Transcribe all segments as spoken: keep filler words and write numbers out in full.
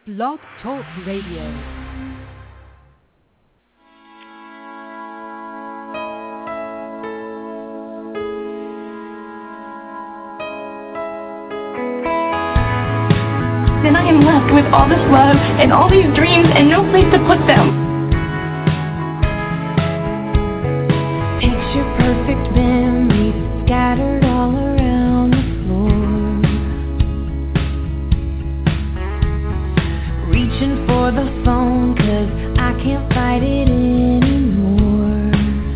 Blog Talk Radio. Then I am left with all this love and all these dreams and no place to put them. Picture perfect memories scattered all around the floor. Reaching for the phone 'cause I can't fight it anymore.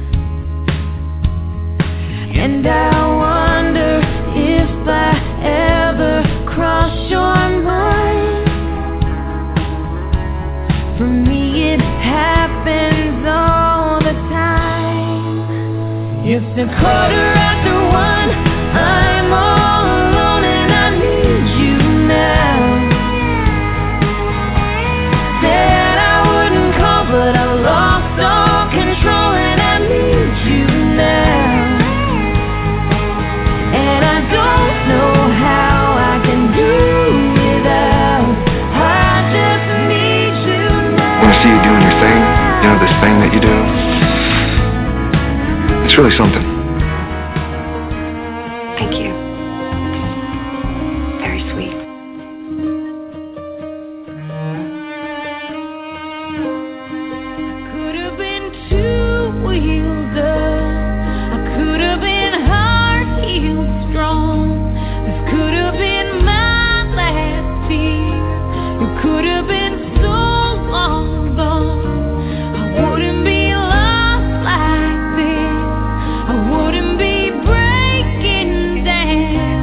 And I wonder if I ever cross your mind. For me it happens all the time. It's a quarter after one, I'm all alone and I need you now. Said I wouldn't call but I lost all control and I need you now. And I don't know how I can do without. I just need you now. When I see you doing your thing, you know, this thing that you do, it's really something. Thank you. Very sweet. Could have been two wheels up. I could have been heart healed strong. This could have been my last tear. It could have been so long gone. I wouldn't be lost like this. I wouldn't be breaking down.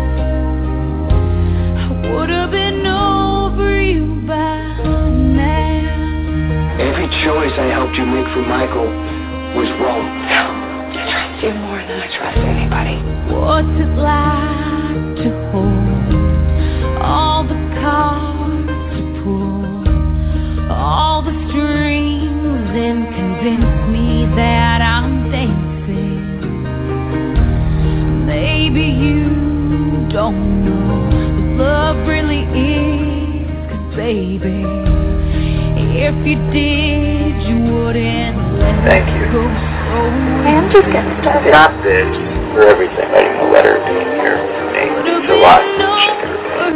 I would have been over you by now. Every choice I helped you make for Michael was wrong. I trust you more than I trust anybody. What's it like to hold all the cards to pull, all the strings, and convince me that I'm dancing? Maybe you don't know what love really is, 'cause baby, if you did, you wouldn't let Thank it you. go so I'm just getting started. Not this, for everything. Writing a letter being here for me. It's a lot to check everything.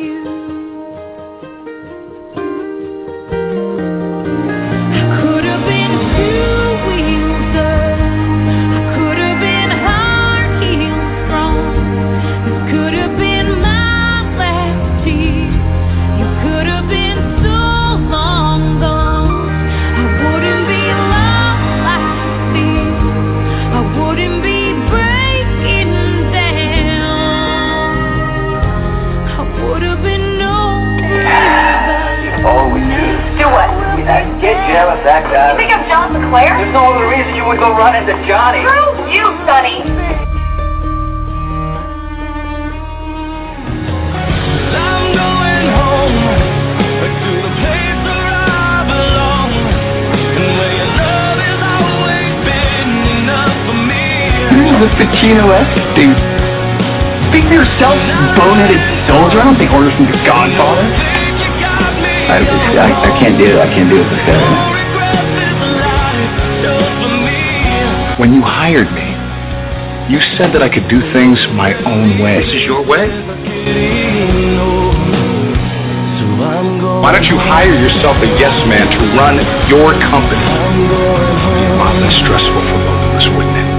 Could have been two wheels up. I could have been heart healed strong. This could have been my last tear. You could have been so long gone. I wouldn't be lost like this. I wouldn't be breaking down. I would have been over you by Always do. Do what? Get jealous, that guy. You think I'm John McClare? There's no other reason you would go run into Johnny. Screw you, Sonny. I'm going home to the place where I belong, and where your love has always been enough for me. Who's the Pacino-esque dude? Speak for yourself, you boneheaded soldier. I don't take orders from your godfather. I, just, I, I can't do it. I can't do it this guy right now. When you hired me, you said that I could do things my own way. This is your way? Why don't you hire yourself a yes man to run your company? It'd be a lot less stressful for both of us, wouldn't it?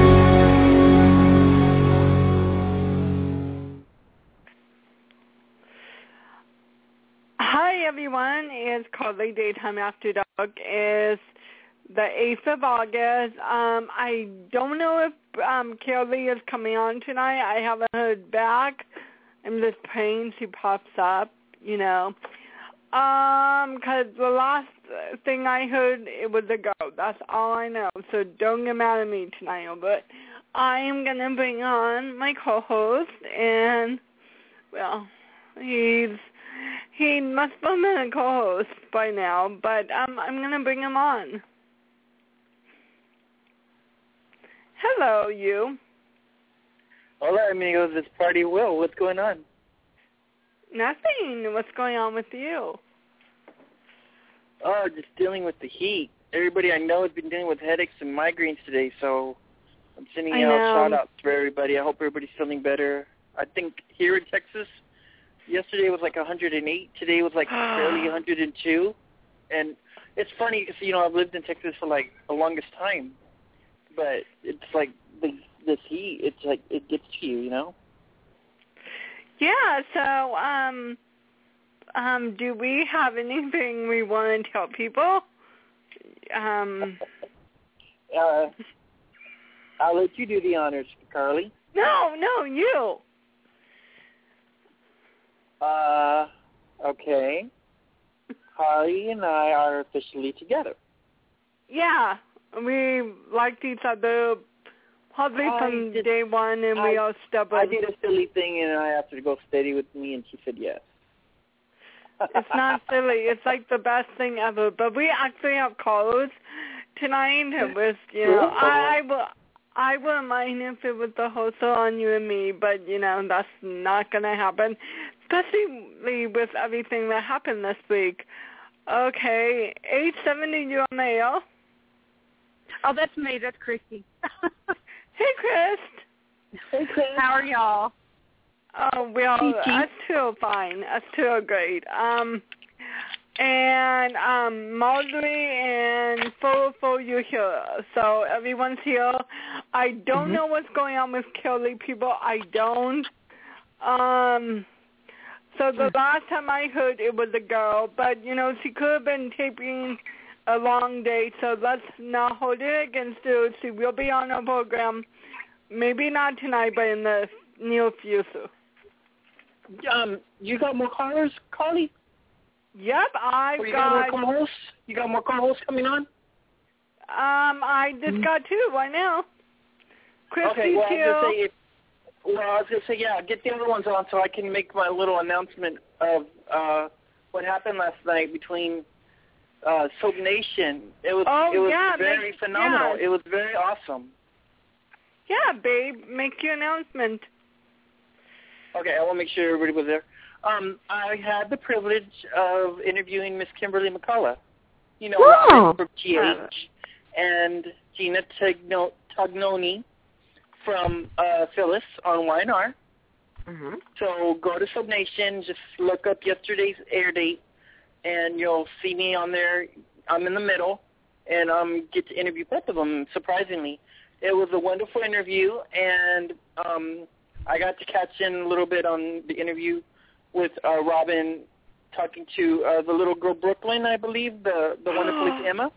Hi everyone, it's Carly Daytime After Dark. It's the eighth of August. Um, I don't know if um, Kelly is coming on tonight. I haven't heard back. I'm just praying she pops up, you know. Um, 'cause the last thing I heard, it was a go. That's all I know. So don't get mad at me tonight, but I am going to bring on my co-host, and, well, he's... He must have been a co-host by now, but um, I'm going to bring him on. Hello, you. Hola, amigos. It's Party Will. What's going on? Nothing. What's going on with you? Oh, just dealing with the heat. Everybody I know has been dealing with headaches and migraines today, so I'm sending I out know. shout-outs for everybody. I hope everybody's feeling better. I think here in Texas, yesterday was like one hundred eight. Today was like barely one hundred two. And it's funny because, you know, I've lived in Texas for like the longest time. But it's like the, this heat, it's like it gets to you, you know? Yeah, so um, um, do we have anything we want to tell people? Um, uh, I'll let you do the honors, Carly. No, no, you. Uh, okay. Carly and I are officially together. Yeah, we liked each other probably I from did, day one, and I, we all stubborn. I did a silly thing, and I asked her to go steady with me, and she said yes. It's not silly. It's like the best thing ever. But we actually have callers tonight. It was, you know, I, I will. I wouldn't mind if it was the host on you and me, but, you know, that's not going to happen, especially with everything that happened this week. Okay, eight seventy, you're on the air. Oh, that's me. That's Christy. Hey, Chris. Hey, Chris. How are y'all? Oh, well, us two are fine. Us two are great. Um, and um, Marjorie and Fofo, you're here. So everyone's here. I don't Mm-hmm. know what's going on with Kelly, people. I don't. Um, so the last time I heard, it was a girl. But, you know, she could have been taping a long day. So let's not hold it against her. She will be on our program. Maybe not tonight, but in the near future. Um, you got more callers, Carly? Yep, I've oh, you got... got more co-hosts? You got more co-hosts coming on? Um, I just got two right now. Christy's okay, well, here. I was gonna say, if, well, I was going to say, yeah, get the other ones on so I can make my little announcement of uh, what happened last night between uh, Soap Nation. It was, oh, it was yeah, very make, phenomenal. Yeah. It was very awesome. Yeah, babe, make your announcement. Okay, I want to make sure everybody was there. Um, I had the privilege of interviewing Miss Kimberly McCullough, you know, Oh. from G H, and Gina Tagno- Tagnoni from uh, Phyllis on Y N R. Mm-hmm. So go to Soap Nation, just look up yesterday's air date, and you'll see me on there. I'm in the middle, and um, get to interview both of them, surprisingly. It was a wonderful interview, and um, I got to catch in a little bit on the interview with uh, Robin talking to uh, the little girl Brooklyn, I believe, the the one that plays Emma.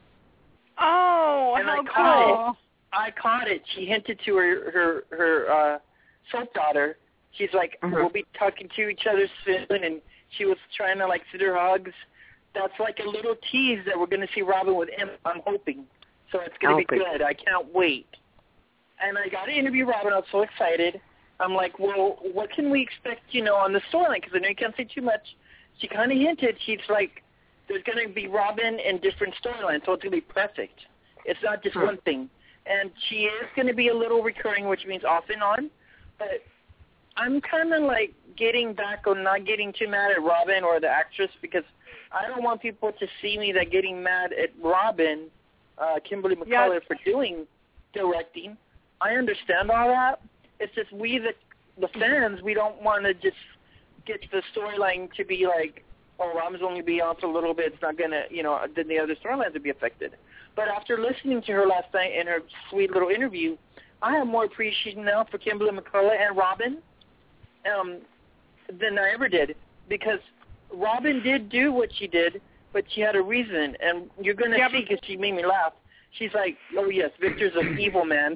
Oh, and how I caught cool. it. I caught it. She hinted to her her her uh, stepdaughter. She's like, Mm-hmm. we'll be talking to each other soon, and she was trying to like sit her hugs. That's like a little tease that we're going to see Robin with Emma. I'm hoping. So it's going to be good. I can't wait. And I got to interview Robin. I was so excited. I'm like, well, what can we expect, you know, on the storyline? Because I know you can't say too much. She kind of hinted. She's like, there's going to be Robin in different storylines, so it's going to be perfect. It's not just huh. one thing. And she is going to be a little recurring, which means off and on. But I'm kind of like getting back on not getting too mad at Robin or the actress, because I don't want people to see me that getting mad at Robin, uh, Kimberly McCullough, Yes. for doing directing. I understand all that. It's just we, the, the fans, we don't want to just get the storyline to be like, oh, Robin's only be on for a little bit. It's not going to, you know, then the other storylines would be affected. But after listening to her last night in her sweet little interview, I have more appreciation now for Kimberly McCullough and Robin um, than I ever did, because Robin did do what she did, but she had a reason, and you're going to Yeah, see because she made me laugh. She's like, oh, yes, Victor's an evil man.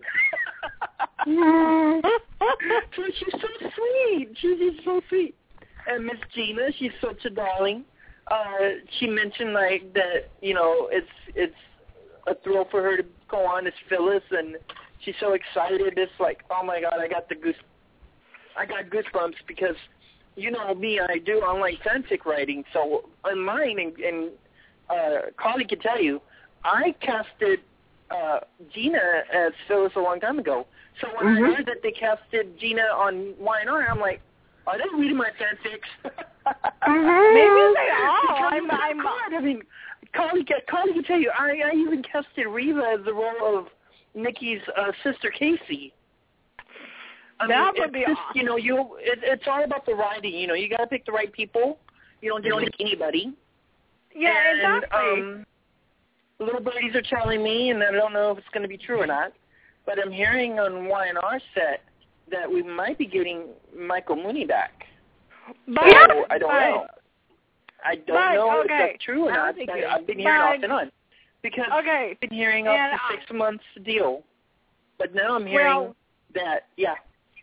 So she's so sweet. She's just so sweet. And Miss Gina, she's such a darling. Uh, she mentioned like that, you know, it's it's a thrill for her to go on as Phyllis, and she's so excited. It's like, oh my God, I got the goose, I got goosebumps because, you know me, I do online fanfic writing. So in mine, and, and uh, Carly can tell you, I casted uh, Gina as Phyllis a long time ago. So when Mm-hmm. I heard that they casted Gina on Y N R, I'm like, are they reading my fanfics? Mm-hmm. Maybe they are. I'm, I'm, I'm, I mean, Carly, Carly can tell you, I, I even casted Reva as the role of Nikki's uh, sister Casey. I that mean, would be just, awesome. You know, you it, it's all about the writing. You know, you got to pick the right people. You don't, you don't pick anybody. Yeah, and, exactly. Um, little birdies are telling me, and I don't know if it's going to be true or not, but I'm hearing on Y and R set that we might be getting Michael Mooney back. But, so I don't but, know. I don't but, know okay. if that's true or not. But I've been hearing but, off and on. Because okay. I've been hearing up and, to six months deal. But now I'm hearing well, that, yeah.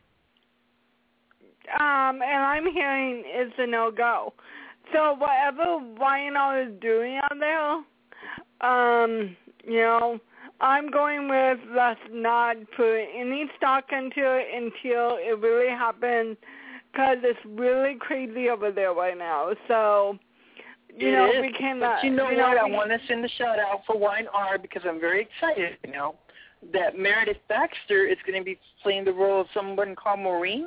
Um, and I'm hearing it's a no-go. So whatever Y and R is doing out there, um, you know, I'm going with let's not put any stock into it until it really happens, because it's really crazy over there right now. So, you it know, is. we cannot. But you know you what? know, I we, want to send a shout-out for Y and R because I'm very excited, you know, that Meredith Baxter is going to be playing the role of someone called Maureen.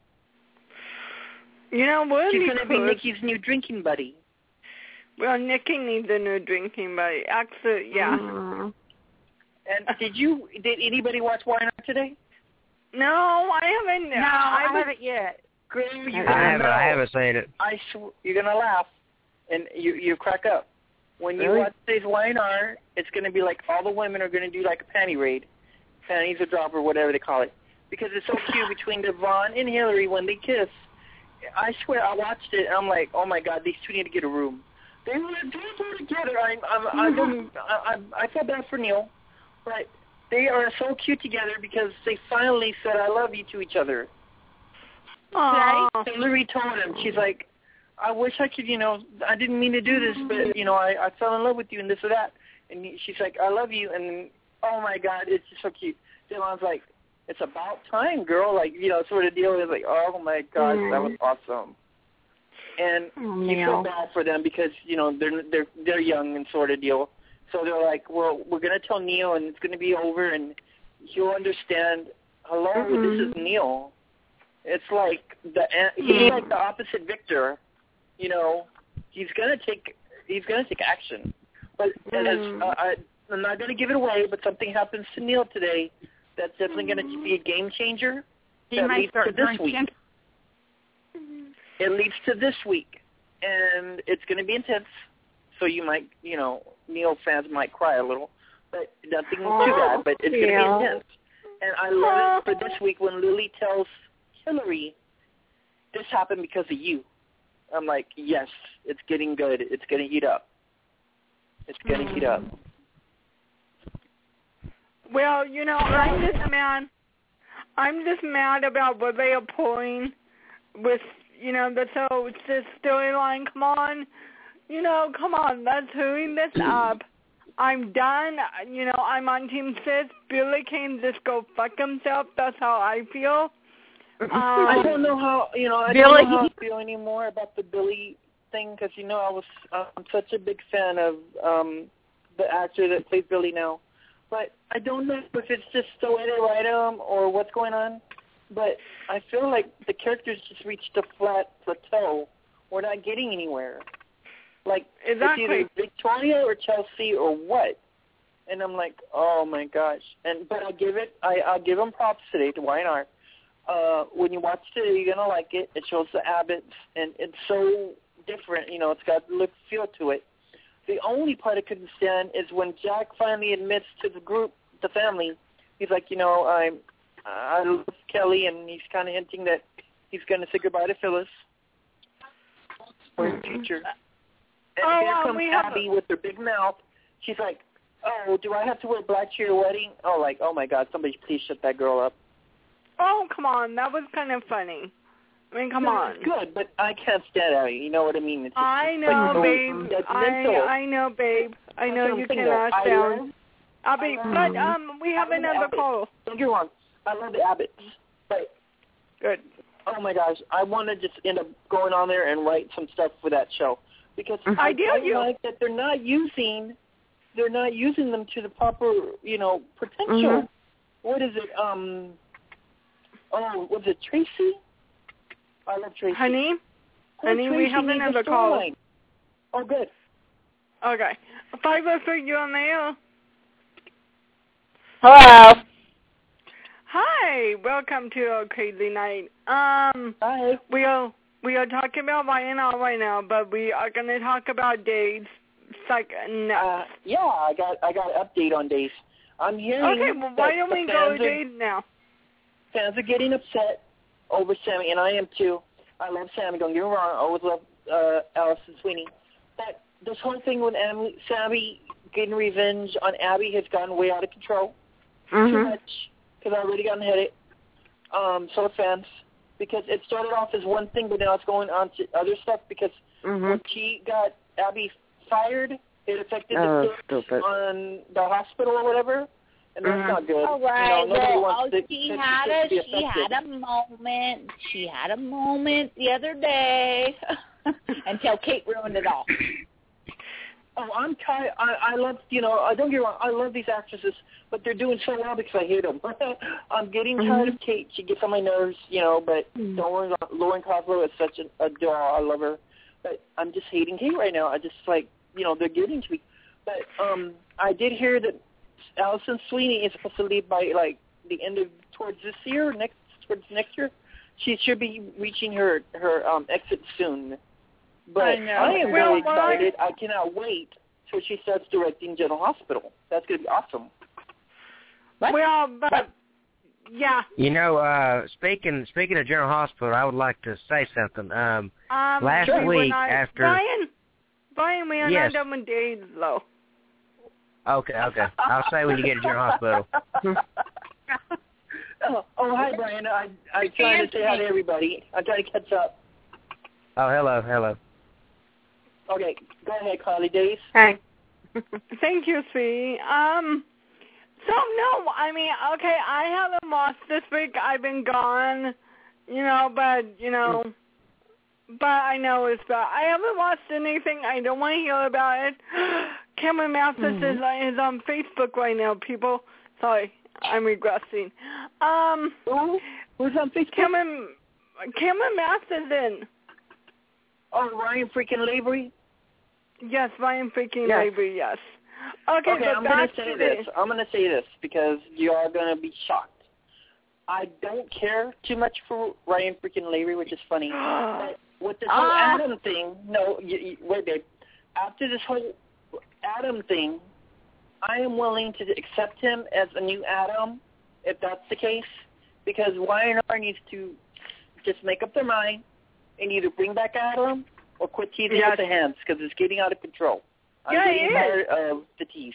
You know, what? She's going to be Nikki's new drinking buddy. Well, Nikki needs a new drinking buddy. Actually, yeah. Mm-hmm. And did you, did anybody watch Y and R today? No, I haven't. No, I, I was, haven't yet. Graham, you I haven't. know. I haven't seen it. I sw- you're gonna laugh, and you you crack up when you Really? watch today's Y and R. It's gonna be like all the women are gonna do like a panty raid, panties a drop or whatever they call it, because it's so cute between Devon and Hillary when they kiss. I swear, I watched it and I'm like, oh my God, these two need to get a room. They were they together. I'm I'm I don't I I feel bad for Neil, but they are so cute together because they finally said I love you to each other. Aww. Hillary told him, she's like, I wish I could, you know, I didn't mean to do this, but, you know, I, I fell in love with you and this or that. And he, she's like, I love you. And, oh, my God, it's just so cute. Dylan's like, it's about time, girl. Like, you know, sort of deal. It's like, oh, my gosh, Mm. that was awesome. And Oh, you Neil. feel bad for them because, you know, they're they're they're young and sort of deal. So they're like, well, we're going to tell Neil and it's going to be over and he'll understand. Hello, Mm-hmm. this is Neil. It's like the he's like the opposite Victor, you know. He's gonna take he's gonna take action, but and Mm. as, uh, I, I'm not gonna give it away. But something happens to Neil today that's definitely gonna be a game changer. He that might leads start to this drinking. week. It leads to this week, and it's gonna be intense. So you might, you know, Neil fans might cry a little, but nothing Oh, too bad. But it's Neil. gonna be intense. And I love it for this week when Lily tells Hillary, this happened because of you. I'm like, yes, it's getting good. It's going to heat up. It's going to heat up. Well, you know, I'm just mad. I'm just mad about what they are pulling with, you know, the so this storyline. Come on, you know, come on. Let's hurry this up. I'm done. You know, I'm on Team Sis. Billy can just go fuck himself. That's how I feel. Um, I don't know how, you know, I Billy. don't know how I feel anymore about the Billy thing because, you know, I was, I'm such a big fan of um, the actor that plays Billy now. But I don't know if it's just the way they write him or what's going on. But I feel like the characters just reached a flat plateau. We're not getting anywhere. Like, Exactly. it's either Victoria or Chelsea or what? And I'm like, oh, my gosh. And But I give it, I, I'll give them props today to Y and R. Uh, when you watch it, you're going to like it. It shows the Abbotts, and it's so different. You know, it's got look, feel to it. The only part I couldn't stand is when Jack finally admits to the group, the family, he's like, you know, I'm, I love Kelly, and he's kind of hinting that he's going to say goodbye to Phyllis for his future. And Oh, here uh, comes we have Abby with her big mouth. She's like, oh, do I have to wear black to your wedding? Oh, like, oh, my God, somebody please shut that girl up. Oh, come on. That was kind of funny. I mean, come no, on. It's good, but I can't stand Abby. You know what I mean? It's just, I it's know, like, so babe. I, judgmental. I know, babe. I That's know what I'm you saying, cannot though. I stand. love- Abby, I love- but um, we have I love the another Abbotts. call. Don't get me wrong. I love the Abbotts, but Good. oh my gosh, I want to just end up going on there and write some stuff for that show because I I do, don't you. like that they're not using, they're not using them to the proper, you know, potential. Mhm. What is it? Um, oh, was it Tracy? I love Tracy. Honey? Poor Honey, we Tracy have needs a another call. storyline. Oh, good. Okay. five oh three, you're on the air. Hello. Hi. Welcome to our crazy night. Um, Hi. We are, we are talking about Y N R right now, but we are going to talk about days. Like, no. Uh, yeah, I got I got an update on days. I'm hearing. Okay, well, why don't we go to days now? Fans are getting upset over Sammy, and I am too. I love Sammy. Don't get me wrong. I always love uh, Allison Sweeney. But this whole thing with Am- Sammy getting revenge on Abby has gone way out of control. Mm-hmm. Too much, because I already gotten hit it. Um, so offense, because it started off as one thing, but now it's going on to other stuff. Because Mm-hmm. when she got Abby fired, it affected Oh, the kids stupid. on the hospital or whatever, and that's Mhm. not good. All right. You know, nobody well, wants oh, to, she to, had to a be she affected. had a moment. She had a moment the other day until Kate ruined it all. Oh, I'm tired. I, I love, you know, I don't get me wrong, I love these actresses, but they're doing so well because I hate them. I'm getting tired Mhm. of Kate. She gets on my nerves, you know, but Mhm. don't worry, Lauren Coslow is such a, a doll. I love her. But I'm just hating Kate right now. I just, like, you know, they're getting to me. But um, I did hear that Allison Sweeney is supposed to leave by, like, the end of, towards this year, next towards next year. She should be reaching her, her um, exit soon. But I know. I am Well, really why- excited. I cannot wait till she starts directing General Hospital. That's going to be awesome. What? Well, but, yeah. You know, uh, speaking speaking of General Hospital, I would like to say something. Um, Um, last we were week not, after... Brian, Brian, we are Yes. not done with days, though. Okay, okay. I'll say when you get to General Hospital. oh, oh, hi, Brian. I I tried to say hi to everybody. I tried to catch up. Oh, hello, hello. Okay, go ahead, Carly Days. Hi. Thank you, sweetie. Um, so, no, I mean, okay, I haven't watched this week. I've been gone, you know, but, you know, but I know it's bad. I haven't watched anything. I don't want to hear about it. Cameron Mathis mm-hmm. is, is on Facebook right now, people. Sorry, I'm regressing. Um, Who? Who's on Facebook? Cameron, Cameron Mathis is in. Oh, Ryan freaking Lavery? Yes, Ryan freaking yes. Lavery, yes. Okay, okay but I'm going to say to this. the... I'm going to say this because you are going to be shocked. I don't care too much for Ryan freaking Lavery, which is funny. But with this whole Ah. Adam thing, no, you, you, wait, babe. After this whole Adam thing, I am willing to accept him as a new Adam, if that's the case, because Y N R needs to just make up their mind and either bring back Adam or quit teasing yes. with the hands because it's getting out of control. I'm yeah, getting it tired is. of the tease.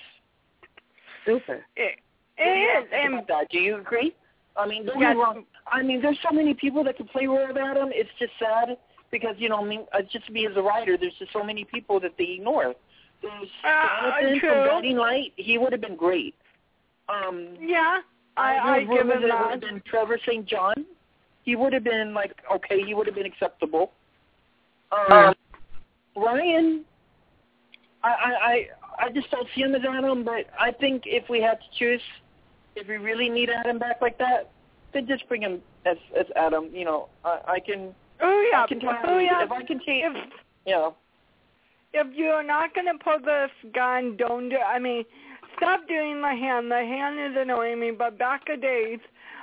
Super. It, What do you it is. think And about that? Do you agree? I mean, don't yes. get me wrong. I mean, there's so many people that can play with Adam. It's just sad because, you know, I mean, uh, just me as a writer, there's just so many people that they ignore. There's Uh, Jonathan true. from Guiding Light. He would have been great. Um, Yeah, I, I, I heard give rumors him that it that. would have been Trevor Saint John. He would have been, like, okay, he would have been acceptable. Um, Ryan, I, I, I, I just don't see him as Adam, but I think if we had to choose, if we really need Adam back like that, then just bring him as as Adam. You know, I, I can. Oh yeah, I can totally, oh yeah. If I can change, If, you know. if you're not gonna pull this gun, don't do. I mean, stop doing the hand. The hand is annoying me. But back a days,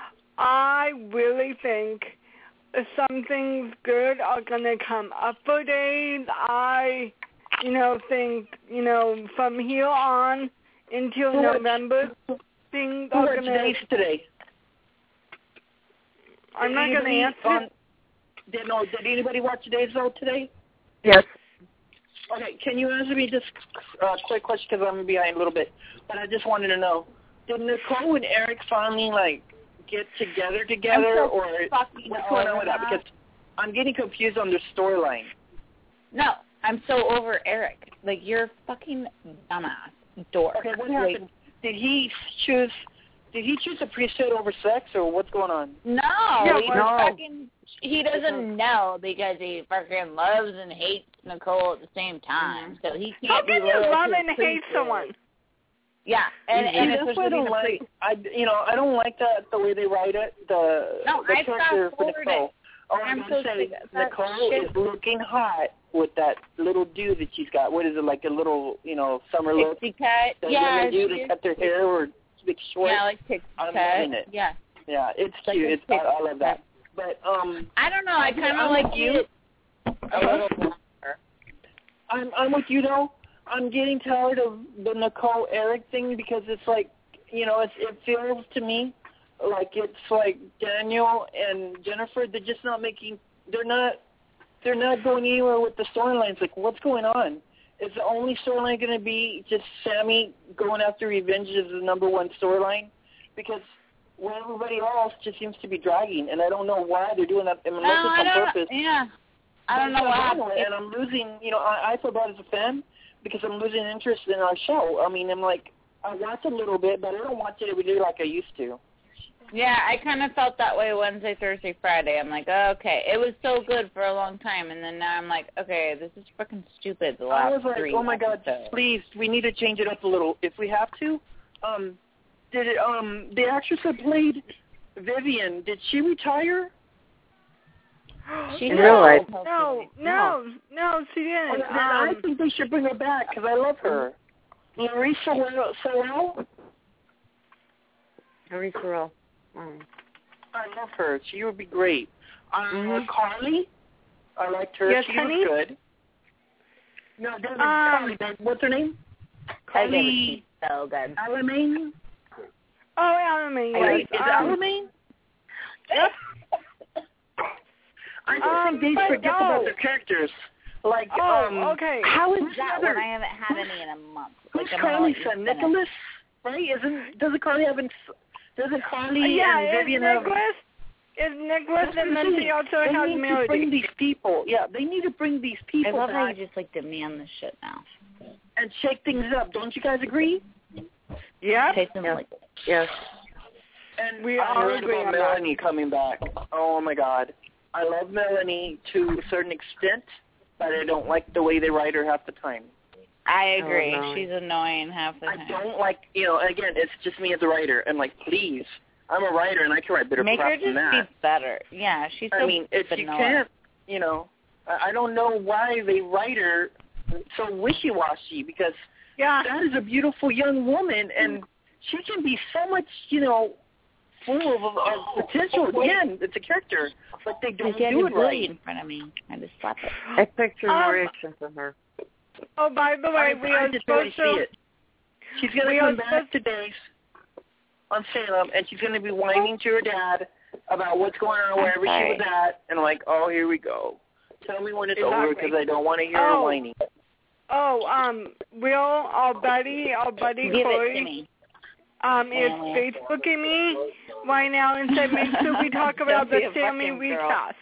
I really think something good are gonna come up for days. I, you know, think you know from here on until Who November, watched, things who are watched gonna. Days today? I'm Did not gonna anybody answer. On, did, no, did anybody watch Days though today? Yes. Okay, can you answer me just a uh, quick question because I'm behind a little bit, but I just wanted to know: did Nicole and Eric finally like get together together, so or fucking what's going on with that? over Because I'm getting confused on their storyline. No, I'm so over Eric. Like, you're a fucking dumbass dork. Okay, what Like, happened? Did he choose? Did he choose a priesthood over sex, or what's going on? No, Yeah, he no. fucking he doesn't know because he fucking loves and hates Nicole at the same time. So he How can't be can you loyal love to and his hate priesthood. someone? Yeah, and See, and that's especially what I don't being a like. priest. I, you know, I don't like that the way they write it. The No, the I character for fast-forwarded Nicole. Oh, I'm, I'm gonna so say sick of that Nicole shit. is looking hot with that little do that she's got. What is it, like a little, you know, summer look? Pixie cut. That Yeah. women do to she- cut their hair or make short. Yeah, like pixie I'm cut. loving it. Yeah. Yeah, it's Like cute. a It's, I, I love pixie that. But um, I don't know. I kind of I'm like with you. it a little longer. I'm I'm with you though. I'm getting tired of the Nicole Eric thing because it's like, you know, it's, it feels to me like it's like Daniel and Jennifer. They're just not making. They're not. They're not going anywhere with the storylines. Like, what's going on? Is the only storyline going to be just Sammy going after revenge as the number one storyline? Because well, everybody else just seems to be dragging, and I don't know why they're doing that. Unless No, I it's on don't. purpose. Yeah. I don't But know it's why. not going, and I'm losing. You know, I, I feel bad as a fan because I'm losing interest in our show. I mean, I'm like, I watch a little bit, but I don't watch it every day like I used to. Yeah, I kind of felt that way Wednesday, Thursday, Friday. I'm like, oh, okay, it was so good for a long time, and then now I'm like, okay, this is freaking stupid. The last I was like, three oh my God, episodes. please, we need to change it up a little if we have to. Um, did it? Um, the actress that played Vivian, did she retire? She In real life. No, no, no, she Oh, didn't. then I Um, think they should bring her back because I love her. Larissa Sorrell. Maurice Sorrell. Mm. I love her. She would be great. Um, Mhm. Carly, I liked her. Yes, she honey? was good. No, David, Um, Carly, babe. What's her name? I give it Carly so good. Alamein? oh, Alameen. Wait, yes. is um, Alamein? Yep. I just Um, think they but forget no. about their characters. Like, Oh, um, okay. How is who's that the when other- I haven't had any in a month? Who's Like, I'm gonna Carly's let you son? finish. Nicholas? Right? Isn't, doesn't Carly have, doesn't Carly yeah, and it's Vivian have... Nicholas. It's Nicholas, That's and what I'm then she saying. also They has need to Melody. bring these people. Yeah, they need to bring these I people love how back you just like demand this shit now. and shake things up. Don't you guys agree? Yeah. Take them Yeah. like Yes. And We I all heard agree about on that. Melanie coming back. Oh my God, I love Melanie to a certain extent, but I don't like the way they write her half the time. I agree. Oh, no. She's annoying half the I time. don't like, you know. Again, it's just me as a writer. I'm like, please, I'm a writer and I can write better Make her crap than just that. be better. Yeah, she's so I mean, if you vanilla. can't, you know, I I don't know why they write her so wishy-washy because Yeah. that is a beautiful young woman and she can be so much, you know, full of, of potential. Again, it's a character, but they don't She's getting do it bullied right. in front of me. I just slapped it. I picture Um, no reaction from her. Oh, by the way, I, we I are just really supposed see to. it. She's going we to are come back supposed- to days on Salem, and she's going to be whining to her dad about what's going on wherever she sorry. was at, and like, oh, here we go. Tell me when it's over Exactly. because I don't want to hear her Oh. whining. Oh, um, Will, our buddy, our buddy Give it to Corey, me. um, is Family. Facebooking me right now and said, make sure we talk about Don't the be a Sammy fucking girl. recast.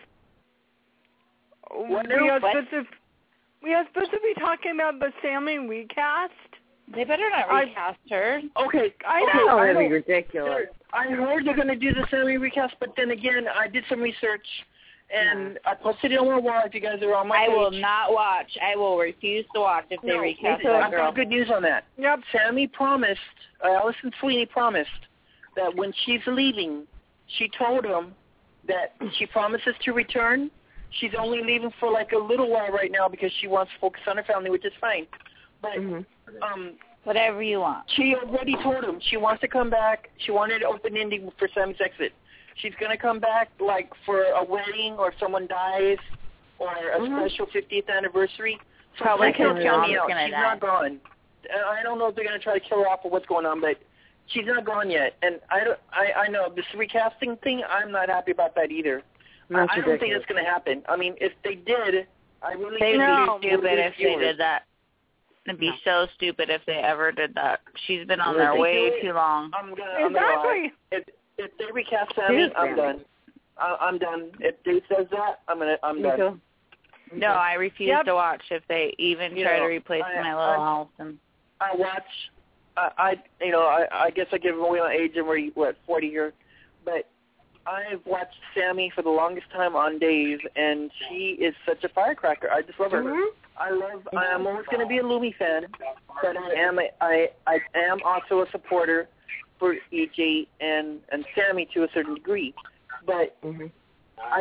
What we now? are What? supposed to. We are supposed to be talking about the Sammy recast. They better not I- recast her. Okay, I okay, know. Oh, I that'd be know. ridiculous. I heard they're going to do the Sammy recast, but then again, I did some research, and I posted it on my wall if you guys are on my I page. will not watch. I will refuse to watch if they No, recast I've that girl. got good news on that. Yep. Sammy promised, uh, Allison Sweeney promised, that when she's leaving, she told him that she promises to return. She's only leaving for like a little while right now because she wants to focus on her family, which is fine. But Mm-hmm. um, Whatever you want. she already told him she wants to come back. She wanted an open ending for Sammy's exit. She's going to come back like for a wedding or if someone dies or a Mhm. special fiftieth anniversary. So Probably they can't because kill mom's me out. gonna She's die. not gone. Uh, I don't know if they're going to try to kill her off or what's going on, but she's not gone yet. And I, don't, I, I know this recasting thing, I'm not happy about that either. That's I, I don't think ridiculous. it's going to happen. I mean, if they did, I really They'd think No. be it would stupid lose if they viewers. did that. It'd be No. so stupid if they ever did that. She's been on If there they way do it, too long. I'm gonna, I'm gonna lie. Exactly. If if they recast Sammy, Dude, I'm Sammy. done. I, I'm done. If Dave says that, I'm gonna, I'm Me done. too. No, I refuse Yep. to watch if they even You try know, to replace I- my little I- house. And I watch. I, I you know, I, I guess I give away my age, and we're what forty here, but I've watched Sammy for the longest time on Days, and she is such a firecracker. I just love her. Mhm. I love. I'm always going to be a Lumi fan, but I am. A, I I am also a supporter for E J and and Sammy to a certain degree. But Mhm. I just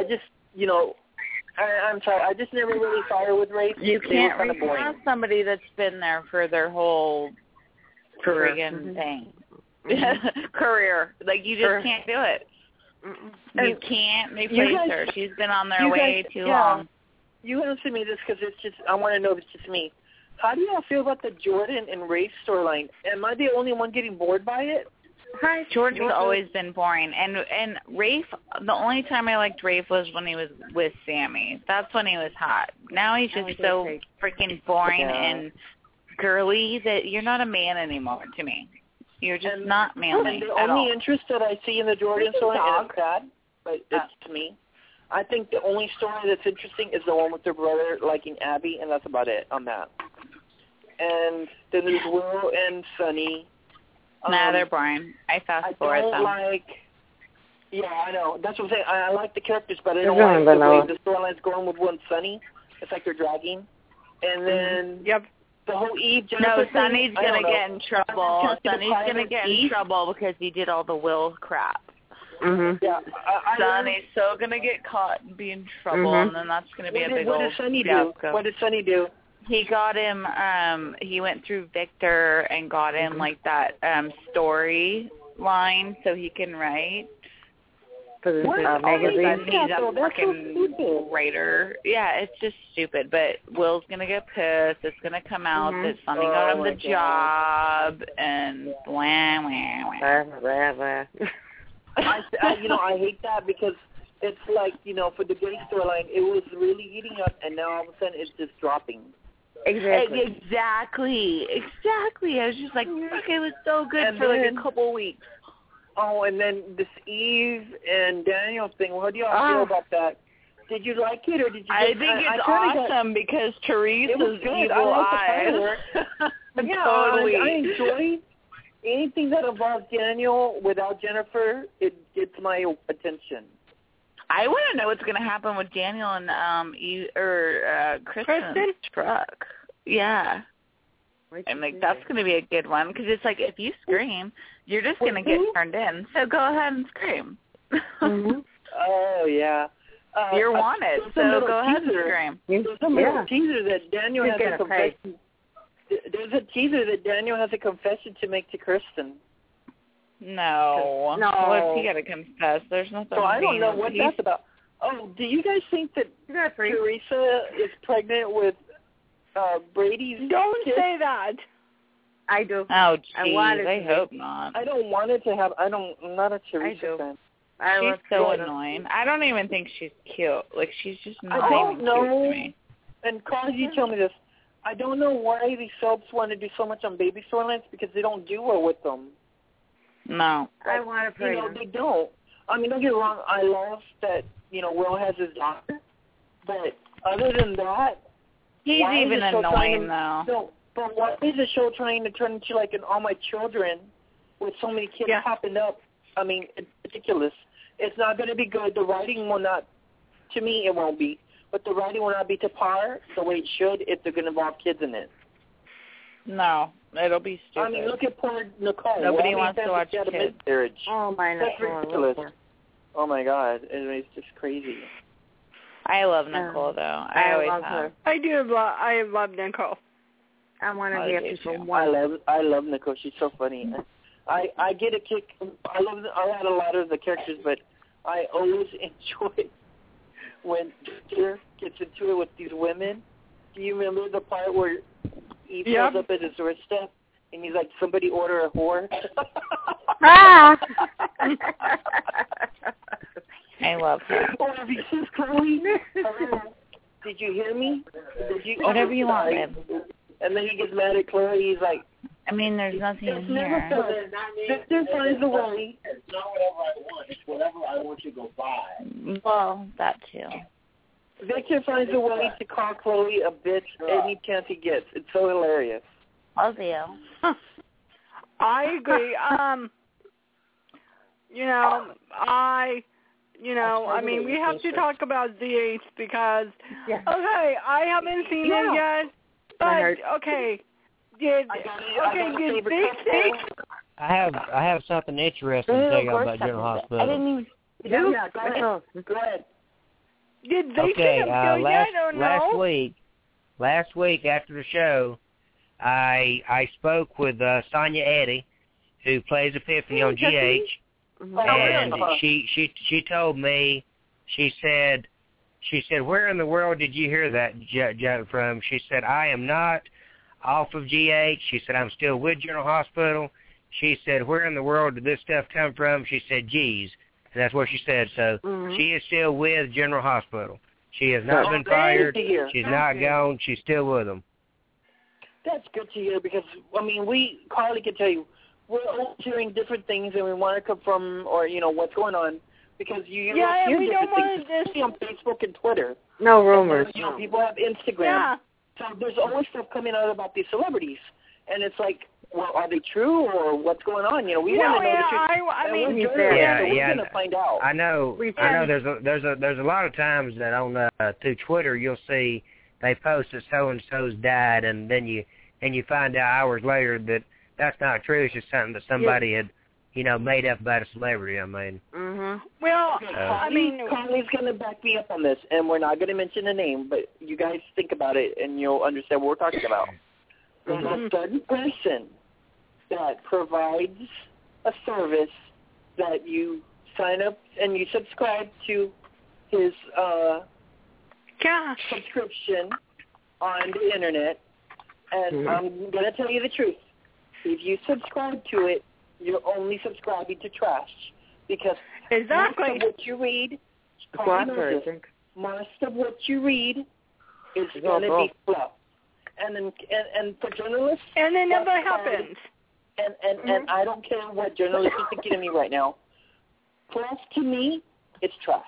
you know, I, I'm sorry, I just never really saw her with Rafe. You They can't were kinda boring. recast somebody that's been there for their whole Career. friggin' Mhm. thing. Mm-hmm. Career. Like, you just Career. can't do it. Mm-mm. You And can't you replace guys- her. She's been on there you way guys- too yeah. long. You answer me this because it's just, I want to know if it's just me. How do y'all feel about the Jordan and Rafe storyline? Am I the only one getting bored by it? Hi, Jordan's always been boring, and and Rafe. The only time I liked Rafe was when he was with Sammy. That's when he was hot. Now he's just so freaking boring Yeah. and girly that you're not a man anymore to me. You're just And- not manly And the at only all. interest that I see in the Jordan Freaking story, and dog. it's sad, but it's Uh. to me. I think the only story that's interesting is the one with their brother liking Abby, and that's about it on that. And then there's Will and Sonny. Nah, Um, they're boring. I fast I forward don't them. like. Yeah, I know. That's what I'm saying. I, I like the characters, but I They're don't going like the way vanilla. the storyline's going with Will and Sonny. It's like they're dragging. And then Yep. the whole Eve No, Jennifer thing, Sonny's I don't gonna know. get in trouble. Can't see the Sonny's gonna pilot get in Eve. trouble because he did all the Will crap. Mm-hmm. Yeah, I, I Sonny's so gonna get caught and be in trouble, Mhm. and then that's gonna be what a did, big what old did Sonny do? fiasco. What did Sonny do? He got him. Um, he went through Victor and got him Mhm. like that um story line so he can write. For the What? uh, All of a magazine. sudden, he's Yeah, a so that's so freaking stupid. writer. Yeah, it's just stupid. But Will's gonna get pissed. It's gonna come out Mhm. that Sonny Oh, got him my the God. job, and blah blah blah. Blah, blah, blah. I, I, you know, I hate that because it's like, you know, for the gay storyline, it was really heating up, and now all of a sudden it's just dropping. Exactly. Exactly, exactly. I was just like, fuck, it was so good And for like then- a couple weeks. Oh, and then this Eve and Daniel thing. What do y'all Ah. feel about that? Did you like it, or did you? I just, think I, it's I kinda got- awesome because Teresa's It was good. I evil like the eyes. fireworks. But yeah, Totally. I, I enjoy anything that involves Daniel without Jennifer. It gets my attention. I want to know what's going to happen with Daniel and um you or uh, Kristen's Kristen? truck. Yeah, I'm like that's going to be a good one because it's like if you scream, you're just going to get turned in. So go ahead and scream. Mm-hmm. Oh yeah. Uh, You're uh, wanted, there's a so little go ahead and teaser. scream. There's a little Yeah. teaser that Daniel He's has a gonna pay. confession. There's a teaser that Daniel has a confession to make to Kristen. No, No. What's he got to confess? There's nothing. So I don't know mean. what He's- that's about. Oh, do you guys think that You got three. Teresa is pregnant with uh, Brady's Don't kid? say that. I do. Oh, I geez, wanted I to be. hope not. I don't want it to have. I don't. I'm not a do. Teresa fan. I She's love so Teresa. annoying. I don't even think she's cute. Like she's just I not don't even know. cute to me. And Carl, you tell me this. I don't know why these soaps want to do so much on baby storylines because they don't do well with them. No. I want to You pray. know, they don't. I mean, don't get me wrong. I love that, you know, Will has his daughter. But other than that, He's why is even the show trying annoying to, though. No, but why is the show trying to turn into like an All My Children with so many kids Yeah. popping up? I mean, it's ridiculous. It's not going to be good. The writing will not, to me, it won't be. But the writing will not be to par the way it should if they're going to involve kids in it. No, it'll be stupid. I mean, look at poor Nicole. Nobody Well, wants I mean, to watch she had a kids. miscarriage. Oh my That's God. ridiculous. Oh my God, it- it's just crazy. I love Yeah. Nicole though. I, I always love have. her. I do love. I love Nicole. I want to Oh, be a did people you? I one. love I love Nicole. She's so funny. I I get a kick. I love I like a lot of the characters, but I always enjoy when Victor gets into it with these women. Do you remember the part where he Yep. pulls up at his doorstep and he's like, "Somebody order a whore." Ah! I love her. Or if he says, "Chloe, hello, did you hear me? Did you?" Whatever you want, Sorry. babe. And then he gets mad at Chloe. He's like, I mean, there's nothing in "It's never here. fun. Victor finds a way." It's not whatever I want. It's whatever I want you to go buy. Well, that too. Victor finds a way to call Chloe a bitch any chance he gets. It's so hilarious. Love you. I agree. Um, you know, I, you know, I mean, we have to talk about Z H because, Yeah. okay, I haven't seen Yeah. it yet, I heard. but okay, did I got it. I okay, got a did favorite Big couple. Six? I have I have something interesting to Ooh, tell of you course about General I Hospital. didn't even. Yeah, yeah, go ahead. Go ahead. Did they okay, see him uh, go last, yet or no? last week, last week after the show, I I spoke with uh, Sonia Eddy, who plays Epiphany on G H, Oh, and really? she she she told me, she said, she said, where in the world did you hear that j- joke from? She said, I am not off of G H. She said, I'm still with General Hospital. She said, where in the world did this stuff come from? She said, geez. And that's what she said. So Mm-hmm. she is still with General Hospital. She has not Oh, been great fired. to hear. She's not gone. She's still with them. That's good to hear because, I mean, we, Carly can tell you, we're all hearing different things and we want to confirm or, you know, what's going on because you, you Yeah, hear and we different don't want things, to especially on Facebook and Twitter. No rumors. And, you know, people have Instagram. Yeah. So there's always stuff coming out about these celebrities. And it's like, well, are they true or what's going on? You know, we You want know, to know yeah, the truth. I, I And mean, we're journalists, Yeah, so we're yeah, going to find out. I know. We I know. can. There's a there's a there's a lot of times that on uh, through Twitter you'll see they post that so and so's died, and then you and you find out hours later that that's not true. It's just something that somebody had, you know, made up about a celebrity. I mean. Mhm. Well, Okay, Uh, I mean, Carly's going to back me up on this, and we're not going to mention a name, but you guys think about it, and you'll understand what we're talking about. There's Mhm. a certain person that provides a service that you sign up and you subscribe to his uh, yeah. subscription on the internet, and Mhm. I'm going to tell you the truth. If you subscribe to it, you're only subscribing to trash because Exactly. most of what you read, Fluff, Carly knows I this, think. most of what you read is It's all going to fluff. be fluff. And, then, and and for journalists, And it never that's fine. happens. And and, Mm-hmm. and I don't care what journalists are thinking of me right now. Fluff to me, it's trash.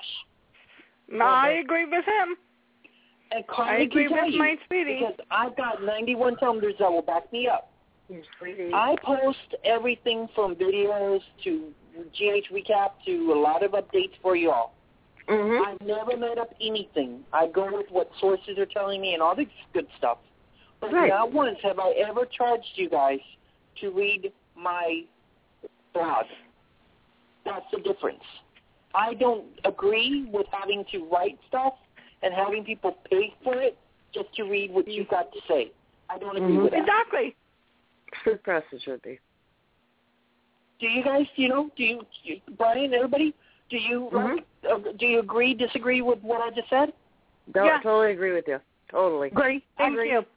I agree with him. And Carly I agree can tell with you, my sweetie. because I've got ninety-one tumblers that will back me up. Your sweetie. I post everything from videos to G H recap to a lot of updates for you all. Mhm. I've never made up anything. I go with what sources are telling me and all this good stuff. But Right. not once have I ever charged you guys to read my blog. That's the difference. I don't agree with having to write stuff and having people pay for it just to read what you've got to say. I don't agree Mhm. with that. Exactly. Free press it should be. Do you guys, you know, do you, you Brian, everybody, do you Mhm. like, uh, do you agree, disagree with what I just said? Don't, Yeah. Totally agree with you. Totally. Agree. Thank agree. you.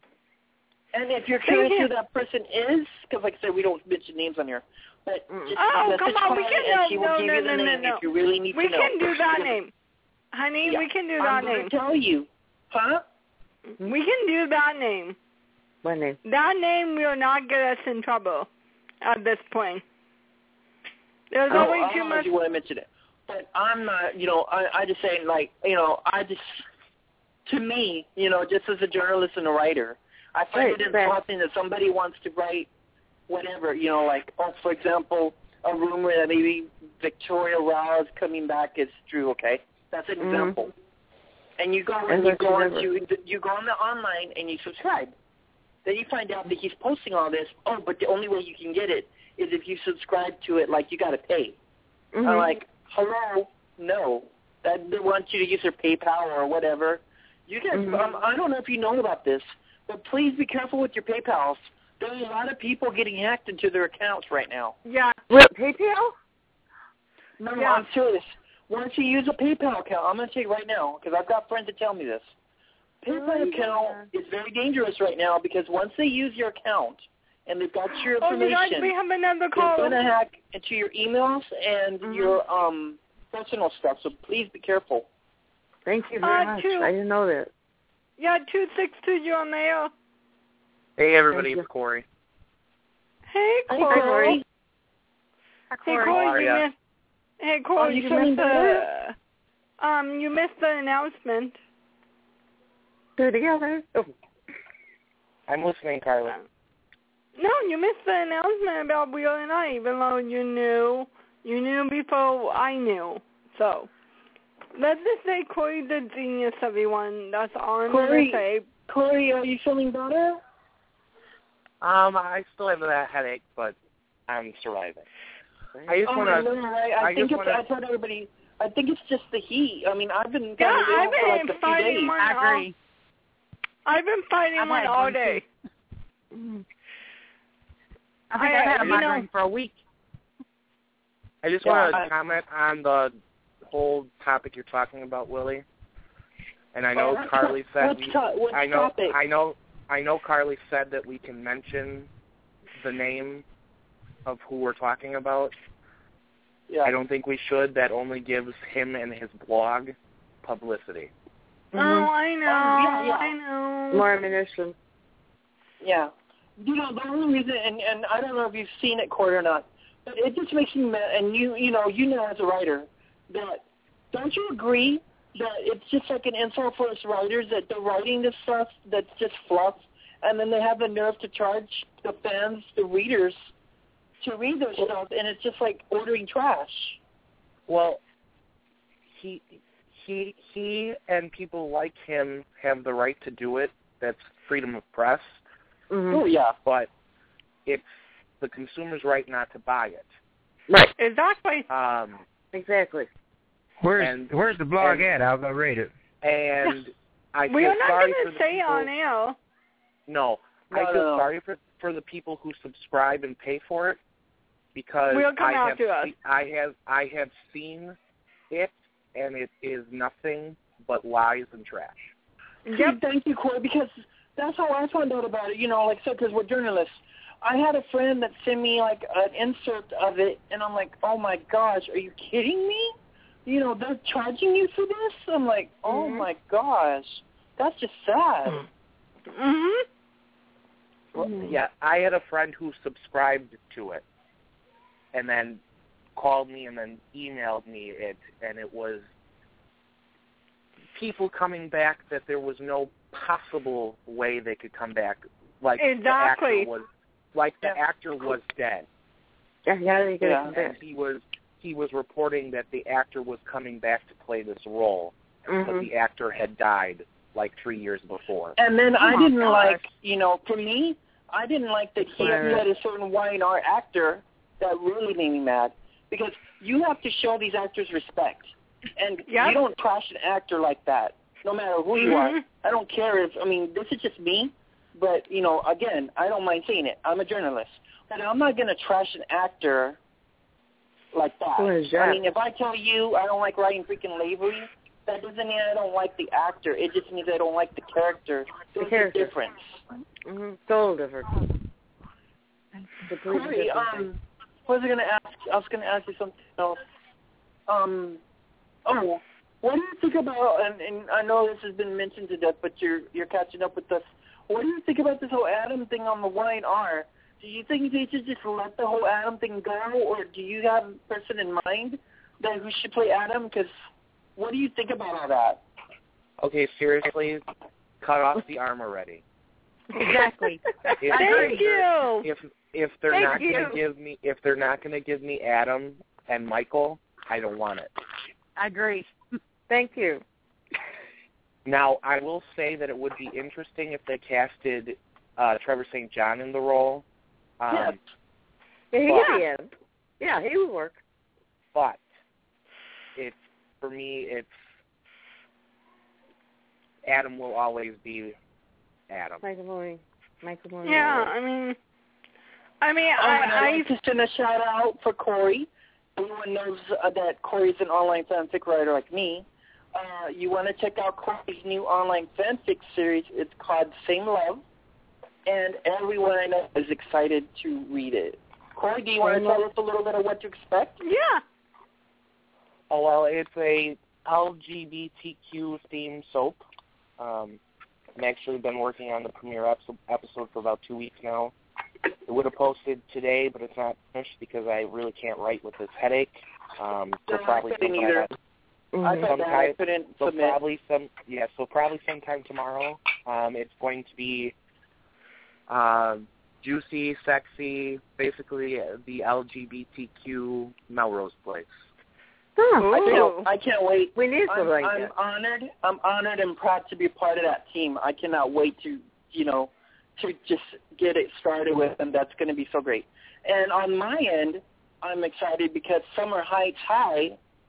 And if you're Thank curious you. who that person is, because like I said, we don't mention names on here, but Mm. just Oh, message come on, we Carly can- and no, she will no, give no, you the no, no, name no. if you really need We to know. can do that Because- name. Honey, Yeah. we can do I'm that going name. to tell you. Huh? We can do that name. What name? That name will not get us in trouble at this point. There's Oh, always I too don't know much. if you want to mention it. But I'm not, you know, I, I just saying, like, you know, I just, to me, you know, just as a journalist and a writer, I find Right, it right. insulting that somebody wants to write whatever, you know, like, oh, for example, a rumor that maybe Victoria Rao is coming back is true, okay? That's an Mhm. example. And you go And and you that's go on never- to, you go on the online and you subscribe. Then you find out that he's posting all this. Oh, but the only way you can get it is if you subscribe to it, like you got to pay. Mhm. I'm like, hello, no. That they want you to use their PayPal or whatever. You guys, Mhm. um, I don't know if you know about this, but please be careful with your PayPals. There are a lot of people getting hacked into their accounts right now. Yeah. What, PayPal? No, Yeah. I'm serious. Once you use a PayPal account, I'm going to tell you right now, because I've got friends that tell me this. PayPal Oh, account is very dangerous right now because once they use your account and they've got your Oh, you guys, information, we have another they're call. going to hack into your emails and Mhm. your um personal stuff. So please be careful. Thank you very Uh, much. two. I didn't know that. Yeah, two six two, you're on the air. Hey, everybody, Thank it's Corey. Hey, Hi, Corey. Corey. Hey, How Corey, are you ya? missed. Hey, Are Corey, you you feeling missed better? the. Um, you missed the announcement. They're together. Oh. I'm listening, Carly. No, you missed the announcement about Wheel and I, even though you knew. You knew before I knew. So, let's just say Corey the genius, everyone. That's all I'm going Corey, to say. Corey, are you feeling better? Um, I still have that headache, but I'm surviving. I just Oh, want I to. know, right? I, I think just it's, wanna- I told everybody I think it's just the heat. I mean, I've been Yeah, kind of I've ill for like been a few fighting days. one I agree. all, I've been fighting I've one had all one, day. too. I think I- I, had a you know- migraine for a week. I just Yeah, want I- to comment on the whole topic you're talking about, Willie. And I know Well, Carly said what's we, to- what's I know topic? I know I know Carly said that we can mention the name of who we're talking about. Yeah. I don't think we should. That only gives him and his blog publicity. Oh, I know. yeah, yeah. I know. More ammunition. Yeah. You know, the only reason, and, and I don't know if you've seen it, Corey, or not, but it just makes me mad, and you, you know, you know as a writer, that don't you agree that it's just like an insult for us writers that they're writing this stuff that's just fluff, and then they have the nerve to charge the fans, the readers, to read their stuff, and it's just like ordering trash. Well, he he he and people like him have the right to do it. That's freedom of press. Mm-hmm. Oh, yeah. But it's the consumer's right not to buy it. Right. Exactly. Um, Exactly. Where's and, Where's the blog and, at? I'll go read it. And I We feel are not sorry going for to the say people, on air. No, No, I feel no, no. sorry for for the people who subscribe and pay for it because We'll come I have after us. se- I have I have seen it, and it is nothing but lies and trash. Yep. Thank you, Corey, because that's how I found out about it. You know, like I said, because we're journalists. I had a friend that sent me, like, an insert of it, and I'm like, oh, my gosh, are you kidding me? You know, they're charging you for this? I'm like, oh, Mm-hmm. my gosh. That's just sad. Mm-hmm. Well, yeah, I had a friend who subscribed to it, and then called me and then emailed me it, and it was people coming back that there was no possible way they could come back. Like Exactly. the actor was, like the actor was dead. Yeah, how are you going to Yeah. come back? And he was he was reporting that the actor was coming back to play this role, but Mm-hmm. the actor had died like three years before. And then I Oh, didn't gosh. like, you know, for me, I didn't like that he Right. had a certain Y and R actor that really made me mad because you have to show these actors respect. And Yep. you don't trash an actor like that, no matter who you Mhm. are. I don't care if, I mean, this is just me, but, you know, again, I don't mind saying it. I'm a journalist. But I'm not going to trash an actor like that. What is I that? mean, if I tell you I don't like writing freaking Lavery, that doesn't mean I don't like the actor. It just means I don't like the character. The There's character. a difference. Mm-hmm. Total different. Completely Corey, different thing. um, what was I going to ask? I was going to ask you something else. Um, oh, what do you think about? And, and I know this has been mentioned to death, but you're you're catching up with us. What do you think about this whole Adam thing on the Y and R? Do you think they should just let the whole Adam thing go, or do you have a person in mind that who should play Adam? Because what do you think about all that? Okay, seriously, cut off the arm already. Exactly. If, Thank you. If if they're Thank not you. going to give me if they're not going to give me Adam and Michael, I don't want it. I agree. Thank you. Now, I will say that it would be interesting if they casted uh, Trevor Saint John in the role. Um, Yes. Yeah, he But- could be in. Yeah, he would work. But it's for me, it's Adam will always be Adam. Michael Mooney. Michael Mooney. Yeah, I mean, I mean, Oh, and I, I'd I like to send a shout out for Corey. Everyone knows uh, that Corey's an online fanfic writer like me. Uh, you want to check out Corey's new online fanfic series. It's called Same Love, and everyone I know is excited to read it. Corey, do you want to tell us a little bit of what to expect? yeah. Oh, well, it's a L G B T Q themed soap. Um, I've actually been working on the premiere episode, episode for about two weeks now. It would have posted today, but it's not finished because I really can't write with this headache. Um, so No, I probably couldn't sometime, either. I thought that I sometime, couldn't so submit. probably some, yeah, so probably sometime tomorrow. Um, it's going to be uh, juicy, sexy, basically uh, the L G B T Q Melrose Place. Oh, I Ooh. can't, I can't wait. We need I'm, something like I'm that. honored. I'm honored and proud to be part of that team. I cannot wait to, you know, to just get it started with them. That's going to be so great. And on my end, I'm excited because Summer Heights High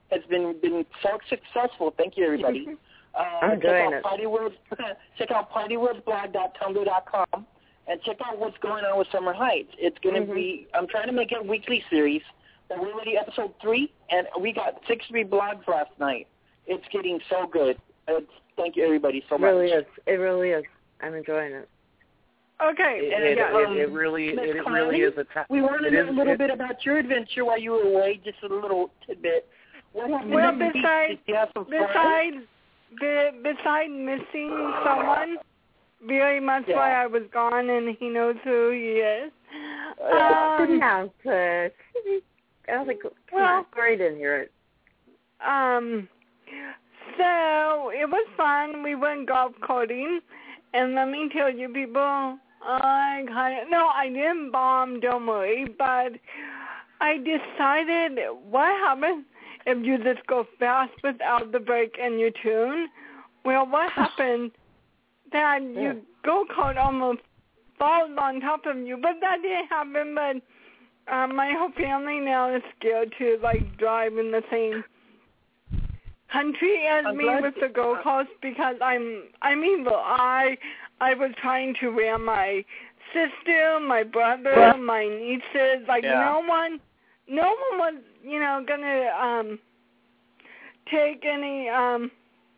has been been so successful. Thank you, everybody. Uh, I'm enjoying check out it. Partyworld, check out partyworldblog dot tumblr dot com and check out what's going on with Summer Heights. It's going to Mhm. be, I'm trying to make it a weekly series, but we're already episode three, and we got six reblogs last night. It's getting so good. It's, thank you, everybody, so It much. really is. It really is. I'm enjoying it. Okay. It, And, it, yeah, it, um, it really, Miss it, it Connie, really is a time. We want to it know is- a little it- bit about your adventure while you were away, just a little tidbit. What happened Well, at the beach? besides, Did you have some fun? besides, be, besides missing someone, very much Yeah. why I was gone, and he knows who he is. Uh, Um, pronounce it. I don't think. Come well, on, Corey didn't hear it. Um, so it was fun. We went golf carting, and let me tell you, people, I kind of no, I didn't bomb. Don't worry, but I decided what happens if you just go fast without the brake and you tune. Well, what happened? That you go kart almost falls on top of you, but that didn't happen. But um, my whole family now is scared to like drive in the same country as I'm me glad- with the go karts because I'm I'm evil. I I was trying to ram my sister, my brother, my nieces. Like Yeah. no one, no one was you know gonna um take any um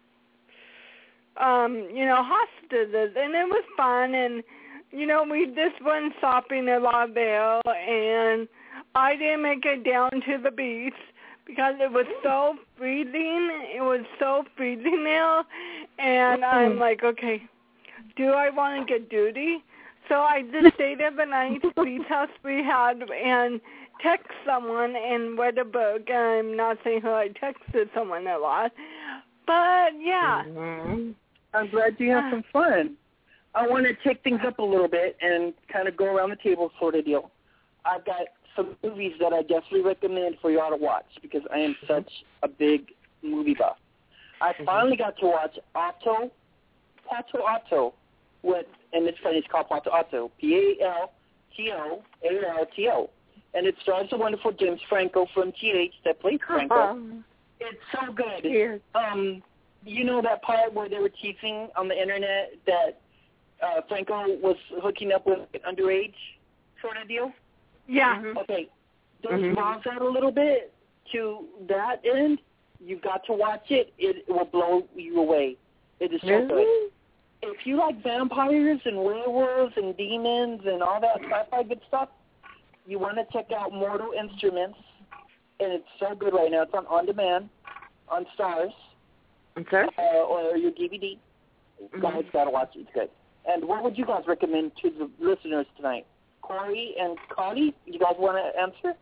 um you know hostages, and it was fun. And you know we just went shopping a lot there, and I didn't make it down to the beach because it was so freezing. It was so freezing now, and I'm like, okay, do I want to get duty? So I just stayed at the nice beach house we had and text someone and read a book. And I'm not saying how I texted someone a lot, but yeah. Mm-hmm. I'm glad you had some fun. I want to take things up a little bit and kind of go around the table sort of deal. I've got some movies that I definitely recommend for y'all to watch because I am such a big movie buff. I finally got to watch Otto, Pato Otto, with, and it's funny, it's called Pato Otto, P A L T O A L T O, and it stars the wonderful James Franco from T H that played Franco. It's so good. Yes. Um, you know that part where they were teasing on the internet that uh, Franco was hooking up with an underage sort of deal? Yeah. Okay. Don't Mhm. pause that a little bit to that end. You've got to watch it. It will blow you away. It is so Really? good. If you like vampires and werewolves and demons and all that sci-fi good stuff, you want to check out Mortal Instruments, and it's so good right now. It's on on demand on Stars I'm sorry? uh, or your D V D. Mm-hmm. Guys, gotta watch it. It's good. And what would you guys recommend to the listeners tonight? Corey and Connie, you guys want to answer?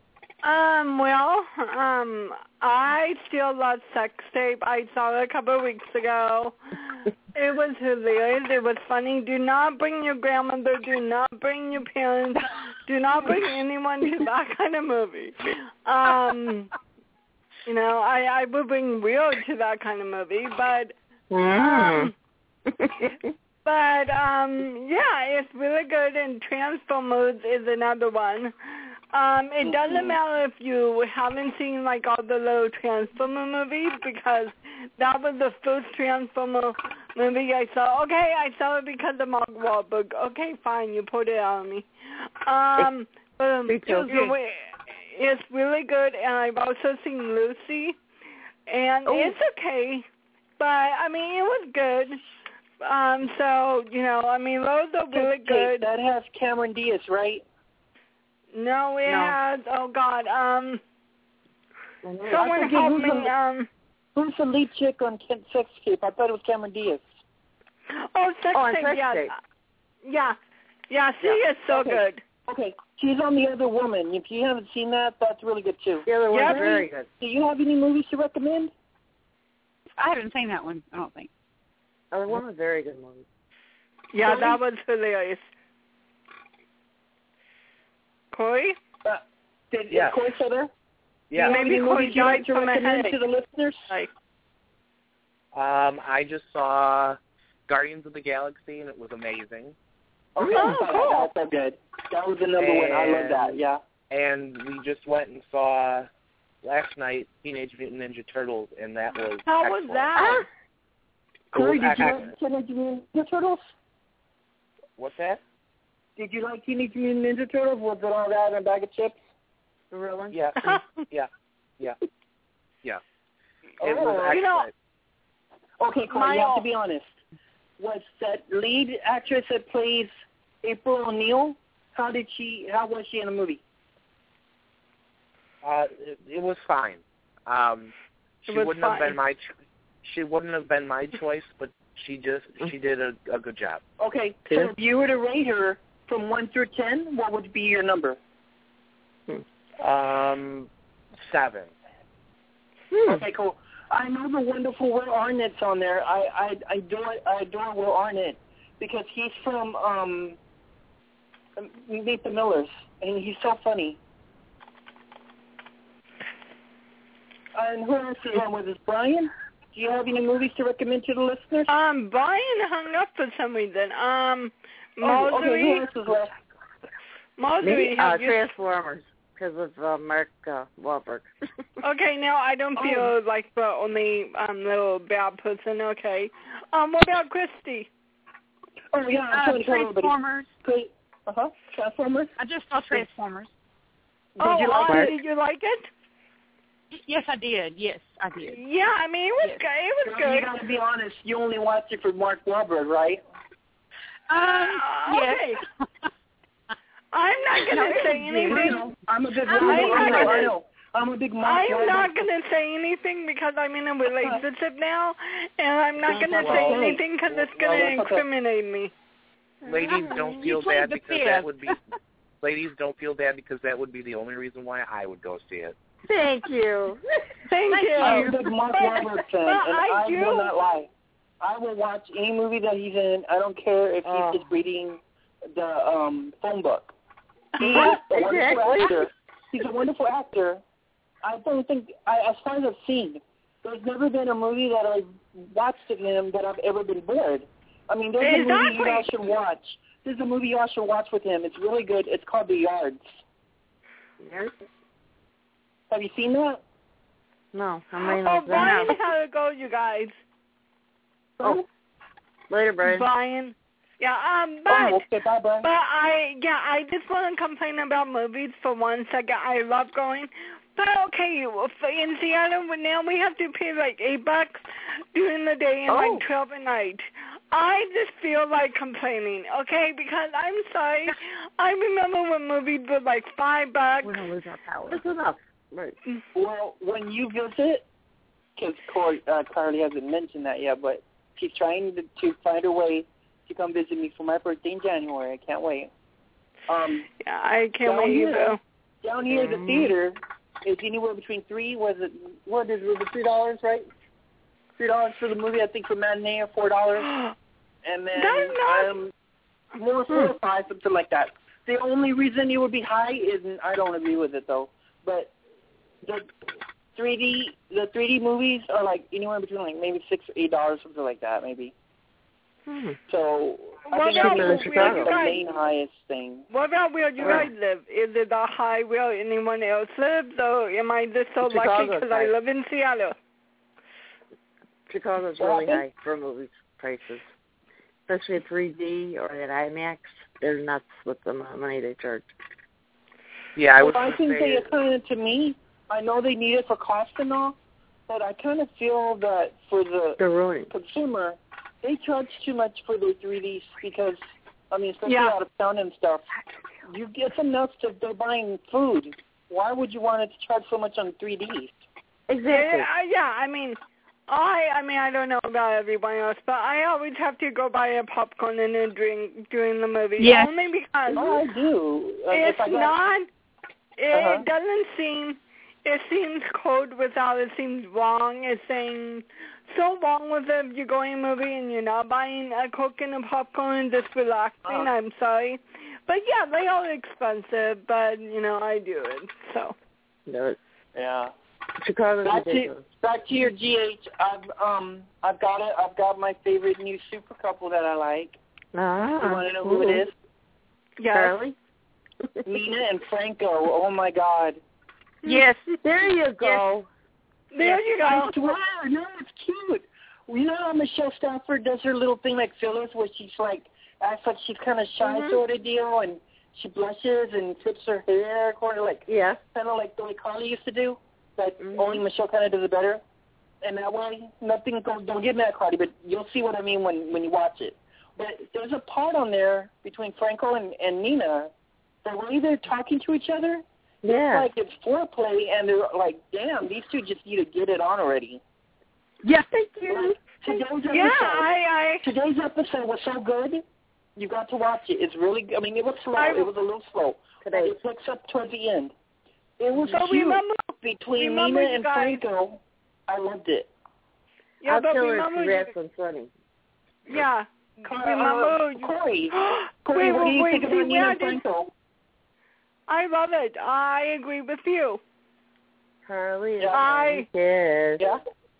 Um, well, um, I still love Sex Tape. I saw it a couple of weeks ago. It was hilarious. It was funny. Do not bring your grandmother. Do not bring your parents. Do not bring anyone to that kind of movie. Um, you know, I, I would bring Will to that kind of movie, but um, but um, yeah, it's really good. And Transformers is another one. Um, it doesn't matter if you haven't seen like all the little Transformer movies because that was the first Transformer movie I saw. Okay, I saw it because of Mark Wahlberg. Okay, fine, you put it on me. Um, but um, Me too. it's, really, it's really good, and I've also seen Lucy, and Oh. it's okay, but I mean it was good. Um, so you know, I mean those are really good. That has Cameron Diaz, right? No, it No. has. Oh God. Um, I someone forget help who's me. the- Um. Who's the lead chick on Kent Sex Tape? I thought it was Cameron Diaz. Oh, Sex Oh, on Tape. Sex Yeah. Tape. Yeah. Yeah. She Yeah. is so Okay. good. Okay, she's on The Other Woman. If you haven't seen that, that's really good too. The other one's Yeah. very good. Do you have any movies to recommend? I haven't seen that one, I don't think. The other one was a very good movie. Yeah, Corey? that was hilarious. Corey? Uh, did Yeah. is Corey still there? Yeah. Do you have Maybe any Corey movies you'd like died to from a recommend headache. to the listeners? Like, Um, I just saw Guardians of the Galaxy, and it was amazing. Okay, Oh, that's cool. That's so good. That was the number one. I love that. And- Yeah. And we just went and saw last night Teenage Mutant Ninja Turtles, and that was How excellent. was that? Corey, did you excellent. like Teenage Mutant Ninja Turtles? What's that? Did you like Teenage Mutant Ninja Turtles? Was it all that and a bag of chips? The real one? Yeah, yeah, yeah, yeah. It Oh, was excellent. you know- Okay, Corey, you have My- to be honest. Was that lead actress that plays April O'Neil? How did she? How was she in the movie? Uh, it, it was fine. Um, she It was wouldn't have fine. been my. Ch- she wouldn't have been my choice, but she just she did a, a good job. Okay, so if you were to rate her from one through ten, what would be your number? Um, seven. Okay, cool. I know the wonderful Will Arnett's on there. I I, I adore I adore Will Arnett because he's from um Meet the Millers, and he's so funny. And who else is on with us? Brian? Do you have any movies to recommend to the listeners? Um, Brian hung up for some reason. Um, Oh, okay, Marjorie. who else is left? Marjorie, Me, uh, have you? Transformers, because of uh, Mark uh, Wahlberg. Okay, now I don't feel Oh. like the only um little bad person. Okay. Um, what about Christy? Oh, yeah, I'm Uh, trying to tell everybody. Transformers. Great. Uh-huh. Transformers? I just saw Transformers. Oh, you like uh, it? did you like it? Yes, I did. Yes, I did. Yeah, I mean it was Yes. good. It was Girl, you good. gotta be honest. You only watched it for Mark Wahlberg, right? Um, Uh, okay. yes. I'm not gonna No, say it was anything. Real. I'm a big I'm I know, not I know, gonna- I know. I'm a big Mark I'm Wahlberg. not gonna say anything because I'm in a relationship now, and I'm not gonna Well, say anything because it's gonna well, that's okay. incriminate me. Ladies, don't You feel played bad the because fifth. that would be. Ladies, don't feel bad because that would be the only reason why I would go see it. Thank you. Thank, Thank you. I'm a big Mark Wahlberg fan, But and I I, do. will not lie. I will watch any movie that he's in. I don't care if he's Oh. just reading the um, phone book. He's a wonderful Exactly. actor. He's a wonderful actor. I don't think, I, as far as I've seen, there's never been a movie that I've watched of him that I've ever been bored. I mean, there's a movie you Exactly. all should watch. There's a movie you all should watch with him. It's really good. It's called The Yards. Have you seen that? No, how many Oh, of Brian that? had to go, you guys. Oh, later, Brian. Brian. Yeah, um, but, Oh, okay, bye, bye. but I, yeah, I just want to complain about movies for one second. I love going. But okay, in Seattle, now we have to pay like eight bucks during the day and Oh. like twelve at night. I just feel like complaining, okay? Because I'm sorry, I remember when movies were like five bucks. We're gonna lose our power. That's enough. Right. Well, when you visit, because uh, Carly hasn't mentioned that yet, but she's trying to, to find a way to come visit me for my birthday in January. I can't wait. Um, Yeah, I can't down wait here, either. Down here, the theater is anywhere between three. Was it what is it? Three dollars, right? Three dollars for the movie. I think for matinee, or four dollars, and then That's not- um, more four or five, something like that. The only reason it would be high is I don't agree with it though, but the three D the three D movies are like anywhere between like maybe six or eight dollars, something like that, maybe. Hmm. So I What think about that's where the you guys- main highest thing. What about where you Right. guys live? Is it the high where anyone else lives, or am I just so lucky Chicago's because I high. live in Seattle? Chicago's Well, I really think- high for movie prices, especially at three D or at IMAX. They're nuts with the amount of money they charge. Yeah, I would Well, I can say say it's kind of to me. I know they need it for cost and all, but I kind of feel that for the They're ruining. consumer, they charge too much for their three Ds because, I mean, especially Yeah. out of town and stuff. You get enough to they're buying food. Why would you want to charge so much on three Ds? Exactly. Yeah, I- yeah, I mean, I I mean I don't know about everyone else, but I always have to go buy a popcorn and a drink during the movie. Yes. Only because Oh, I do. Uh, it's if I got, not. It Uh-huh. doesn't seem. It seems cold without. It seems wrong. It's saying so wrong with it. If you're going to a movie and you're not buying a Coke and a popcorn and just relaxing. Uh-huh. I'm sorry, but yeah, they are expensive. But you know, I do it. So No, yeah. Chicago's Back to ridiculous. back to your G H. I've um I've got it. I've got my favorite new super couple that I like. Ah, You want to know who it is? yes. Charlie? Nina and Franco. Oh my God. Yes, there you go. Yes. There you go. I swear, no, it's cute. You know how Michelle Stafford does her little thing like Phyllis, where she's like, acts like she's kind of shy Mhm. sort of deal, and she blushes and flips her hair, kind of like, yeah, kind of like the way Carly used to do. But Mhm. only Michelle kind of does it better. And that way, nothing goes. Don't get mad, Carly, but you'll see what I mean when when you watch it. But there's a part on there between Franco and, and Nina, the way they're talking to each other. Yeah. It's like it's foreplay, and they're like, damn, these two just need to get it on already. Yes, they do. Like, today's episode, Yeah, I, I. Today's episode was so good. You got to watch it. It's really. I mean, it was slow. I, it was a little slow. Today it picks up towards the end. It was but huge remember, between remember Nina and guys, Franco. I loved it. Yeah, I'll but tell her remember, congrats on Sunny. Yeah. Uh, Remember, Corey. Corey, wait, what do you wait, think wait, about Nina yeah, and Franco? I love it. I agree with you. Harley and I. Kiss. Yeah.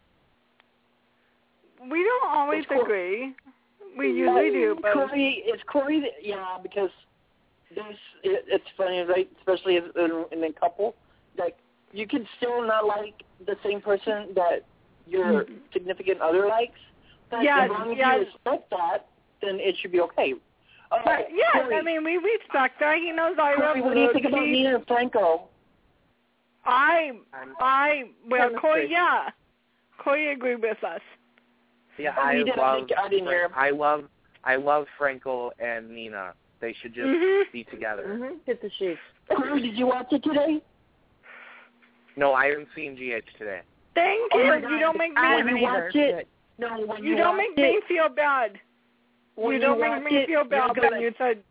We don't always It's Cor- agree. We usually do, but Corey, it's Corey. That, yeah, because there's. It, it's funny, right? Especially in, in a couple, like you can still not like the same person that your significant other likes. But yes, as long as yes. you respect that, then it should be okay. Uh, But yes, Corey, I mean we respect that. He knows I Corey, love what do you think Luke. about Nina and Franco? I, I, well, Chemistry. Corey, yeah, Corey agreed with us. Yeah, Oh, I you did? I love. think- I didn't hear him. I love. I love Franco and Nina. They should just Mhm. be together. Mm-hmm. Get the sheets. Corey, did you watch it today? No, I haven't seen G H today. Thank Oh you. my You God. don't make me. I When haven't you either. watch it, no, when You you don't watch make me it, feel bad. when You don't watch make me it, feel bad you're gonna, when you said.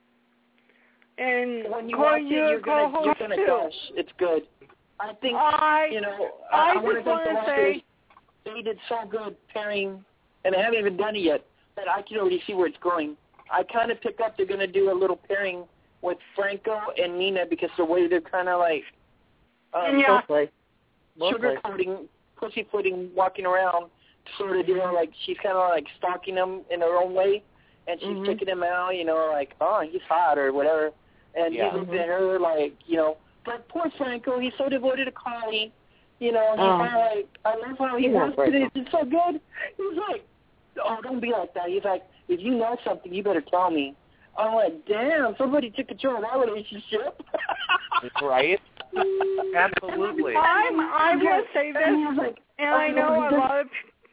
And when you Corey, watch it, you're you're gonna, co-host you're gonna too. gush. It's good. I think I, you know. I I, I want just to want thank the to writers. say, They did so good pairing, and I haven't even done it yet. But I can already see where it's going. I kind of pick up they're gonna do a little pairing with Franco and Nina because the way they're kind of like um, Yeah. Mostly. Mostly. sugarcoating, pussyfooting, walking around, sort of deal. Like she's kind of like stalking him in her own way, and she's Mhm. checking him out. You know, like oh he's hot or whatever, and Yeah. he looks at her like you know. But poor Franco, he's so devoted to Carly. You know, he's Oh. kinda like I love how he He's not wants it. Franco. It's so good. He's like, oh, don't be like that. He's like, if you know something, you better tell me. I'm like, damn, somebody took control of that relationship. Right? Absolutely. I'm, I'm gonna say this, And he's like, and I okay, know well, a he lot of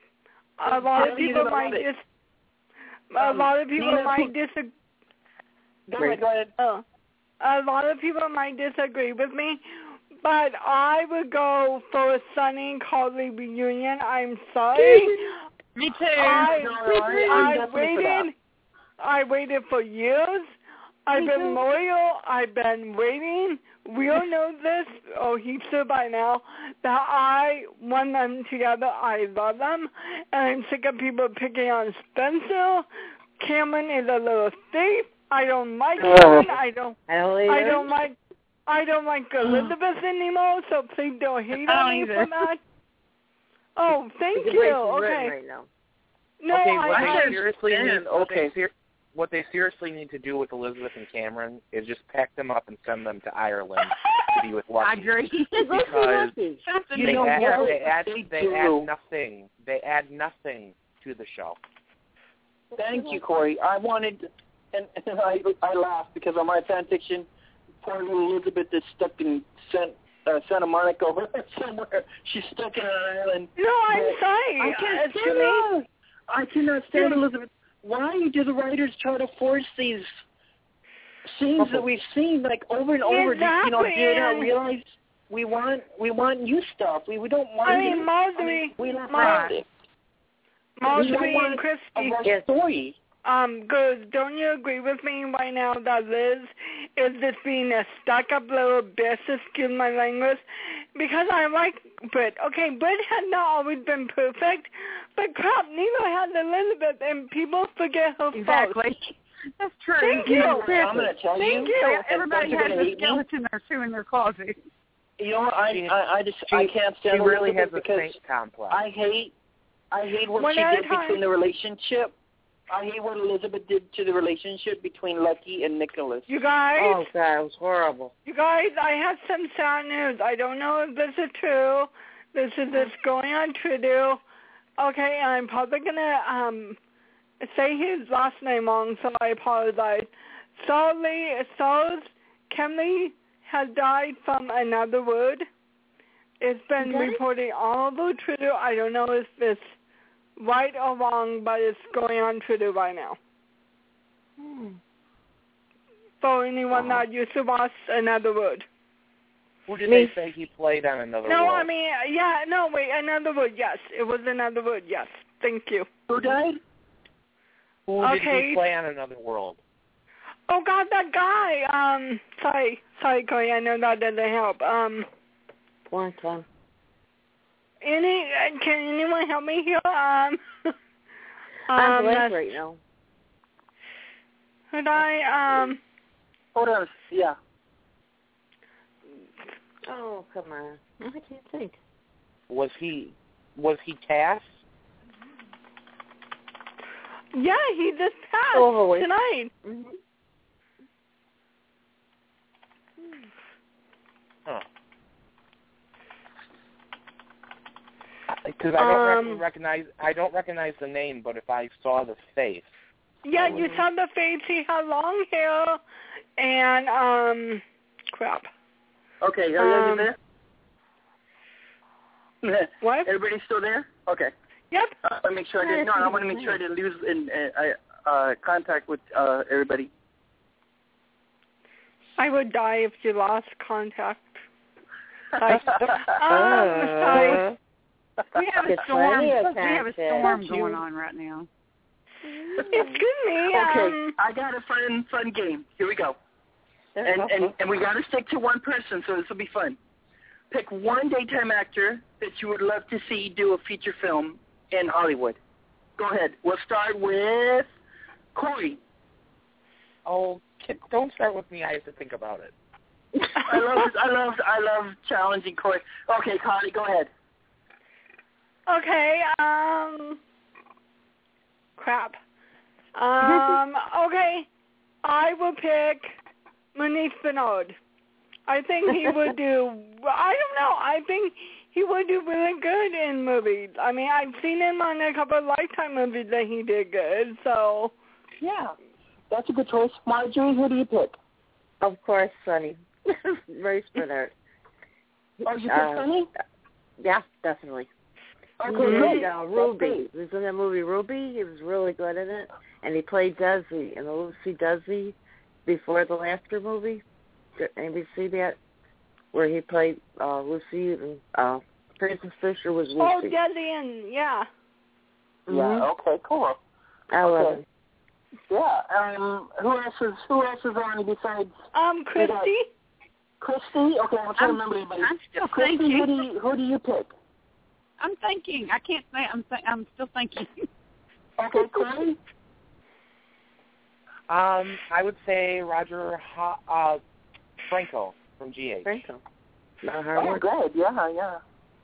a lot of Yeah, you people know might about it. dis a Um, lot of people Nina, might who- disagree. Go ahead, go ahead. Oh, a lot of people might disagree with me, but I would go for a Sunny and Carly reunion. I'm sorry. Me too. I, No, no, I- I'm I definitely for that. waited. I waited for years. I've Me been too. loyal. I've been waiting. We all know this. Oh, he's sure by now that I want them together. I love them, and I'm sick of people picking on Spencer. Cameron is a little thief. I don't like Cameron. I don't. I don't either. I don't like. I don't like Elizabeth anymore. So please don't hate I on don't me either. for that. Oh, thank The you. way she's written Okay. right now. No, okay, I. what I they seriously need, what okay. they ser- what they seriously need to do with Elizabeth and Cameron is just pack them up and send them to Ireland to be with I Lucky. agree. Because Something You they know add, what? they add, They they do. add nothing. They add nothing to the show. Thank you, Corey. I wanted, and, and I I laughed because on my fan fiction, poor little Elizabeth is stuck in San, uh, Santa Monica or somewhere. She's stuck in an island. No, I'm But sorry. I can't It's stand to me. her. I cannot stand Elizabeth. Why do the writers try to force these scenes that we've seen like over and over? Do You know, do you not Exactly. realize we want we want new stuff. We we don't want. I mean, to- Marjorie, we don't Mar- want it. We Marjorie don't and want Christy. a more story. Um, good. Don't you agree with me right now that Liz is just being a stuck-up little bitch, excuse my language? Because I like Britt. Okay, Britt had not always been perfect, but crap, neither had Elizabeth, and people forget her faults. Exactly. That's true. Thank You you. know what, I'm going to tell Thank you. you. Everybody Don't you has gonna a hate me? skeleton or two in their closet. You know what? I She- I, I just She, I can't she stand really has Elizabeth a because saint complex. I hate I hate what One she at a did time. between the relationship I hate what Elizabeth did to the relationship between Lucky and Nicholas. You guys? Oh, God, it was horrible. You guys, I have some sad news. I don't know if this is true. This is this going on Twitter. Okay, I'm probably going to um, say his last name wrong, so I apologize. Solly, Sols Kemley has died from another word. It's been Okay. reported all over Twitter. I don't know if it's right or wrong, but it's going on Twitter right now. Hmm. For anyone Uh-huh. that used to watch Another Word. Who did Me. they say he played on Another No, World? I mean, yeah, no, wait, Another Word, yes. It was Another Word, yes. Thank you. Who died? Who did Okay. he play on Another World? Oh, God, that guy. Um, sorry. Sorry, Corey, I know that doesn't help. Um, One time. any, uh, can anyone help me here? Um, I'm um, blank that's- right now. Could I, um, Hold on. Yeah. Oh, come on. I can't think. Was he was he Cass? yeah, he just passed Overweight. tonight. Mm-hmm. Huh. Because I don't Um, rec- recognize I don't recognize the name, but if I saw the face, Yeah, you saw the face. He had long hair, and, um, crap. Okay, are you Um, there? What? Everybody still there? Okay. Yep. I want to make sure I didn't. No, I want to make sure I didn't lose in uh, uh, contact with uh, everybody. I would die if you lost contact. Sorry. um, Uh, sorry. We have a It's storm. plenty of We have a contact. storm You- going on right now. Excuse me. Okay, Um, I got a fun, fun game. Here we go. There And you go. and, and we got to stick to one person, so this will be fun. Pick one daytime actor that you would love to see do a feature film in Hollywood. Go ahead. We'll start with Corey. oh, kid, don't start with me. I have to think about it. I love, I love, I love challenging Corey. Okay, Connie, go ahead. okay. Um, crap. Um, okay. I will pick Manish Bernard. I think he would do, I don't know, I think he would do really good in movies. I mean, I've seen him on a couple of Lifetime movies that he did good, so. Yeah, that's a good choice. Marjorie, who do you pick? Of course, Sonny. Very Bernard. Oh, you pick Uh, Sonny? Yeah, definitely. Okay, He great. played uh, That's Ruby. great. He was in that movie Ruby. He was really good in it. And he played Desi in the Lucy Desi before the Laughter movie. Did anybody see that? Where he played uh, Lucy and uh, Frances Fisher was Lucy. Oh, Desian, yeah. Mhm. Yeah, okay, cool. I love Okay. him. Yeah, um, who else is, who else is on besides Um, Christy? Christy? Okay, I'm trying to I'm, remember everybody. I'm still Christy, thinking. who do you, who do you pick? I'm thinking. I can't say. I'm. Th- I'm still thinking. Okay, Corey? Um, I would say Roger ha- uh, Franco from G H. Franco. Not hard Oh, work. good, yeah, yeah.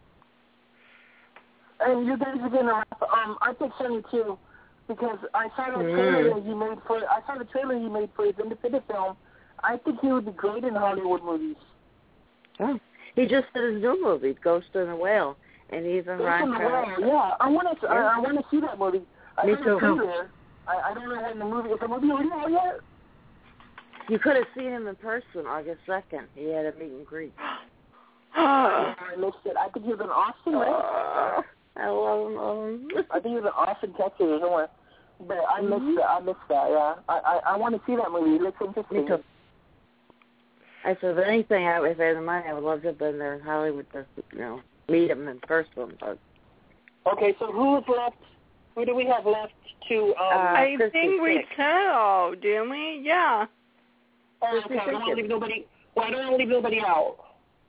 And you guys are gonna, um, I picked Sonny too, because I saw the trailer Mm. that he made for, I saw the trailer he made for his independent film. I think he would be great in Hollywood movies. Oh. He just did his new movie, Ghost in the Whale, and even Ghost Ron in the Crow. Whale, yeah, I want to, Yeah. I, I want to see that movie. I Me saw too. the trailer. I, I don't know when the movie, is the movie already out yet? You could have seen him in person August second. He had a meet and greet. I missed it. I think he was in Austin, right? I love him. Love him. I think he was in Austin, Texas, or somewhere. But I missed Mhm. that. I missed that. Yeah, I I, I want to see that movie. It looks interesting. Me too. I said, if anything, I, if I had the money, I would love to have been there in Hollywood to, you know, meet him in person. But Okay, so who's left? Who do we have left to? Um, Uh, I Christy think we Dick. tell, didn't we? Yeah. oh, okay, I don't want to leave nobody. Well, I don't want to leave nobody out.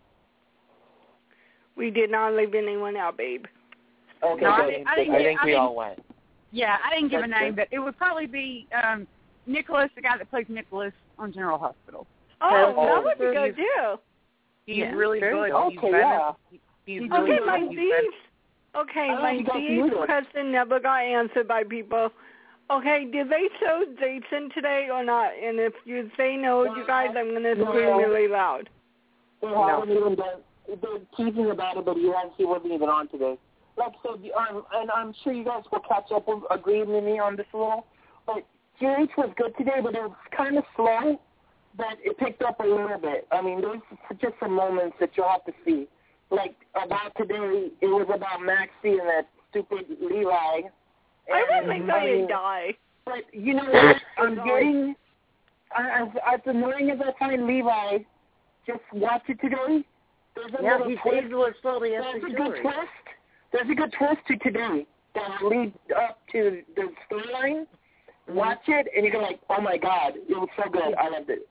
We did not leave anyone out, babe. Okay, No, I good. didn't- I didn't I get- think I we didn't- all went. Yeah, I didn't give That's a name, good. but it would probably be um, Nicholas, the guy that plays Nicholas on General Hospital. Oh, Oh, that would be good, he's- too. He's Yeah, really very good. good. He's Okay, been, yeah. He's really Okay, good. my He's been- Z's. Okay, I don't my think I can Z's do that. question never got answered by people. Okay, did they show Jason today or not? And if you say no, you guys, I'm going to scream really loud. They haven't even done. They're teasing about it, but he has. He wasn't even on today. Like so, um, and I'm sure you guys will catch up with agreeing with me on this a little. But G H was good today, but it was kind of slow. But it picked up a little bit. I mean, there's just some moments that you'll have to see. Like about today, it was about Maxie and that stupid Levi. I wasn't going to die. But you know what? I'm getting, as, as annoying as I find Levi, just watch it today. There's a yeah, little he's twist. able to slowly There's a good twist. There's a good twist to today that will lead up to the storyline. Mm-hmm. Watch it, and you're like, oh my God, it was so good. I loved it.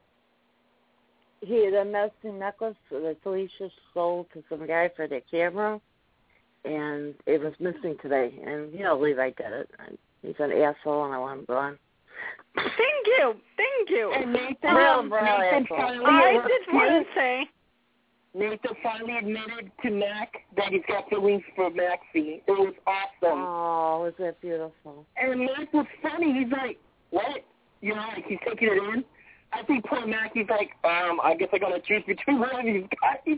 He the messing necklace that Felicia sold to some guy for the camera. And it was missing today. And, you know, Levi did it. He's an asshole, and I want him gone. Thank you. Thank you. And Nathan, um, Nathan finally, I just want to say. Nathan finally admitted to Mac that he's got feelings for Maxie. It was awesome. Oh, was that beautiful. And Mac was funny. He's like, what? You know, like he's taking it in. I think poor Mac, he's like, um, I guess I got to choose between one of these guys.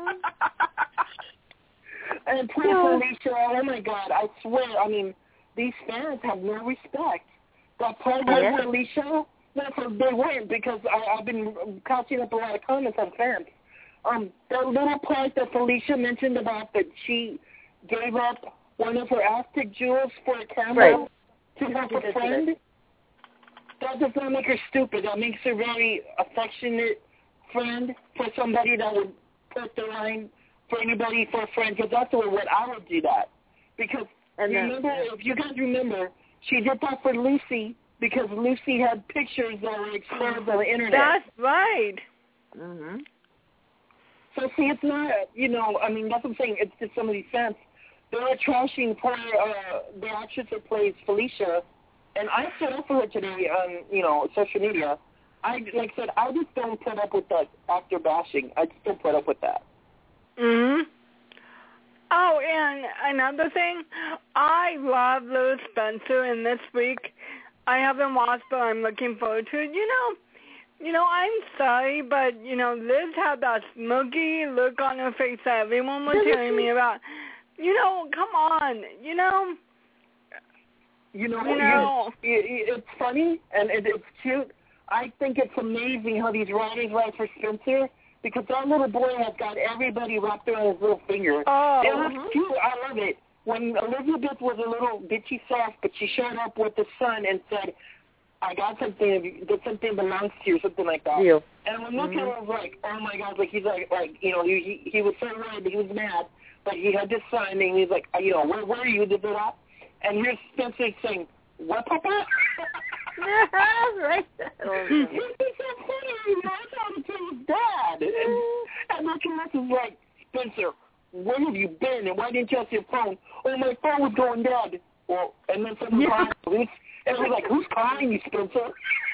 And poor Yeah. Felicia, oh my God, I swear, I mean, these fans have no respect. That part with Yeah. Felicia, no, so they weren't, because I, I've been catching up a lot of comments on fans. Um, that little part that Felicia mentioned about that she gave up one of her Aztec jewels for a camera Right. to help a friend, that does not make her stupid. That makes her very affectionate friend for somebody that would put the line for anybody for a friend, because that's the way what I would do that. Because And then, remember, if you guys remember, she did that for Lucy because Lucy had pictures that were exposed on the internet. That's right. Mm-hmm. So see, it's not, you know, I mean, that's what I'm saying. It's just some of these fans. They're trashing poor uh, the actress that plays Felicia, and I stood up for her today on, you know, social media. I, like I said, I just don't put up with that actor bashing. I just don't put up with that. Hmm. Oh, and another thing, I love Louis Spencer, and this week I haven't watched, but I'm looking forward to it. You know, you know, I'm sorry, but you know, Liz had that smoky look on her face that everyone was telling me about. You know, come on, you know. You know, you know. You, it, it's funny and it, it's cute. I think it's amazing how these writers write for Spencer. Because that little boy has got everybody wrapped around his little finger. Oh, it looks uh-huh. cute. I love it. When Elizabeth was a little bitchy soft, but she showed up with the son and said, I got something that something belongs to you, or something like that. You. And when Luca Mm-hmm. was like, oh, my God, like he's like, like you know, he, he he was so worried that he was mad, but he had this son, and he's like, you know, where, where are you, this and that? And here's Spencer saying, what, Papa? Right. It's so funny, you know, I thought it was dad. And, and Nicholas is like, Spencer, where have you been, and why didn't you answer your phone? Oh, my phone was going dead. Well, and then someone Yeah. called police, and we're like, who's calling you, Spencer?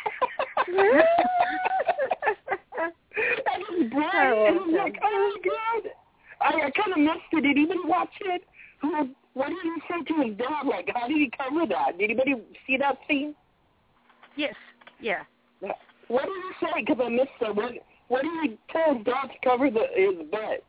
And it's bright, and it's like, oh, my God. I, I kind of missed it. Did anybody watch it? Who? What did he say to his dad? Like, how did he cover that? Did anybody see that scene? Yes. Yeah. What did he say? Because I missed it. What, what did he tell his dad to cover the, his butt?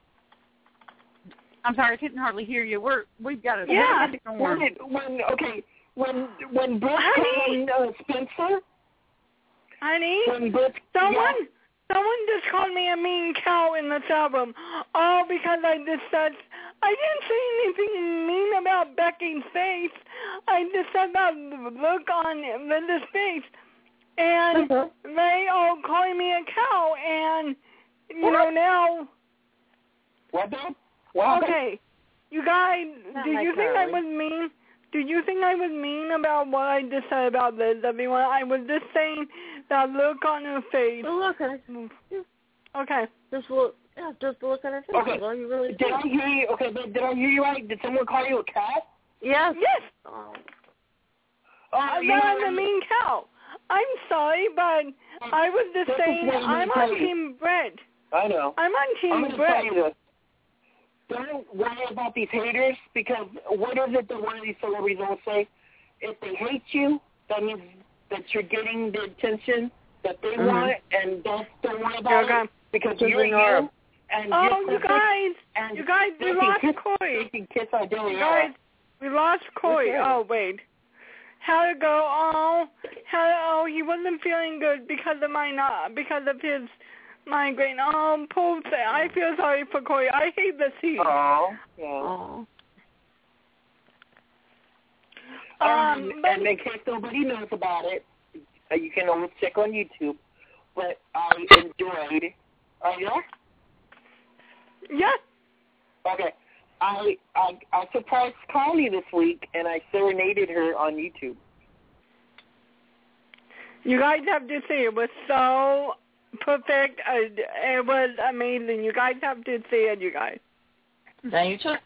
I'm sorry, I couldn't hardly hear you. We're we've got a Yeah. different When, one. it, when okay, when when Brooke called uh, Spencer. Honey, when Brooke, someone, yeah. someone just called me a mean cow in this album. Oh, because I just said, I didn't say anything mean about Becky's face. I just said about the look on Linda's face. And Mm-hmm. they all calling me a cow. And, you know, now... What the? What? Okay. You guys, Not do my you think I Carly. was mean? Do you think I was mean about what I just said about Liz, everyone? I was just saying that look on her face. Well, look at her. Okay. Just look. Yeah, just look at her face. Okay. That's all you really Did do. I hear you? Okay, but did I hear you right? Did someone call you a cat? Yes. Yes. Oh. Oh, Uh, you that know, I'm a mean cow. I'm sorry, but I was just This is saying what I'm I'm gonna on tell you. Team Brett. I know. I'm on I'm Team going to Brett. tell you this. Don't worry about these haters, because what is it that one of these celebrities will say? if they hate you, that means that you're getting the attention that they Mhm. want, and don't don't worry about Okay. it because Just you're ignore you. 'em. And Oh, you're you perfect, guys, and you guys, we they can lost kiss, Coy. They can kiss our Delilah. You guys, we lost Coy. Okay. Oh, wait. How'd it go? Oh, how, oh, he wasn't feeling good because of my not because of his migraine. Oh, poor thing. I feel sorry for Coy. I hate this heat. Oh, yeah. Oh. Um, Um, but- and in case nobody knows about it, uh, you can always check on YouTube. But I enjoyed. Are you there? Yeah. Okay. I, I I surprised Connie this week, and I serenaded her on YouTube. You guys have to see it was so perfect. Uh, it was amazing. You guys have to see it, you guys. Now you check.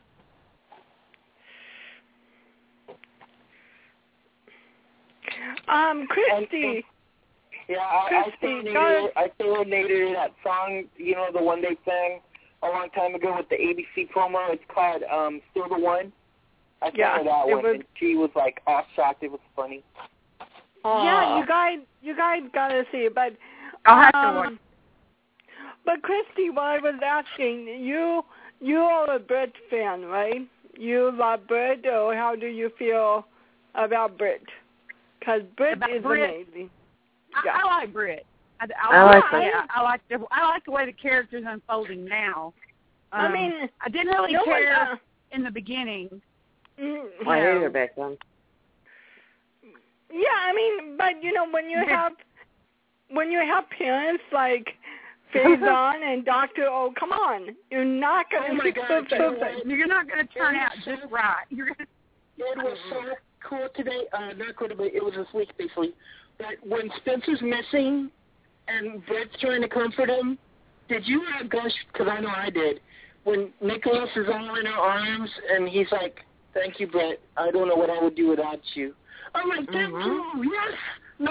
Um, Christy. Yeah, I, I Christy, serenaded go- her, I serenaded her that song, you know, the one they sang a long time ago with the A B C promo. It's called um, Still the One. I sang Yeah, her that it one, was- and she was like all shocked. It was funny. Yeah, you guys, you guys gotta see it, but I'll have to um, watch. But Christy, what I was asking you, you are a Brit fan, right? You love Brit, or how do you feel about Brit? Because Brit About is Brit? amazing. I, Yeah. I like Brit. I, I, I like yeah, her. I like the I like the way the character's unfolding now. Um, I mean, I didn't really no one, care uh, in the beginning. Mm, Well, I hated No. her back then. Yeah, I mean, but you know, when you have when you have parents like Faison and Doctor O, come on, you're not gonna Oh my be God, perfect. you know what? You're not going to turn It out was just so- right. You're gonna, It was so cool today. Uh, not cool today. It was this week, basically. But when Spencer's missing and Brett's trying to comfort him, did you uh, gush? Because I know I did. When Nicholas is all in her arms and he's like, "Thank you, Brett. I don't know what I would do without you." I'm like, "Thank Mhm. you. Yes. No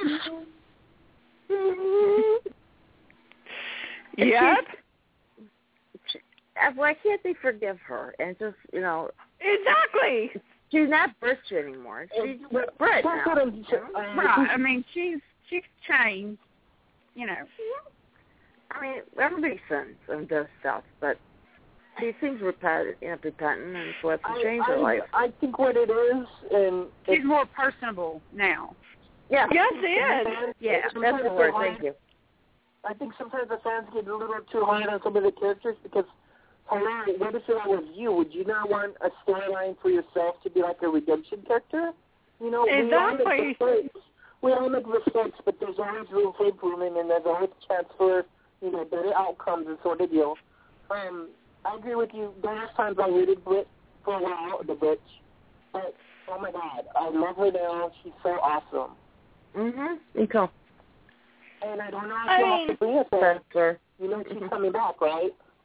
news." Yep, Uh, Why can't they forgive her and just, you know, exactly. she's not Brit anymore. She's But Brit that's now. what I'm saying. Uh, right. I mean, she's she's changed. You know. I mean, everybody sins and does stuff, but she seems repentant, you know, repentant and she wants to I, change her I, life. I think what it is, and She's it's, more personable now. Yeah. Yes, it is. Yeah. That's the word. Thank you. I think sometimes the fans get a little too hard on some of the characters because, hello, what if that was you? Would you not want a storyline for yourself to be like a redemption character? You know, we all Exactly. make mistakes. We all make mistakes, but there's always room for improvement, and there's always a chance for, you know, better outcomes and sort of deal. Um, I agree with you. There was times I hated Brit for a while, the bitch. But, oh my God, I love her now. She's so awesome. Mm-hmm. Okay. And I don't know I if you're mean- a Sabrina fan. Spencer. You know she's coming back, right?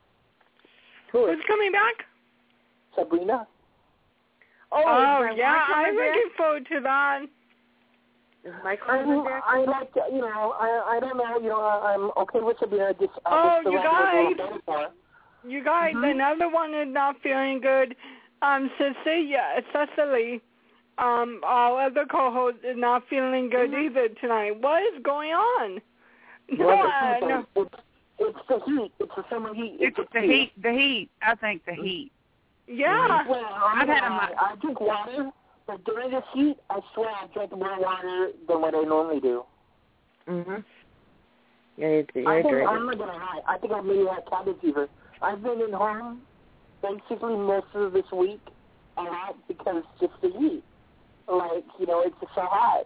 Who's coming back? Sabrina. Oh, Oh, is my yeah, wife I'm coming back? looking forward to that. Is Mike I, coming back? I like, to- you know, I I don't know, you know, I, I'm okay with Sabrina. Just I Oh, wish the you rest was a little guys. better for her. You guys, Mhm. another one is not feeling good. Um, Cecilia, Cecily, um, our other co-host is not feeling good either tonight. What is going on? No, Well, uh, it's, no. it's, it's the heat. It's the summer heat. It's the heat. The heat. I think the heat. Yeah. Well, I'm I've gonna had a lie. I drink water, but during this heat, I swear I drink more water than what I normally do. Mm-hmm. Yeah, you I think, hydrated. I'm not gonna lie. I think I've maybe had cabin fever. I've been in home basically most of this week a lot because just the heat. Like, you know, it's just so hot.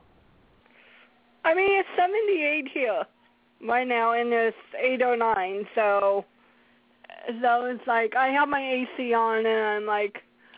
I mean, it's seventy-eight here right now, and it's eight oh nine, so so it's like I have my A C on, and I'm like,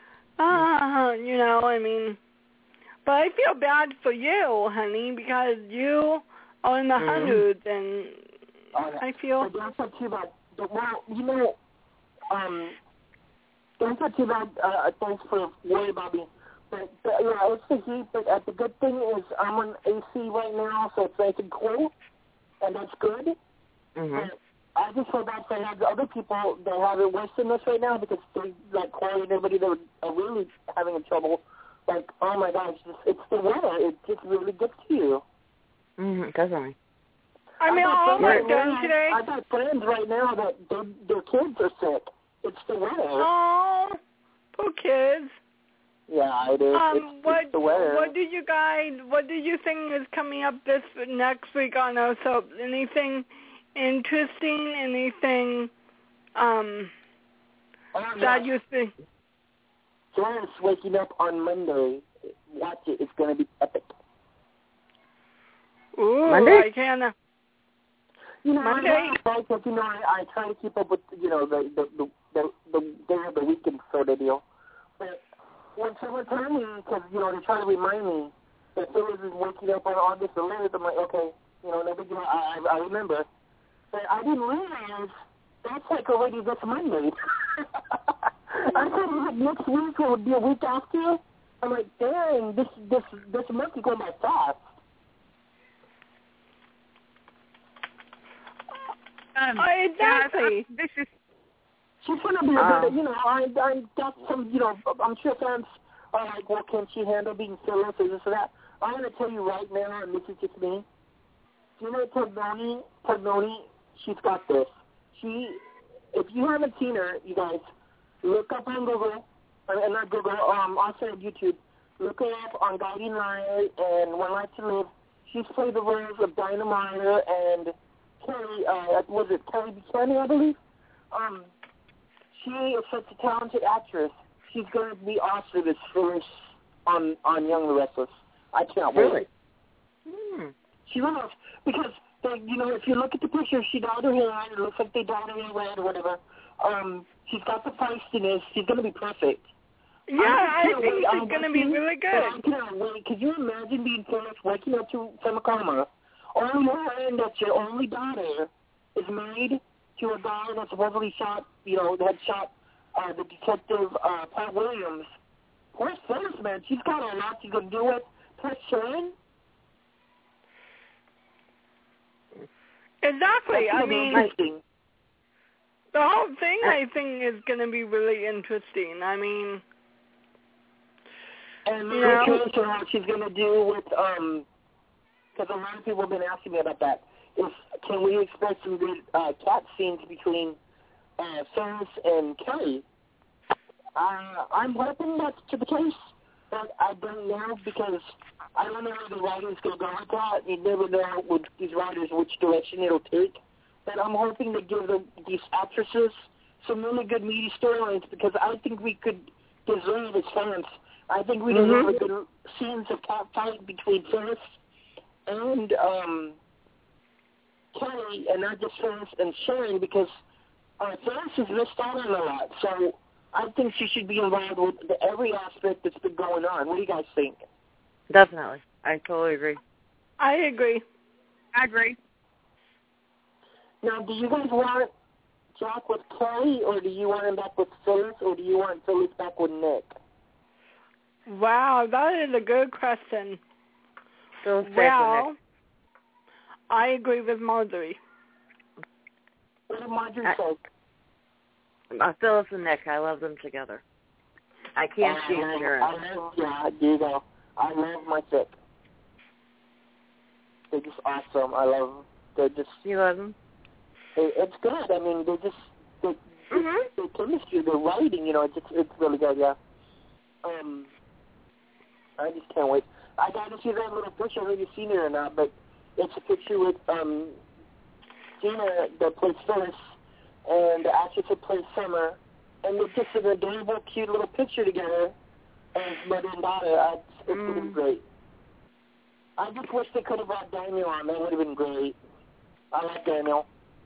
ah, you know, I mean, but I feel bad for you, honey, because you are in the Mhm. hundreds, and Oh, yeah. I feel... But don't feel too bad. But, well, you know, um, don't feel too bad. Uh, thanks for worrying about me. But, but you know, it's the heat. But uh, the good thing is I'm on A C right now, so it's nice and cool, and that's good. Mm-hmm. But I just feel bad for the other people that have it worse than this right now because they like Corey and everybody that are really having trouble like, oh my God, it's just, it's the weather. It just really gets to you. Mm-hmm, definitely. I mean, all I've done today. I got friends right now that their, their kids are sick. It's the weather. Oh, poor kids. Yeah, it is. Um, it's, what, it's the weather. What do you guys, what do you think is coming up this next week on our soap? Anything interesting? Anything um, oh, that yeah. you think? Joanne's waking up on Monday. Watch it. It's going to be epic. Ooh, Monday? I can't. You know, Monday? I like that, you know, I, I try to keep up with, you know, the the the the, the day of the weekend sort of deal. But when someone told me, because, you know, they try to remind me that Phyllis is waking up on August eleventh, I'm like, okay, you know, no big deal, I, I, I remember. But I didn't realize that's like already this Monday. I thought it was like next week or it would be a week after. I'm like, dang, this this this month is going by fast. Um, oh, exactly. Yeah, this is. She's gonna be a Um, good, you know. I I got some, you know. I'm sure fans are like, well, can she handle being Phyllis or this or that? I'm gonna tell you right now, and this is just me. Gina Tognoni, Tognoni, she's got this. She, if you haven't seen her, you guys, look up on Google, uh, not Google, um, also on YouTube. Look her up on Guiding Light and One Life to Live. She's played the roles of Dynamite and Kelly, uh, was it Kelly Buchanan, I believe? Um, she is such a talented actress. She's going to be awesome as Phyllis on, on Young and the Restless. I can't wait. Really? Hmm. She will, because, they, you know, if you look at the picture, she dyed her hair, it looks like they dyed her hair red or whatever. Um, she's got the feistiness. She's going to be perfect. Yeah, I, I think she's going to be really good. I can't wait. Could you imagine being Phyllis waking up to, from a coma, only learning that your only daughter is married to a guy that supposedly shot, you know, that shot uh, the detective, uh, Pat Williams. Poor Phyllis, man. She's got a lot she's going to deal with. Plus Sharon. Exactly. I mean, interesting. The whole thing, I think, is going to be really interesting. I mean, and you know, I'm curious to what she's going to do with, um, because a lot of people have been asking me about that. Is can we expect some good uh, cat scenes between uh, Phyllis and Kelly? Uh, I'm hoping that's to the case, but I don't know because I don't know where the writing's going to go with that. You never know with these writers which direction it'll take. But I'm hoping to give the, these actresses some really good meaty storylines because I think we could deserve as fans. I think we deserve mm-hmm. good scenes of cat fight between Phyllis and um, Kelly, and not just Phyllis and Sharon, because uh, Phyllis has missed out on a lot. So I think she should be involved with the, every aspect that's been going on. What do you guys think? Definitely. I totally agree. I agree. I agree. Now, do you guys want Jack with Kelly, or do you want him back with Phyllis, or do you want Phyllis back with Nick? Wow, that is a good question. Phyllis well, Nick. I agree with Marjorie. What did Marjorie I, say? Uh, Phyllis and Nick, I love them together. I can't uh, see Sharon. I love, yeah, you know, I love my chick. They're just awesome. I love them. They're just... You love them? It, it's good. I mean, they're just... They're, mm-hmm. the chemistry, the writing, you know, it's, it's really good, yeah. Um, I just can't wait. I got to see that little picture. I don't know if you've seen it or not, but it's a picture with um, Gina that plays Phyllis and the actress that plays Summer, and they're just an adorable, cute little picture together as mother and daughter. I, it's mm. going to be great. I just wish they could have brought Daniel on. That would have been great. I like Daniel.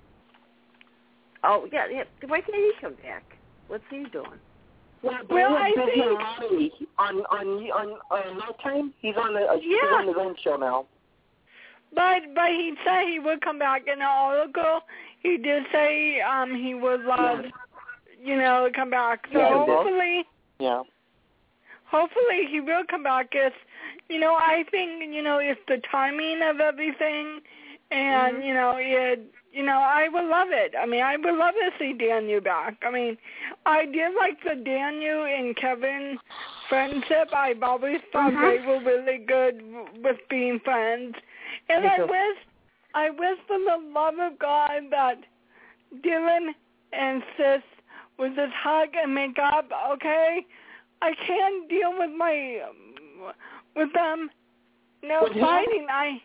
Oh, yeah, yeah. Why can't he come back? What's he doing? Yeah, well, I think Roddy on on on on Lifetime. He's on a, a yeah. he's on his own show now. But but he said he would come back in an article. He did say um he would love yeah. you know come back. So yeah, hopefully yeah. Hopefully he will come back. It's you know I think you know it's the timing of everything And, Mhm. you know, it, you know, I would love it. I mean, I would love to see Daniel back. I mean, I did like the Daniel and Kevin friendship. I've always thought Mhm. they were really good w- with being friends. And Me I too. wish, I wish for the love of God that Dylan and Sis would just hug and make up, okay? I can't deal with my, um, with them, you know, With who? fighting. I,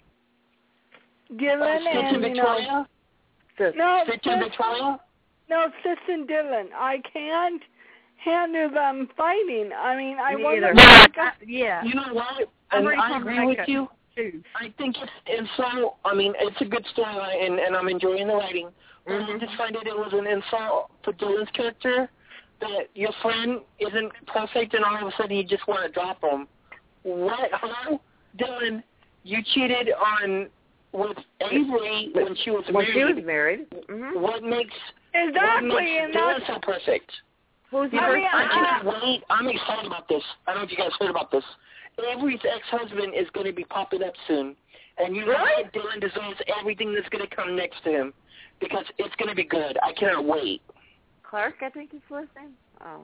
Dylan Sis and and, you know, Victoria? Sis. no, Sis and Victoria? no, Sis and Dylan. I can't handle them fighting. I mean, I Me wonder. either. Yeah, I, yeah. You know what? I'm And ready I for agree my with cut, you. too. I think it's insult. I mean, it's a good storyline, and, and I'm enjoying the writing. But Mhm. I just find it it was an insult for Dylan's character that your friend isn't perfect, and all of a sudden you just want to drop him. What? Hello, Dylan? You cheated on with Avery when she was When married. she was married. Mhm. What makes Exactly, what makes and Dylan that's, so perfect? Who's You the know, I mean, I I- cannot wait. I'm excited about this. I don't know if you guys heard about this. Avery's ex-husband is going to be popping up soon. And you know Really? what? Dylan deserves everything that's going to come next to him because it's going to be good. I cannot wait. Clark, I think his last name. Oh.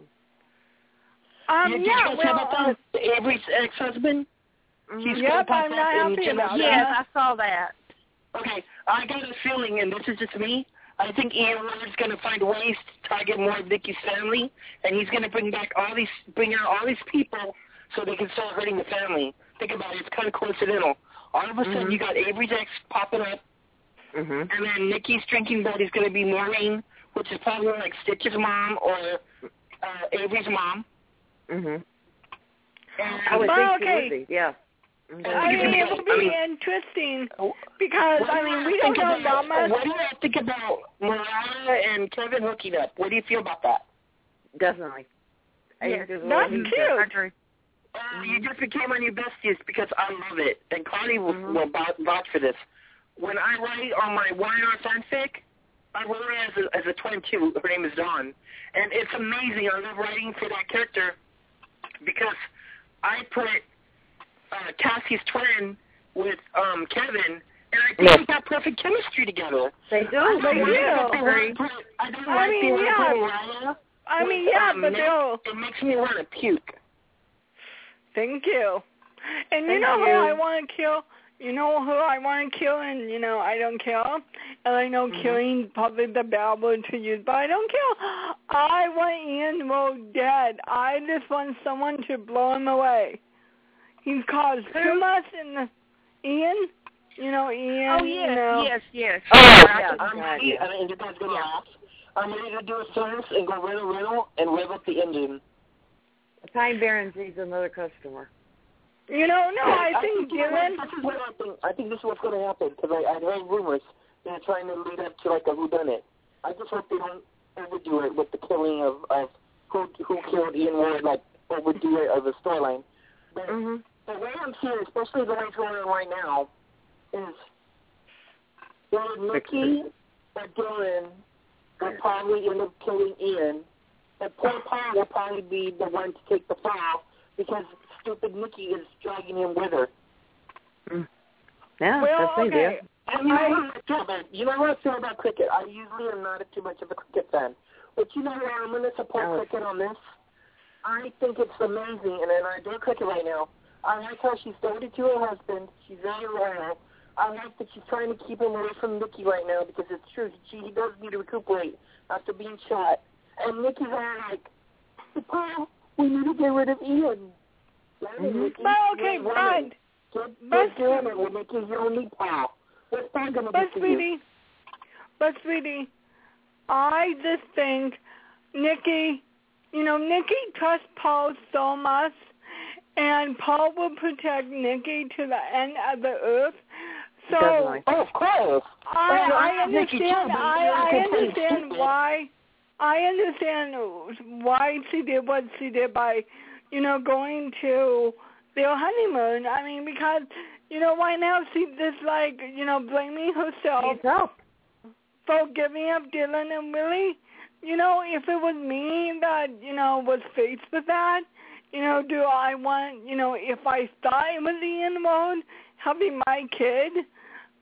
um, you, yeah, did you guys hear well, about that? Avery's ex-husband? Mhm. He's Yep, going to pop I'm up not in happy Gemma's about life. Yes, I saw that. Okay, I got a feeling, and this is just me, I think Ian Ward's going to find ways to target more of Nikki's family, and he's going to bring back all these, bring out all these people so they can start hurting the family. Think about it; it's kind of coincidental. All of a sudden, Mhm. you got Avery's ex popping up, Mhm. and then Nikki's drinking buddy is going to be Maureen, which is probably like Stitch's mom or uh, Avery's mom. Mhm. And I would Well, think she okay. would be. Yeah. And I I think mean, it's it will gonna be be- I mean, interesting because, what do I you mean, guys we don't think know about, that much. What do you guys think about Mariah and Kevin hooking up? What do you feel about that? Definitely. I Yes, think there's a that's little cute. I agree. Uh, you just became my new besties because I love it, and Claudia will, Mhm. will vouch vouch for this. When I write on my Y R fanfic, I wrote her as a, as a twin too. Her name is Dawn, and it's amazing. I love writing for that character because I put uh, Cassie's twin with um, Kevin, and I think Yes. they got perfect chemistry together. They do. I They don't like do. that they want to put- I don't I like mean, they want to yeah. put Mariah I mean, with, yeah, um, but Nick. they'll. It makes me want to puke. Thank you. And you Thank know who you. I want to kill? You know who I want to kill, and you know I don't kill. And I know Mhm. killing probably the bad word to use, but I don't kill. I want Ian Moe dead. I just want someone to blow him away. He's caused too much in the Ian. You know Ian. Oh, You yes, know. yes, yes. Oh, yeah, I'm yeah, ready. yeah. I mean, you guys gonna laugh. I'm ready to do a service and go riddle riddle and rev up the engine. Pine Barrens needs another customer. You know, no, I think you know Dylan. what, This is what I think. I think this is what's going to happen because I, I've heard rumors they're trying to lead up to like a whodunit. I just hope they don't overdo it with the killing of, of who who killed Ian Ward, like overdo it as a storyline. But Mhm. the way I'm seeing, especially the way it's going on right now, is either Nikki or Dylan will probably end up killing Ian, and poor Paul will probably be the one to take the fall because stupid Nikki is dragging him with her. Mm. Yeah, Well, that's the okay. idea. And you know, what I feel about, you know how I feel about cricket? I usually am not too much of a cricket fan. But you know what? I'm going to support Oh. cricket on this. I think it's amazing, and, and I do cricket right now. I like how she's devoted to her husband. She's very loyal. I like that she's trying to keep him away from Nikki right now because it's true. She, he does need to recuperate after being shot. And Nikki's all like, Paul, we need to get rid of Ian. Mm-hmm. Nikki, Well, okay, you're but running. Get, but- get doing it with Nikki. You don't need Paul. What's Paul going to But do for you? sweetie, but sweetie, I just think Nikki, you know, Nikki trusts Paul so much, and Paul will protect Nikki to the end of the earth. So Definitely. Oh, of course. I, Oh, I Nikki too, understand. but I, you're I completely understand stupid. why. I understand why she did what she did by, you know, going to their honeymoon. I mean, because you know, why now she's just like, you know, blaming herself Needs help. for giving up Dylan and Willie. You know, if it was me that, you know, was faced with that, you know, do I want, you know, if I thought it was Ian Moe having my kid,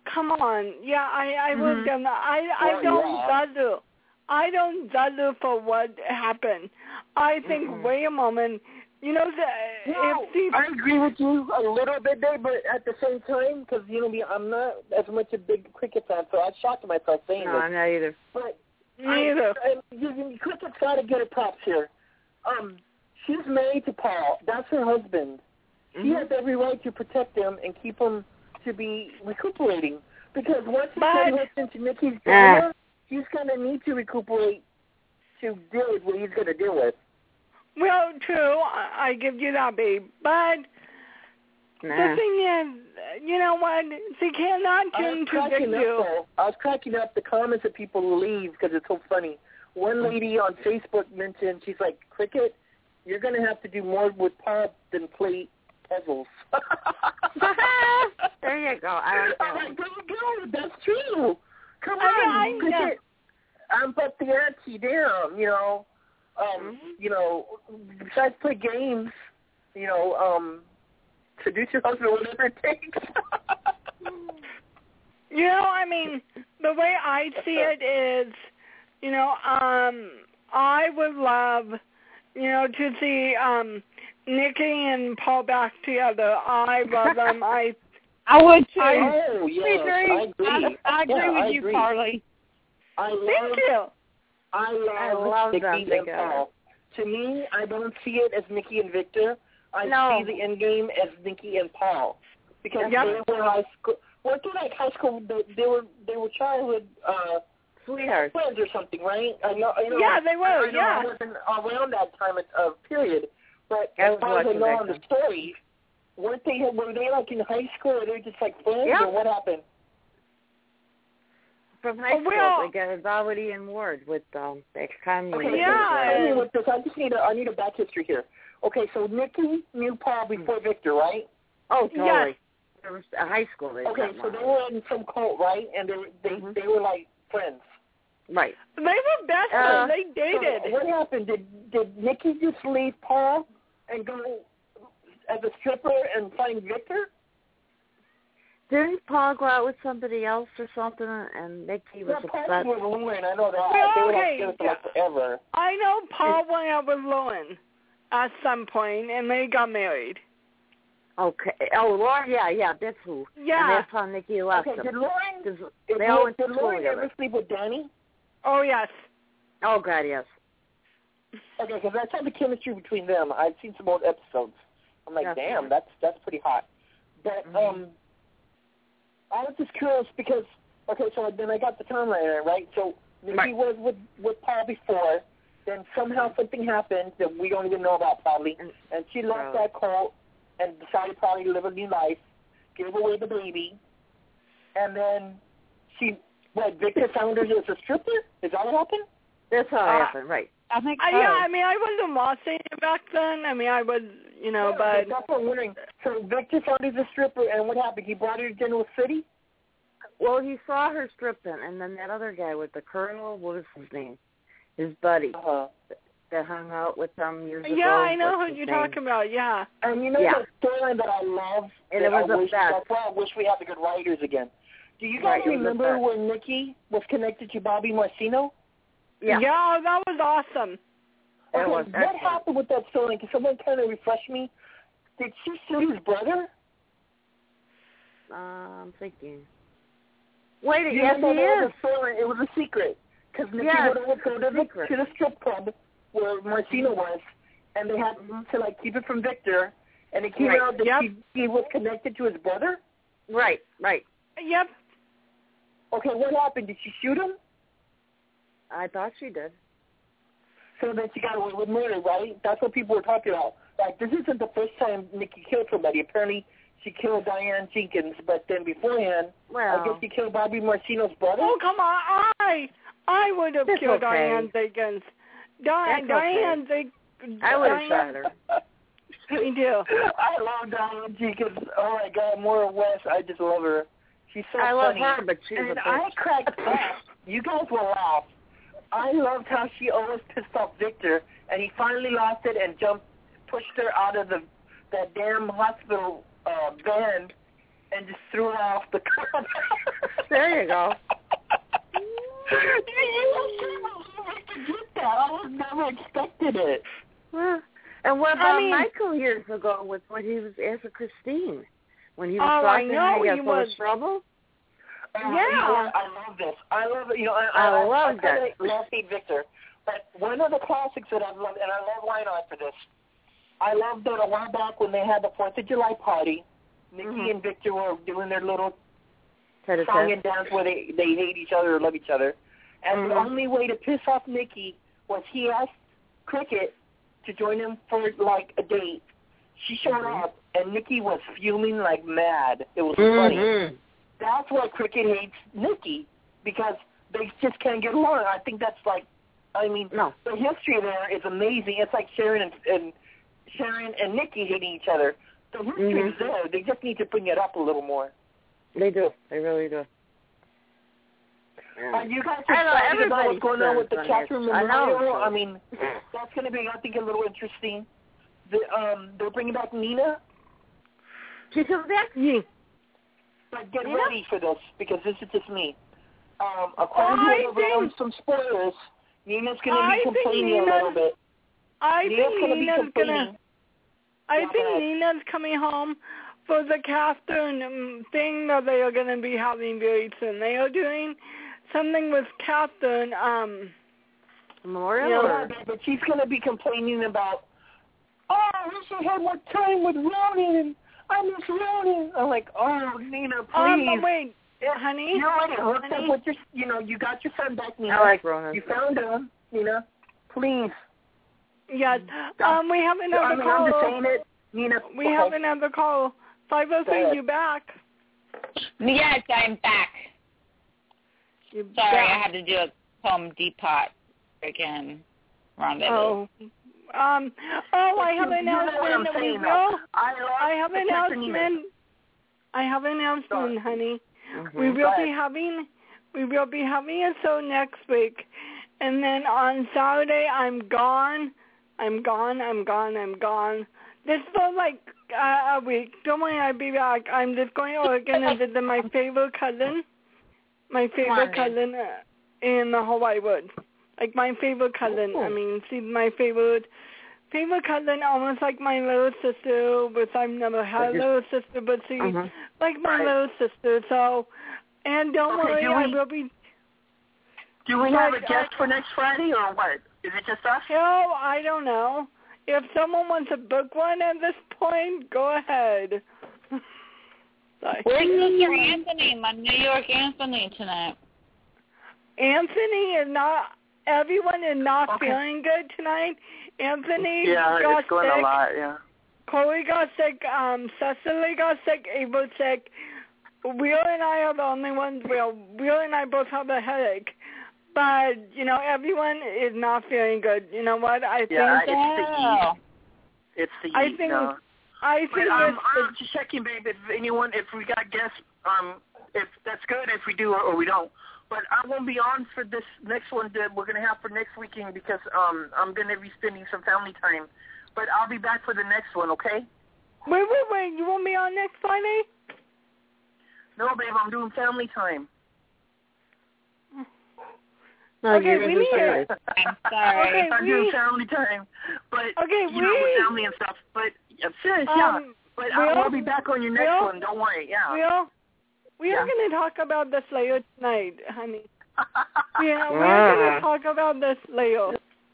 come on. Yeah, I, I will Mhm. get that. I, I Well, don't yeah. judge. I don't judge for what happened. I think, Mm-mm. wait a moment. You know, the, No, if the, I agree with you a little bit there, but at the same time, because, you know, me, I'm not as much a big cricket fan, so I shocked myself saying No, this. I'm not either. But me either. I, I, you, cricket's got to get a props here. Um, she's married to Paul. That's her husband. She Mhm. has every right to protect him and keep him to be recuperating. Because once he But- gets into Nikki's Ah. drama, he's going to need to recuperate to deal with what he's going to deal with. Well, true. I, I give you that, babe. But Nah. the thing is, you know what? She cannot I was contradict cracking up, you. though. I was cracking up the comments that people leave because it's so funny. One lady on Facebook mentioned, she's like, Cricket, you're going to have to do more with Paul than play puzzles. There you go. I like that I'm one. like, there you go. That's true. Come I on, mean, I know. Cricket. I'm put the ante down, you know. Um, Mm-hmm. You know, besides play games, you know, um, seduce your husband, whatever it takes. You know, I mean, the way I see it is, you know, um, I would love, you know, to see um, Nikki and Paul back together. I love them. I I would too. Oh, yes, Me too. I agree. I, I agree Yeah, with I you, agree. Carly. I love, thank you. I love, I love them Nikki and together. Paul. To me, I don't see it as Nikki and Victor. I No. see the end game as Nikki and Paul because Yep. they were high school. Well, they're like high school. They, they were they were childhood uh, Sweetheart. friends or something, right? I know. I know Yeah, they were, I know yeah. I wasn't around that time of, of period, but I as was far as I watching know that on the time. story, weren't they? Were they like in high school? Or they were just like friends, Yeah. or what happened? From high Oh, school, well- they got involved with Ian Ward with um, the ex-communist. Okay, Yeah. Tell me with this. I just need a I need a back history here. Okay, so Nikki knew Paul before Victor, right? Oh, totally. Yes. There was a high school. They Okay, got so one. they were in some cult, right? And they were- they Mhm. they were like friends. Right. They were best Uh, friends. They dated. So what happened? Did did Nikki just leave Paul and go as a stripper and find Victor? Didn't Paul go out with somebody else or something, and Nikki was Yeah, Paul upset? was Lewin. I know that. Well, they were okay, like together for like forever. I know Paul went out with Lowen at some point, and they got married. Okay. Oh, Lauren, yeah, yeah, that's who. And Yeah. that's how Nikki left Okay, him. did Lauren 'Cause did, they all went did to school Lauren together. ever sleep with Danny? Oh, yes. Oh, God, yes. Okay, because I saw the chemistry between them. I've seen some old episodes. I'm like, That's damn, right. that's that's pretty hot. But Mhm. um, I was just curious because okay, so then I got the timeline right. So Nikki Right. was with with Paul before, then somehow something happened that we don't even know about probably, And- and she left Probably. that cult and decided probably to live a new life, gave away the baby, and then she what Victor found her as a stripper. Is that what happened? That's how it Uh, happened, right. I think I, so. yeah, I mean, I wasn't watching it back then. I mean, I was, you know, Yeah, but that's what I'm wondering. So Victor found her as a stripper, and what happened? He brought her to General City? Well, he saw her stripping, and then that other guy with the colonel, what was his name? His buddy Uh-huh. that hung out with them years ago. yeah, I know What's who his you're name? talking about. Yeah. And you know Yeah. the storyline that I love? And that it was I a wish, best. That's why I wish we had the good writers again. Do you Right, guys it was a remember best. when Nikki was connected to Bobby Marcino? Yeah. Yeah, that was awesome. That Okay, was what excellent. happened with that story? Can someone kind of refresh me? Did she sue his brother? Uh, I'm thinking. Wait, You yes, he remember there is. was a story, it was a secret. Because Nikki Yes, would always go to the, secret. to the strip club where Marcino was, and they had to, like, keep it from Victor, and it came Right. out that Yep. he, he was connected to his brother? Right, right. Yep. Okay, what happened? Did she shoot him? I thought she did. So then she got away with murder, right? That's what people were talking about. Like, this isn't the first time Nikki killed somebody. Apparently, she killed Diane Jenkins, but then beforehand, Well, I guess she killed Bobby Marcino's brother? Oh, come on. I I would have That's killed okay. Diane Jenkins. Diane, That's okay. Diane Jenkins. I would have shot her. Me too. I love Diane Jenkins. Oh, my God, Maura West. I just love her. She's so I love funny. her, but she's and a I bitch. cracked up. You guys will laugh. I loved how she always pissed off Victor, and he finally lost it and jumped, pushed her out of the that damn hospital uh, van, and just threw her off the cliff. There you go. I never expected it. Well, and what about I mean, Michael years ago with when he was after Christine? When he was oh, I talking know he got he full was. of trouble? Oh, Yeah. You know, I love this. I love it. You know, I, I, I, love I, that. I love Steve Victor. But one of the classics that I've loved, and I love Wine Art for this, I loved that a while back when they had the fourth of July party, Nikki mm-hmm. and Victor were doing their little Tete-a-tete. song and dance where they, they hate each other or love each other. And mm-hmm. the only way to piss off Nikki was he asked Cricket to join him for, like, a date. She showed mm-hmm. up, and Nikki was fuming like mad. It was mm-hmm. funny. That's why Cricket hates Nikki, because they just can't get along. I think that's like, I mean, no. the history there is amazing. It's like Sharon and, and Sharon and Nikki hating each other. The history mm-hmm. is there. They just need to bring it up a little more. They do. They really do. Yeah. Are you guys I know, excited about what's going on with the Catherine I Memorial? know. I mean, that's going to be, I think, a little interesting. The, um, they're bringing back Nina. She's coming back? Yeah. But get Nina? ready for this, because this is just me. Um, according I to think, some spoilers, Nina's going to be complaining Nina, a little bit. I Nina's think gonna Nina's be complaining. gonna. I yeah, think Nina's coming home for the Catherine um, thing that they are going to be having very soon. They are doing something with Catherine. Um, Memorial. Yeah, but, but she's going to be complaining about, oh, I wish I had more time with Ronan. I miss Ronan. I'm like, oh, Nina, please. Um, but wait, yeah, honey. You already hooked honey. up with your, you know, you got your son back, Nina. I like Ronan. You found him, Nina. Please. Yes. Um, we have another I mean, call. I'm just saying it, Nina. We okay. have another call. five oh three, you back? Yes, I'm back. You Sorry, back. I had to do a Home Depot again. Rendezvous. Oh. Um. Oh, I have an You know what I'm announcement. We saying, will. though. I, I have an announcement. I have an announcement, honey. Mm-hmm. We will be having. We will be having a show next week, and then on Saturday I'm gone. I'm gone. I'm gone. I'm gone. This for like uh, a week. Don't worry, I'll be back. I'm just going to Oregon and visit my favorite cousin. My favorite cousin uh, in the Hawaii Woods. Like my favorite cousin. Ooh. I mean, she's my favorite favorite cousin, almost like my little sister, which I've never had a little sister, but she's uh-huh. like my Right. little sister. So, and don't Okay, worry, do I we- will be. Do we have a Like, guest uh, for next Friday, or what? Is it just us? Hell, I don't know. If someone wants to book one at this point, go ahead. Sorry. Where's Mister Anthony, my New York Anthony tonight? Anthony is not. Everyone is not Okay. feeling good tonight. Anthony Yeah, got it's going sick. a lot, yeah. Chloe got sick. Um, Cecily got sick. Ava sick. Wheel and I are the only ones. Well, Wheel and I both have a headache. But, you know, everyone is not feeling good. You know what? I Yeah, think it's the heat. It's the heat. I think no. I But, think um, it's I'm just checking, babe, if anyone, if we got guests, um, if that's good, if we do or, or we don't. But I won't be on for this next one that we're going to have for next weekend because um, I'm going to be spending some family time. But I'll be back for the next one, okay? Wait, wait, wait. You won't be on next Friday? No, babe, I'm doing family time. No, Okay, you're we gonna need do it. Saturday. I'm sorry. Okay, I'm we- doing family time. But, Okay, you know, with we- family and stuff. But, yeah, serious, yeah. Um, But I Will? will be back on your next Will? one. Don't worry, yeah. We'll, we Yeah. are going to talk about this later tonight, honey. Yeah, we Ah. are going to talk about this later.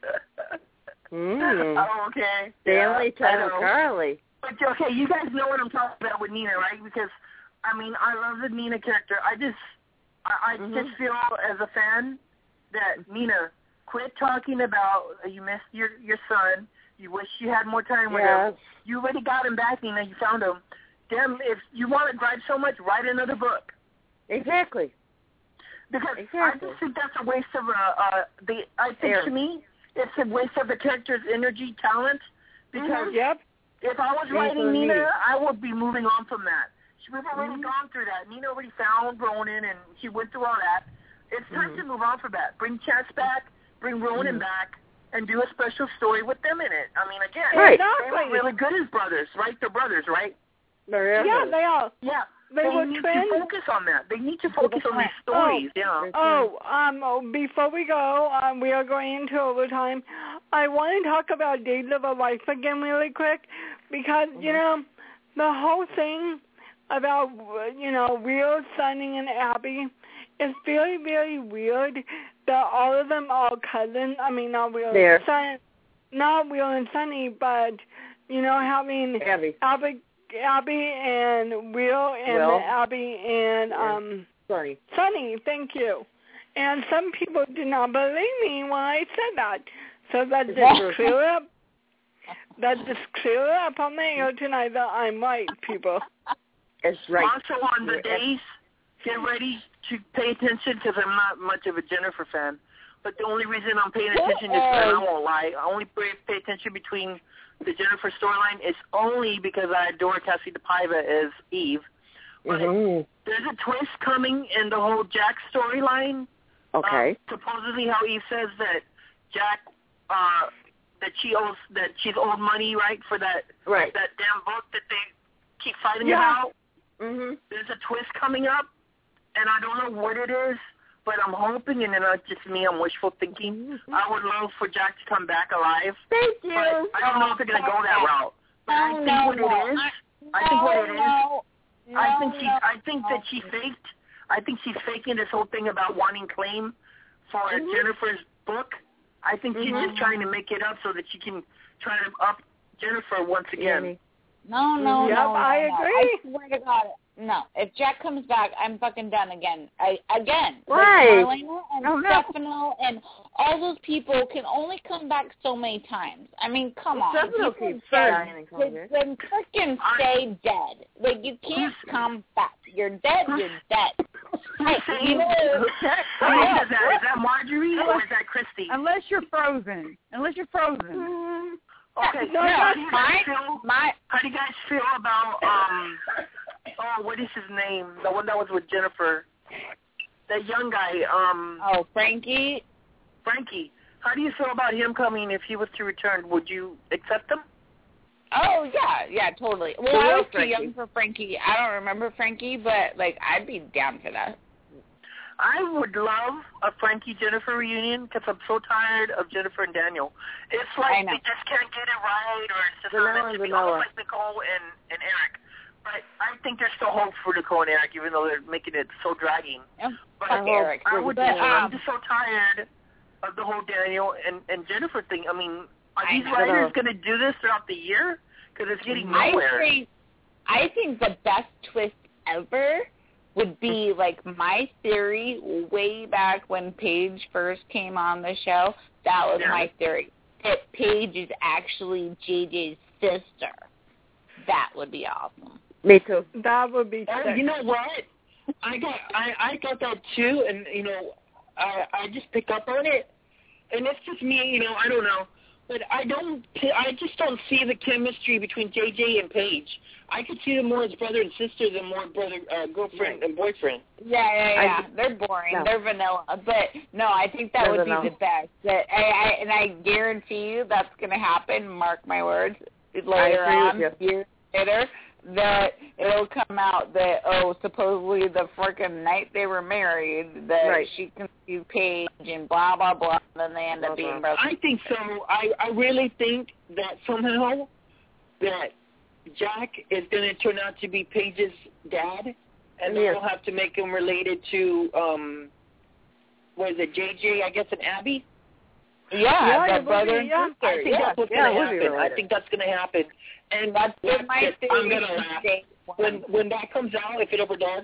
Mm. Oh, okay. Stanley Yeah, I Tyler know. Carly. But, okay, you guys know what I'm talking about with Nina, right? Because, I mean, I love the Nina character. I just, I, I Mhm. just feel as a fan that, Nina, quit talking about uh, you missed your, your son. You wish you had more time with Yes. him. You already got him back, Nina. You found him. Damn, if you want to drive so much, write another book. Exactly. Because Exactly. I just think that's a waste of uh, uh the. I think Air. to me, it's a waste of the character's energy, talent. Because Mhm. Yep. if I was Easily writing Nina, needed. I would be moving on from that. She we've already Mhm. gone through that. Nina already found Ronan, and she went through all that. It's time Mhm. to move on from that. Bring Chance back, bring Ronan Mhm. back, and do a special story with them in it. I mean, again, Right. they were really good as brothers, right? They're brothers, right? There Yeah, is. they are. Yeah. They, they were need twins? to focus on that. They need to focus on these stories. Oh, yeah. Oh, um, oh, before we go, um, we are going into overtime. I want to talk about Days of a Life again really quick because, mm-hmm. you know, the whole thing about, you know, Will, Sonny, and Abby is very, very weird that all of them are cousins. I mean, not Will, there. Son, not Will and Sonny, but, you know, having Abby. Abby Abby and Will and Will. Abby and um Sonny. Sonny, thank you. And some people did not believe me when I said that. So that just clear up that just clear up on the air tonight that I'm right, people. It's right. Also on the days, get ready to pay attention because I'm not much of a Jennifer fan. But the only reason I'm paying attention is, and I won't lie, I only pay, pay attention between the Jennifer storyline is only because I adore Cassie DePaiva as Eve. But mm-hmm. there's a twist coming in the whole Jack storyline. Okay. Um, supposedly how Eve says that Jack, uh, that she owes, that she's owed money, right, for that right. that damn book that they keep fighting yeah. about. Mm-hmm. There's a twist coming up, and I don't know what it is. But I'm hoping, and then it's just me, I'm wishful thinking, I would love for Jack to come back alive. Thank you. But I don't know if they're going to go that route. But I think no, what no. it is, I, I think what it is, no, I think she, no, I think that she faked, I think she's faking this whole thing about wanting claim for mm-hmm. Jennifer's book. I think she's mm-hmm. just trying to make it up so that she can try to up Jennifer once again. No, no, yep, no, no, I no. agree. I swear to God, no. If Jack comes back, I'm fucking done again. I again. Right. Like Marlena and no, no. Stefano and all those people can only come back so many times. I mean, come well, on. Stefano You keeps can dying and coming back. then freaking stay dead. Like you can't come back. You're dead. You're dead. Hey, you know, Who is that? Is that Marjorie or is that Christy? Unless you're frozen. Unless you're frozen. Okay, no, so no, how do you guys my, feel? my, how do you guys feel about um? Oh, what is his name? The one that was with Jennifer. That young guy. Um. Oh, Frankie. Frankie. How do you feel about him coming if he was to return? Would you accept him? Oh yeah, yeah, totally. Well, Who I was else, too Frankie? young for Frankie. I don't remember Frankie, but like I'd be down for that. I would love a Frankie Jennifer reunion because I'm so tired of Jennifer and Daniel. It's like they just can't get it right, or it's just not meant to be. Almost like Nicole and and Eric. But I think there's still hope for Nicole and Eric, even though they're making it so dragging. Yeah, but fuck Eric. I would. But, just, um, I'm just so tired of the whole Daniel and and Jennifer thing. I mean, are I these know. writers going to do this throughout the year? Because it's getting nowhere. I think, I think the best twist ever would be like my theory way back when Paige first came on the show. That was yeah. my theory. That Paige is actually J J's sister. That would be awesome. Me too. That would be. Oh, you know what? I got I I got that too, and you know, I I just pick up on it, and it's just me. You know, I don't know. But I don't. I just don't see the chemistry between J J and Paige. I could see them more as brother and sister than more brother, uh, girlfriend, right. and boyfriend. Yeah, yeah, yeah. I, They're boring. no. They're vanilla. But no, I think that They're would vanilla. be the best. That I, I and I guarantee you that's going to happen. Mark my words. Later on, years later, that it'll come out that oh, supposedly the freaking night they were married, that right. she conceived Paige and blah blah blah, and then they end up being brothers. I think so. I I really think that somehow that Jack is going to turn out to be Paige's dad, and yes. they'll have to make him related to um, what is it, J J? I guess and Abby. Yeah, yeah the brother and yeah. sister. I think yeah. that's what's yeah, going to happen. I related. think that's going to happen. And that's that's my it. theory. I'm going to laugh. When, when that comes out, if it ever does,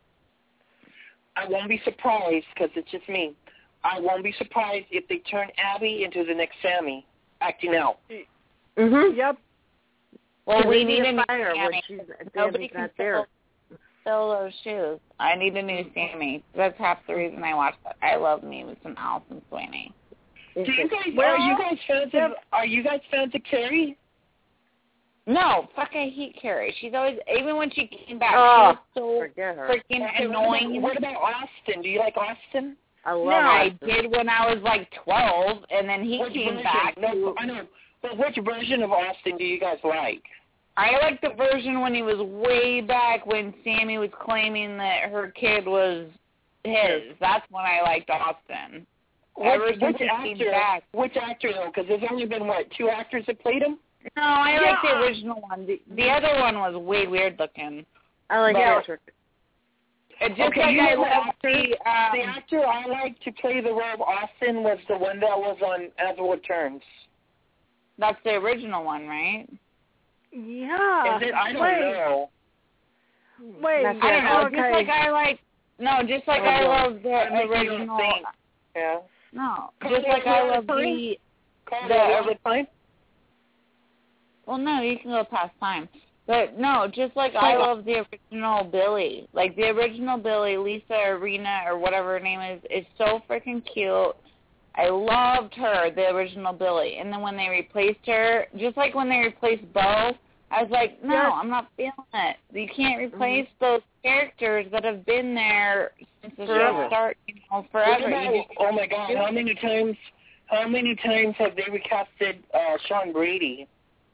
I won't be surprised because it's just me. I won't be surprised if they turn Abby into the next Sammy, acting out. Mm-hmm. Yep. Well, we we need a new fire Sammy. when she's Nobody can not fill, there. fill those shoes. I need a new Sammy. That's half the reason I watched that. I love me with some Allison Sweeney. Do you guys are you guys fans of are you guys fans of Carrie? No, fuck, I hate Carrie. She's always, even when she came back, Oh, she was so freaking Okay, annoying. What about Austin? Do you like Austin? I love no, I Austin. did when I was like twelve, and then he Which came version? back. No, I know. But which version of Austin do you guys like? I like the version when he was way back when Sammy was claiming that her kid was his. That's when I liked Austin. Which, which actor? Back. Which actor though? Because there's only been what two actors that played him. No, I yeah. like the original one. The, the other one was way weird looking. I like that. It's just okay, like you I know love the, the, um, the actor I like to play the role of Austin was the one that was on As the World Turns. That's the original one, right? Yeah. Is it? I don't Wait. know. Wait, I don't know. okay. Just like I like, no, just like oh, I no. love the that original. Yeah. No, Call just like I love the. the time. Well, no, you can go past time. But no, just like I love the original Billy. Like the original Billy, Lisa Arena or whatever her name is, is so freaking cute. I loved her, the original Billy. And then when they replaced her, just like when they replaced Bo, I was like, no, yes. I'm not feeling it. You can't replace mm-hmm. those characters that have been there since the show started, you know, forever. About, you just, oh my God, how many times? How many times have they recasted uh, Sean Brady?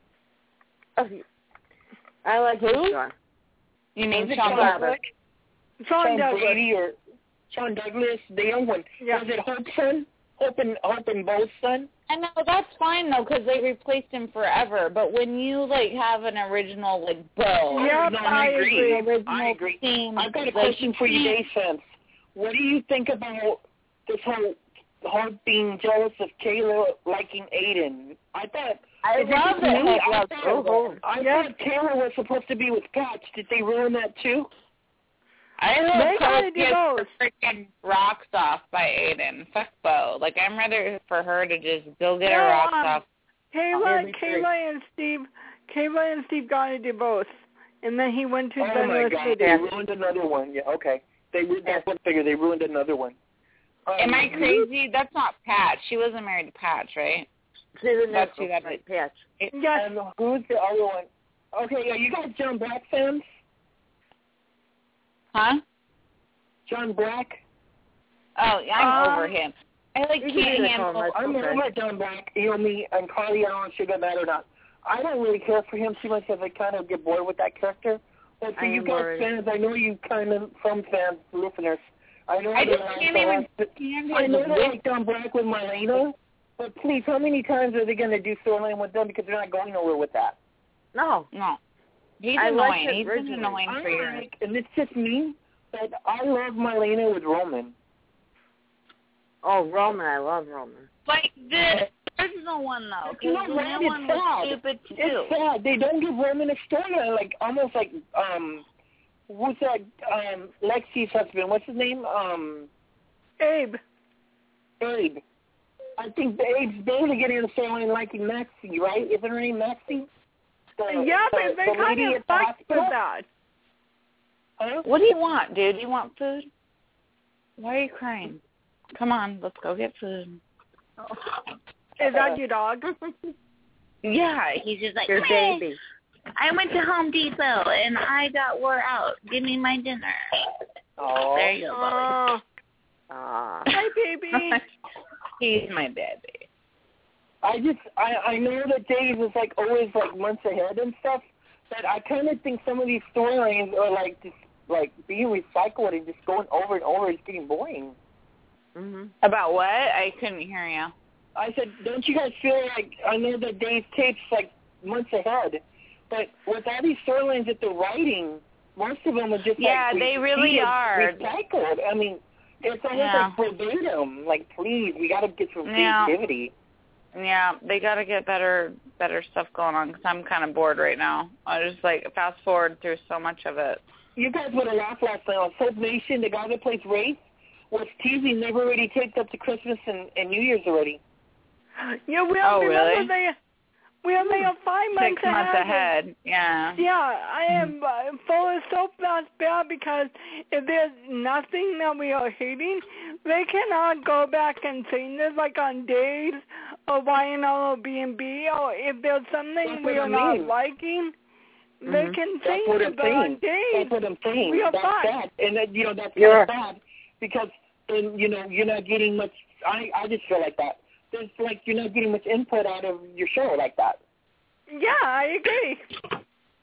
I like who? Sean. You mean Sean, Sean Douglas? Sean, Sean Douglas. Brady or Sean Douglas, the young one. Yeah. Was it Hope's son? Hope and, Hope and Bo's son? I know, that's fine, though, because they replaced him forever. But when you, like, have an original, like, Bo. Yep, no, I, I agree. agree. I agree. Theme, I've got a like, question for you, Dave Sense. What do you think about this whole Hope being jealous of Kayla liking Aiden? I thought... I love it. Me, I, I, thought, oh, I yeah. thought Taylor was supposed to be with Patch. Did they ruin that too? I love Hope gets her freaking rocks off by Aiden. Fuck Bo. Like, I'm ready for her to just go get no, her rocks um, off. Kayla, Kayla and Steve, Kayla and Steve got a divorce, and then he went to oh Denver my God, City. They ruined another one. Yeah, okay. They that's one figure. They ruined another one. Um, Am I crazy? That's not Patch. She wasn't married to Patch, right? She's a That's who that right, Patch. Yes. And who's the other one? Okay, yeah, you guys John Black fans? Huh? John Black? Oh, yeah, I'm um, over him. I like can't handle. I'm over John Black. You know me and Carly. I don't know if she got mad or not. I don't really care for him too much because I kind of get bored with that character. But for I you guys worried. fans, I know you kind of some fans, listeners. I know I they just like can't the even last- stand I know his they like John Black with Marlena. But please, how many times are they going to do storyline with them because they're not going nowhere with that? No. No. He's I annoying. He's originally. been annoying I for years. like, and it's just me, but I love Marlena with Roman. Oh, Roman. I love Roman. Like the original one, though. It's not the right, new it's one sad. was stupid, too. It's sad. They don't give Roman a storyline, like, almost like, um, who's that, um, Lexi's husband? What's his name? Um, Abe. Abe. I think Abe's barely getting a storyline liking Maxie, right? Isn't her name Maxie? The, yeah, the, but they the kind lady of at the fucked with hospital? that. Huh? What do you want, dude? Do you want food? Why are you crying? Come on, let's go get food. Is that your dog? Yeah, he's just like, Your "Meh. baby. I went to Home Depot and I got wore out. Give me my dinner." Oh. There you go, buddy. Ah. Hi, baby. He's my baby. I just, I, I know that Dave is, like, always, like, months ahead and stuff, but I kind of think some of these storylines are, like, just, like, being recycled and just going over and over. It's getting boring. Mm-hmm. About what? I couldn't hear you. I said, don't you guys feel like, I know that Dave tapes, like, months ahead, but with all these storylines that they're writing, most of them are just, yeah, like, they really repeated, are. recycled. I mean, it's almost Yeah. like verbatim. Like, please, we got to get some Yeah. creativity. Yeah, they got to get better better stuff going on because I'm kind of bored right now. I just, like, fast forward through so much of it. You guys would have laughed last night on Soap Nation. The guy that plays Rafe was teasing they've already taped up to Christmas and, and New Year's already. Yeah, we Oh, remember really? they we only have five months Six months ahead. ahead. Yeah. Yeah, I am uh, full of soap. That's bad because if there's nothing that we are hating, they cannot go back and say this like on days or Y N L or B and B, or if there's something That's we what are I not mean. liking, Mm-hmm. they can say That's what it, I'm but on saying. days That's what I'm saying. we are That's fine. sad. And, that, you know, that's Yeah. kind of sad because, and, you know, you're not getting much, I, I just feel like that. There's, like, you're not getting much input out of your show like that. Yeah, I agree.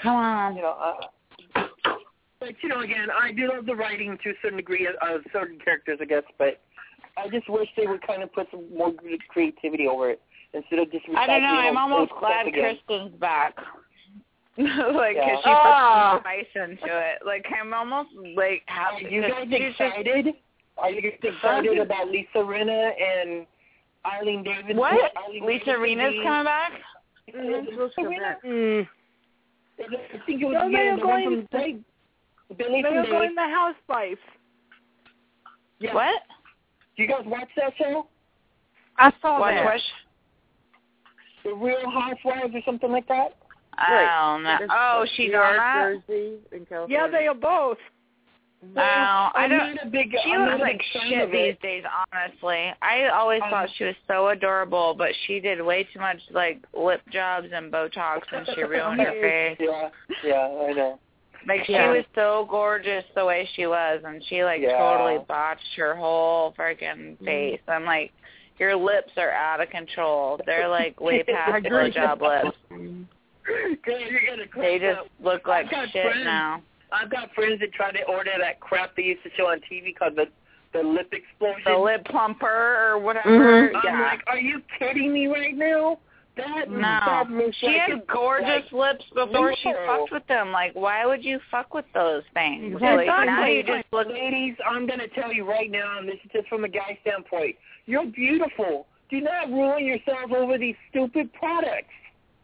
Come on. You know, uh, but you know, again, I do love the writing to a certain degree of, of certain characters, I guess. But I just wish they would kind of put some more creativity over it instead of just. I don't know. I'm old, almost old glad again. Kristen's back. Like, Yeah. cause she Ah! put some spice into it. Like, I'm almost like happy. Are you guys excited? Are you guys excited about Lisa Rinna and Eileen Davidson? What? Eileen Lisa Davidson Rinna's being- coming back? Mm, Lisa Rinna? Mm. I think it was No, yeah, they're the going one from Billy, Billy They're from going Dave. the housewife. Yeah. What? Do you guys watch that show? I saw What? that. What? The Real Housewives or something like that? I don't know. Oh, she's New on York, that? Jersey, in California. Yeah, they are both. No, I I'm don't. not a big, She I'm looks not a like big fan shit of these it. days, honestly. I always Um, thought she was so adorable, but she did way too much, like, lip jobs and Botox, and she ruined her face. Yeah, yeah, I know. Like, she Yeah. was so gorgeous the way she was, and she, like, Yeah. totally botched her whole freaking face. I'm like, your lips are out of control. They're, like, way past blowjob lips. Girl, you're gonna crack They just up. look like I've got shit friends, now. I've got friends that try to order that crap they used to show on T V called the the lip explosion. The lip plumper or whatever. Mhm. I'm Yeah. like, are you kidding me right now? That No. that looks She like had it's gorgeous like, lips before she no. fucked with them. Like, why would you fuck with those things? Exactly. Like, now you just look... Ladies, I'm gonna tell you right now, and this is just from a guy's standpoint. You're beautiful. Do not ruin yourself over these stupid products.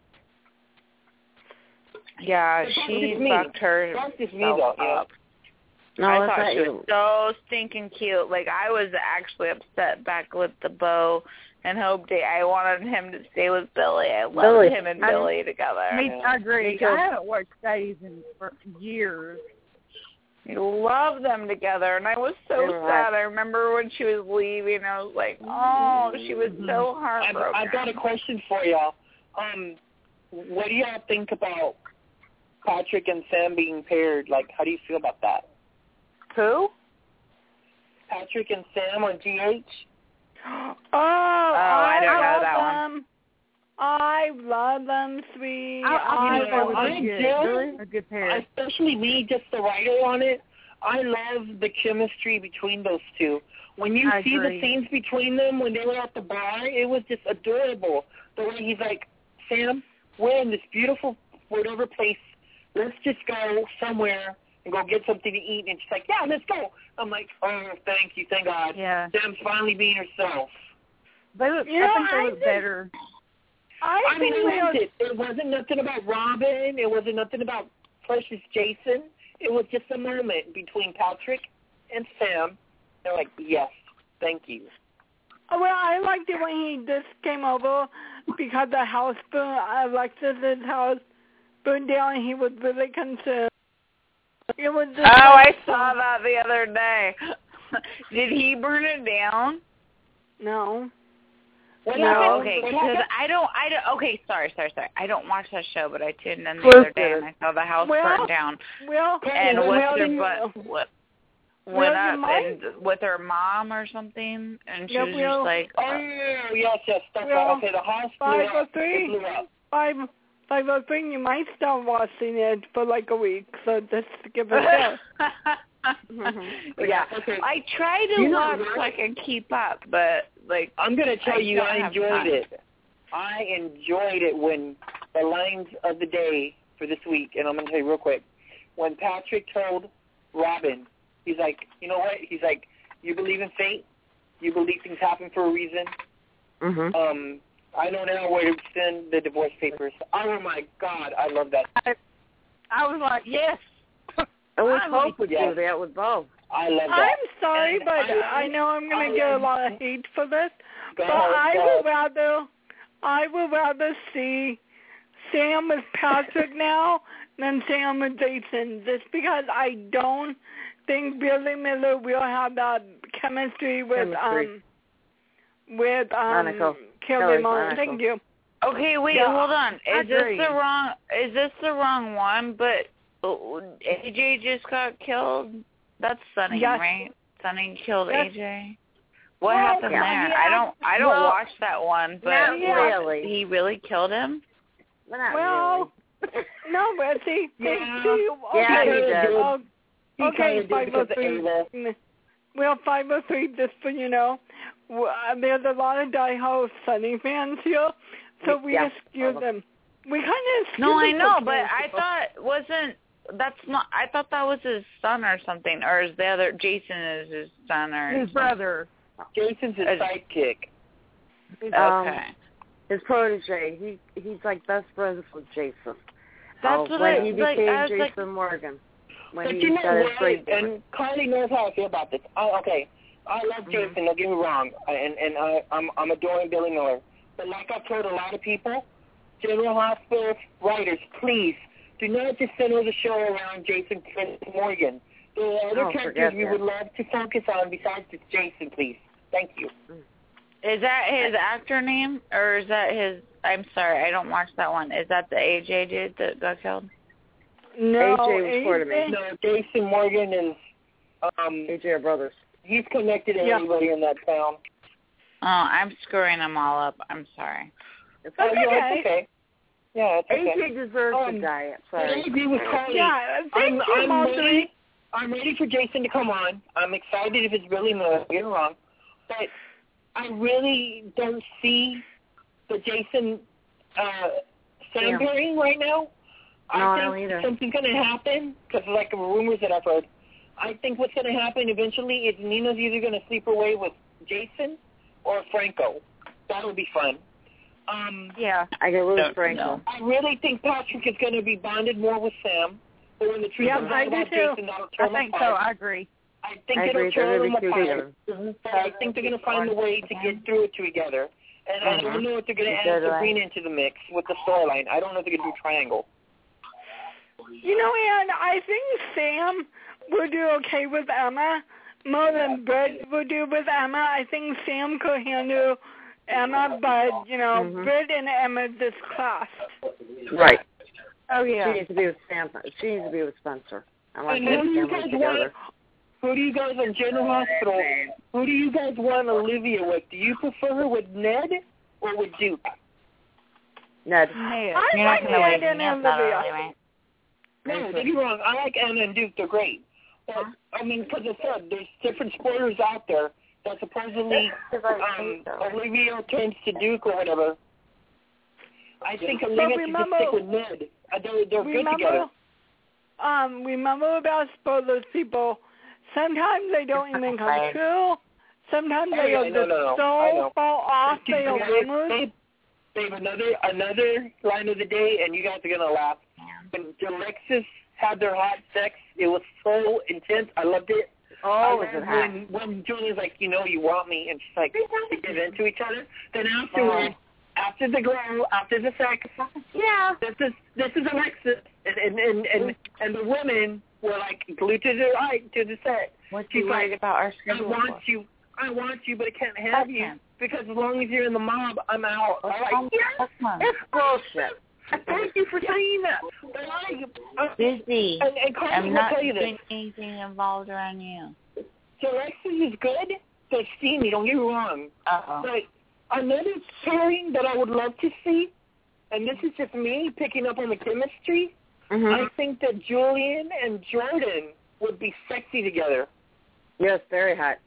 Yeah, That's she just me. fucked her That's just me, though. Yeah. up. No, I that's thought not she you. was so stinking cute. Like, I was actually upset back with the beau and hoped that I wanted him to stay with Billy. I loved Billy. him and I- Billy together. Me, I agree. Me too. I haven't watched Days in for years. You love them together, and I was so They were sad. I remember when she was leaving, I was like, oh, she was so I've, heartbroken. I've got a question for y'all. Um, what do y'all think about Patrick and Sam being paired? Like, how do you feel about that? Who? Patrick and Sam on G H? Oh, I I, don't know love that one. them. I love them, sweet. I, I, You think know, they would I be good. do. A good pair. Especially me, just the writer on it. I love the chemistry between those two. When you I see agree. the scenes between them when they were at the bar, it was just adorable. The way he's like, Sam, we're in this beautiful whatever place. Let's just go somewhere and go get something to eat. And she's like, yeah, let's go. I'm like, oh, thank you, thank God. Yeah. Sam's finally being herself. They look, You I know, think they I look just- better. I, I mean, think I they loved are- it. It wasn't nothing about Robin. It wasn't nothing about Precious Jason. It was just a moment between Patrick and Sam. They're like, yes, thank you. Oh, well, I liked it when he just came over because the house burned, Alexis's house burned down, and he was really concerned. It was just Oh, I like- saw that the other day. Did he burn it down? No. What No, happened? okay, What because happened? I don't, I don't, okay, sorry, sorry, sorry. I don't watch that show, but I tuned in the Close other day it. and I saw the house Well, burn down. Well, And well, what's well, her then- butt, what, Well, went you up might- and with her mom or something, and she Yeah, was well, just like, Oh, yes, yes. That's Well, right. Okay, the house blew five or up. three. It blew up. Five, five or three, you might start watching it for like a week, so just give it a go. yeah. Okay. I try to You know watch what? so I can keep up, but like, I'm going to tell I you don't I have enjoyed time. it. I enjoyed it when the lines of the day for this week, and I'm going to tell you real quick, when Patrick told Robin, he's like, you know what? He's like, you believe in fate? You believe things happen for a reason? Mhm. Um, I know now where to send the divorce papers. Oh, my God. I love that. I, I was like, yes. I wish I Hope would yes. do that with both. I love that. I'm sorry, And but I- I know I'm going I to get a am- lot of hate for this. Go But ahead, I go would ahead. rather, I would rather see Sam with Patrick now than Sam with Jason, just because I don't think Billy Miller will have that chemistry with Chemistry. um with um Monaco. Kelly Kelly Monaco. Monaco. Thank you. okay, wait, Yeah, hold on. I Is this agree. the wrong? Is this the wrong one? But uh, A J just got killed. That's Sunny, Yes. right? Sunny killed Yes. A J. What Well, happened yeah, there? yeah. I don't. I don't Well, watch that one. But not what- really. he really killed him. But not Well, really. No, Betsy. Yeah. See, okay, Yeah, he did. oh, He okay, kinda did five oh because of three. Ava. Well, five oh three, just so you know, w- uh, there's a lot of die-hard Sunny fans here, so we Yeah. excuse them. We kind of excuse No, I them know, for but trans I people. thought wasn't that's not. I thought that was his son or something, or is the other Jason is his son or His brother. Jason's his Is- sidekick. Okay. Um, his protege. He he's like best friends with Jason. That's uh, what when I- he like, became I was Jason like- Morgan. When But he you know got his what? brain And Carly knows how I feel about this. I, okay, I love Mm-hmm. Jason. Don't get me wrong, I- and and I, I'm I'm adoring Billy Miller. But like I've told a lot of people, General Hospital writers, please do not just center the show around Jason Chris Morgan. There are other Oh, characters forget we that. would love to focus on besides just Jason, please. Thank you. Is that his actor name, or is that his? I'm sorry, I don't watch that one. Is that the A J dude that got killed? No, A J was part of me. No, Jason Morgan is um A J are brothers. he's connected to Yeah. everybody in that town. Oh, I'm screwing them all up. I'm sorry. It's Oh, That's yeah, okay. it's okay. Yeah, it's okay. A J deserves Um, to die. But I Sorry. agree with Carly. Yeah, I'm, thank you, I'm Marjorie. ready. I'm ready for Jason to come on. I'm excited if it's really Miller. You're wrong, but I really don't see the Jason uh, Sam Yeah. pairing right now. I No, I think don't either. something's going to happen because, like rumors that I've heard, I think what's going to happen eventually is Nina's either going to sleep away with Jason or Franco. That would be fun. Um, Yeah. I get lose No, Franco. no. I really think Patrick is going to be bonded more with Sam. But when the truth Yeah, comes I out do about too. Jason, that'll turn I think them so. apart. I agree. I think I it'll agree. They're turn really them cute apart. together. But I think they're going to find a way to get through it together. And I don't Mhm. know if they're going to So add do I. Sabrina into the mix with the storyline. I don't know if they're going to do triangle. You know, Ann, I think Sam would do okay with Emma more than Britt would do with Emma. I think Sam could handle Emma, but, you know, Mhm. Britt and Emma this class. Right. Oh She yeah. needs to be with Sam. She needs to be with Spencer. I like And that who do you family guys together. want? Who do you guys on General Hospital? Who do you guys want Olivia with? Do you prefer her with Ned or with Duke? Ned. Ned. I You're like not gonna wake Ned and me up that Olivia. early, right? No, don't get me wrong. I like Anna and Duke. They're great. But, I mean, because I said, there's different spoilers out there that supposedly um, Olivia turns to Duke or whatever. I think Olivia should just remember- stick with Ned. Uh, They're, they're good Remember, together. um, remember about spoilers, people. Sometimes they don't even come true. Sometimes Oh, they yeah, are no, just no, no. I so know. far off. They are They- rumors. they- they have another another line of the day, and you guys are gonna laugh. When Alexis had their hot sex, it was so intense. I loved it. I Oh, is loved it hot? when when Julia's like, you know, you want me, and she's like, they get into each other. Then afterwards, after the glow, after the sex, Yeah. this is this is Alexis, and and and and, and the women were like glued to the right to the set. What's She's you worried like, about our I schedule want for? you. I want you, but I can't have Fuck you him. because as long as you're in the mob, I'm out. I'm Um, like, yes, fuck him. it's bullshit. Thank you for saying that. But I, I, Busy. and, and Carly I'm will not tell you doing this. anything involved around you. So Alexis is good. They're steamy. Don't get me wrong. Uh-oh. But another pairing that I would love to see, and this is just me picking up on the chemistry. Mhm. I think that Julian and Jordan would be sexy together. Yes, very hot.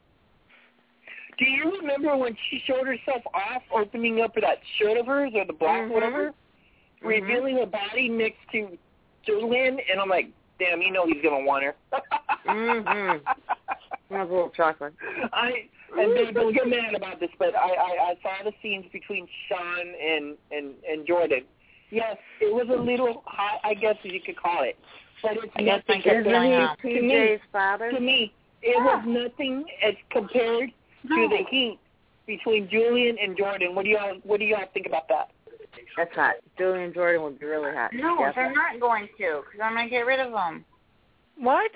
Do you remember when she showed herself off, opening up that shirt of hers or the black Mhm. whatever, revealing her body next to Julian? And I'm like, damn, you know he's gonna want her. Mhm. Have a little chocolate. I and don't, don't get mad about this, but I, I I saw the scenes between Sean and and and Jordan. Yes, it was a little hot, I guess you could call it, but it's I guess nothing I Isn't going he on. to me. P J's father? To me, it was nothing as compared to the heat between Julian and Jordan. What do y'all What do y'all think about that? That's hot. Julian and Jordan would be really hot. No, Yes. they're not going to, because I'm going to get rid of them. What?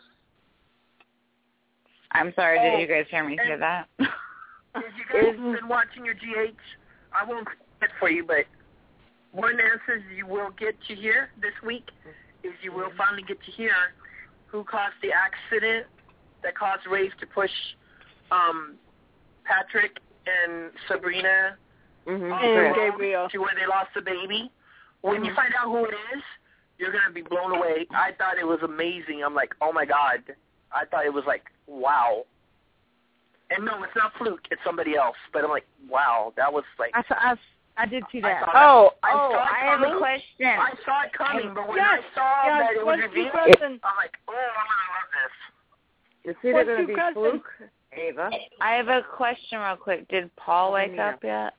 I'm sorry, did you guys hear me say that? If you guys have been watching your G H, I won't it for you, but one answer you will get to hear this week is you will finally get to hear who caused the accident that caused Rafe to push um, Patrick and Sabrina Mhm. off And the road Gabriel. to where they lost the baby. when Mm-hmm. you find out who it is, you're gonna be blown away. I thought it was amazing. I'm like, oh my god. I thought it was like, wow. And no, it's not Fluke. It's somebody else. But I'm like, wow, that was like. I saw, I, I did see that. I Oh, I oh, saw it I have coming. a question. I saw it coming, but when Yes, I saw yes, that it was what's your revealed, question? I'm like, oh, I'm gonna love this. It's either What's going to your be question? Fluke, Ava. I have a question real quick. Did Paul wake Yeah. up yet?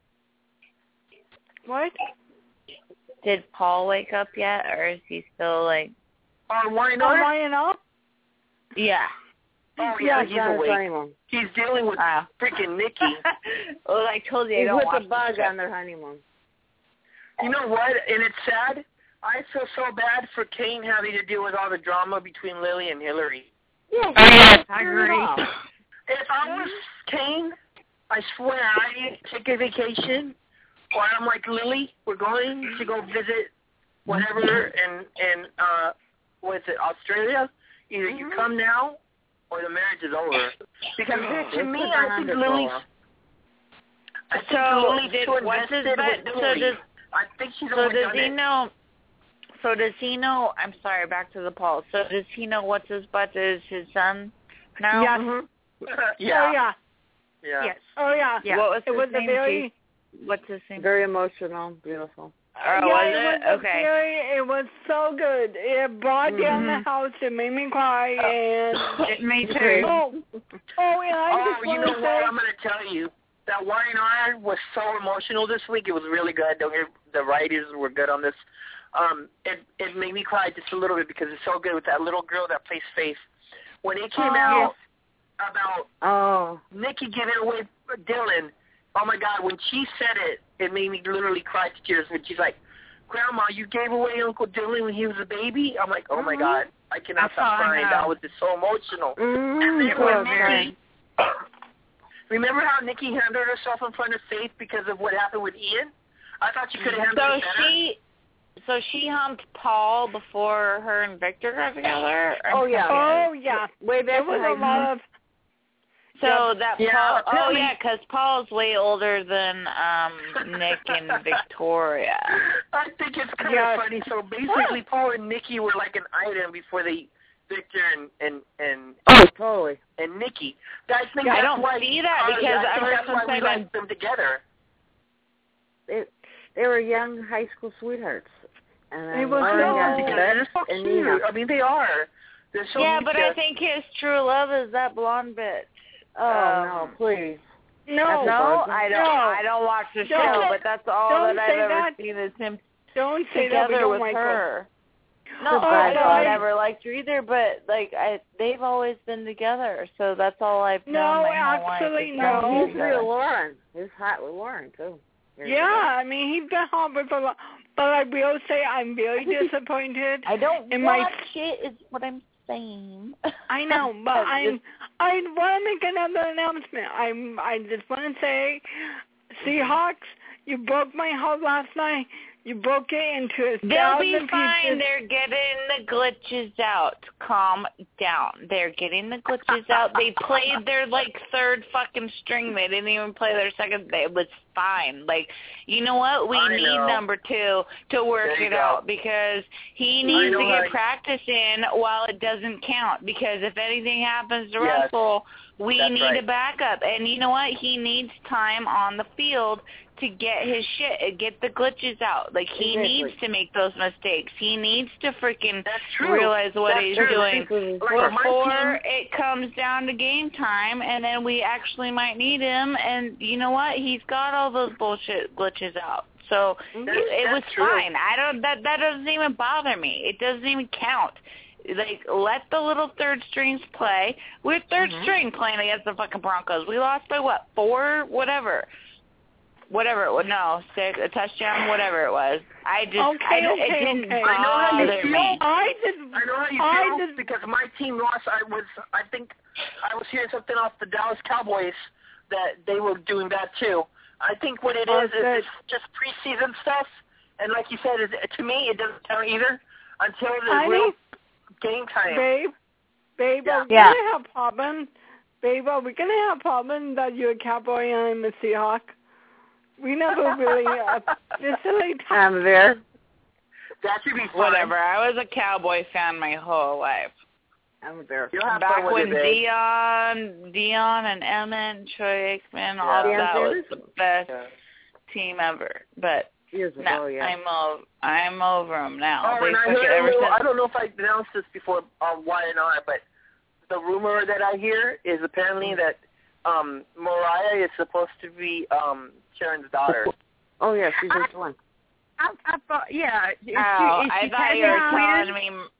What? Did Paul wake up yet, or is he still like? Oh, why Oh, not? why not? Yeah. Oh, yeah, he's He's on his awake. honeymoon. He's dealing with Oh. freaking Nikki. Well, I told you I He's don't with watch the bug the show. on their honeymoon. You know what? And it's sad. I feel so bad for Kane having to deal with all the drama between Lily and Hillary. Yeah, I agree. If I was Kane, I swear I'd take a vacation, or I'm like, Lily, we're going to go visit whatever in, in uh, what is it, Australia? Either you come now, or the marriage is over. Because to me, I think Lily's... I think So Lily's did too what's his invested butt? with So Lily. does I think she's so only does done he it. know? So does he know? I'm sorry, back to the Paul. So does he know what's his butt is his son now? Yes. Yeah. Oh, yeah. Yeah. Yes. Oh, yeah. Yeah. What was it his was name? a very... What's his name? Very emotional, beautiful. Oh, yeah, was it? it? was a Okay. very, it was so good. It brought down the Mhm. house. It made me cry. And It me too. oh, oh yeah, I Oh, just you want know to what? say, I'm going to tell you. That Y and R was so emotional this week. It was really good. Don't get, the writers were good on this. Um, it it made me cry just a little bit because it's so good with that little girl that plays Faith. When it came Oh. out about Oh, Nikki giving away Dylan, oh my God, when she said it, it made me literally cry to tears when she's like, Grandma, you gave away Uncle Dylan when he was a baby? I'm like, oh my Mhm. God, I cannot I stop saw crying. him. That was just so emotional. mm-hmm. And then Poor when Mary. Nikki, remember how Nikki handled herself in front of Faith because of what happened with Ian? I thought she could have handled So it better. she, so she humped Paul before her and Victor got together. Oh, yeah. oh yeah, Way back it was in high a lot school. of. So that Yeah, Paul, oh apparently- yeah, because Paul's way older than um Nick and Victoria. I think it's kind Yeah. of funny. So basically, Paul and Nikki were like an item before they, Victor and and and, Oh, totally. and Nikki. I think I that's don't why, see that Carly, because I think ever that's since why we I've liked them together. They, they were young high school sweethearts. And It then was Lauren so got cute. They're best so and cute. Nina. I mean, they are. They're so yeah, cute. but I think his true love is that blonde bitch. Oh, Um, no, please. No, No, I don't. No. I don't watch the Don't show, say- but that's all don't that I've say ever that. seen is him don't say that. We together don't with like her. No, Goodbye, I don't. Bob. I never liked her either, but like I, they've always been together, so that's all I've No, known my whole life. actually, is no. them He's together. real Lauren. He's hot with Lauren, too. Here's Yeah, I mean he's been hot with a lot, but I will say I'm very disappointed. I don't in watch my it. Is what I'm saying. I know, but I'm. I want to make another announcement. I'm. I just want to say, Seahawks, you broke my heart last night. You broke it into a They'll be thousand fine. pieces. They're getting the glitches out. Calm down. They're getting the glitches out. They played their, like, third fucking string. They didn't even play their second. It was fine. Like, you know what? We I need know. number two to work There you it go. out because he I needs know, to get right. practice in while it doesn't count. Because if anything happens to Yes. Russell, we That's need right. a backup. And you know what? He needs time on the field to get his shit, get the glitches out. Like, he Exactly. needs to make those mistakes. He needs to freaking That's true. realize what That's he's true. doing Like, my before team- it comes down to game time, and then we actually might need him. And you know what? He's got all those bullshit glitches out. So That's- it, it was that's true. fine. I don't. That that doesn't even bother me. It doesn't even count. Like, let the little third strings play. We're 3rd Mm-hmm. string playing against the fucking Broncos. We lost by what? Four? Whatever. Whatever it was. No, six, a touchdown, whatever it was. I just, Okay, I, okay, it didn't okay. I know how you bother feel. me. I just. I know how you I feel just. because my team lost. I was, I think, I was hearing something off the Dallas Cowboys that they were doing that too. I think what it Oh, is is good. it's just preseason stuff, and like you said, it, to me, it doesn't count either until the I real know. game time. Babe, babe, Yeah. are we Yeah. gonna have problem? Babe, are we gonna have problem that you're a Cowboy and I'm a Seahawk? We never really uh, officially talked. I'm there. That should be fun. Whatever. I was a Cowboy fan my whole life. I'm a Bears. Back when Dion, Dion and Emmett, and Troy Aikman, Yeah. all Deion that was Sanders? the best Yeah. team ever. But Years ago, no, yeah. I'm over. I'm over them now. Oh, they and I took it heard a ever little, since. I don't know if I announced this before on Y N R, but the rumor that I hear is apparently that um Mariah is supposed to be um Sharon's daughter. Oh, yeah, she's just one. I, I thought, yeah. Is Oh, she, is I she thought you were technically telling me.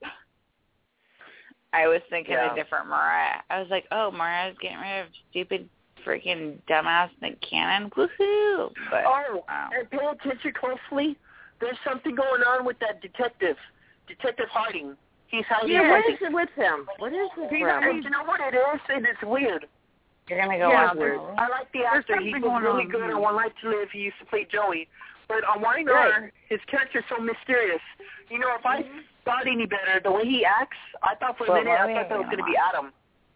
I was thinking Yeah. a different Mariah. I was like, oh, Mariah's getting rid of stupid freaking dumbass Nick Cannon. Woohoo! But, Oh, wow. and pay attention closely. There's something going on with that detective, Detective Harding. He's hiding Yeah, what something. is it with him? What is it He's, from? and you know what it is? And it's weird. You're going to go Yeah, on weird. there. I like the There's actor. He something was going really on good here. on One Life to Live. He used to play Joey. But on Y N R, Right. his character's so mysterious. You know, if I thought any better, the way he acts, I thought for a Well, minute, I why thought that was are we going to be Adam.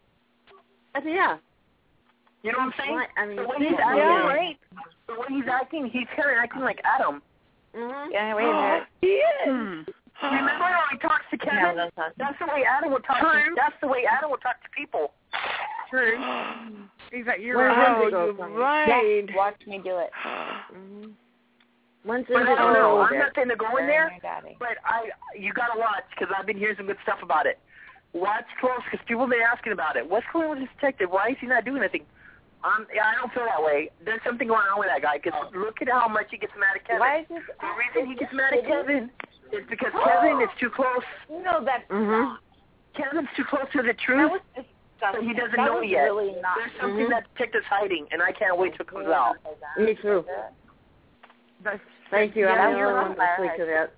I think, yeah. You know what I'm saying? Why- I mean, the way yeah. he's acting, Yeah. right? The way he's acting, he's kind of acting like Adam. Mm-hmm. Yeah, wait a minute. He is. Hmm. Remember how he talks to Kevin? No, that's That's the way Adam would talk. To, True. that's the way Adam would talk to people. True. He's like, you're Where right. is it? Oh, you're right. Yeah, watch me do it. Mm-hmm. When's But it I don't know. I'm there? not saying to go in Very there, my daddy. but I you gotta watch because I've been hearing some good stuff about it. Watch close because people have been asking about it. What's going on with this detective? Why is he not doing anything? Um, yeah, I don't feel that way. There's something going on with that guy because look at how much he gets mad at Kevin. Why is this? The reason he gets mad at Kevin is because Kevin is too close. No, that's Mm-hmm. not. Kevin's too close to the That truth, was but disgusting. he doesn't that know was yet. Really not. There's something Mhm. that detective's hiding, and I can't wait till it comes out. Me too. That's, Thank you. Yeah, I'm the you're only one right. to speak to that.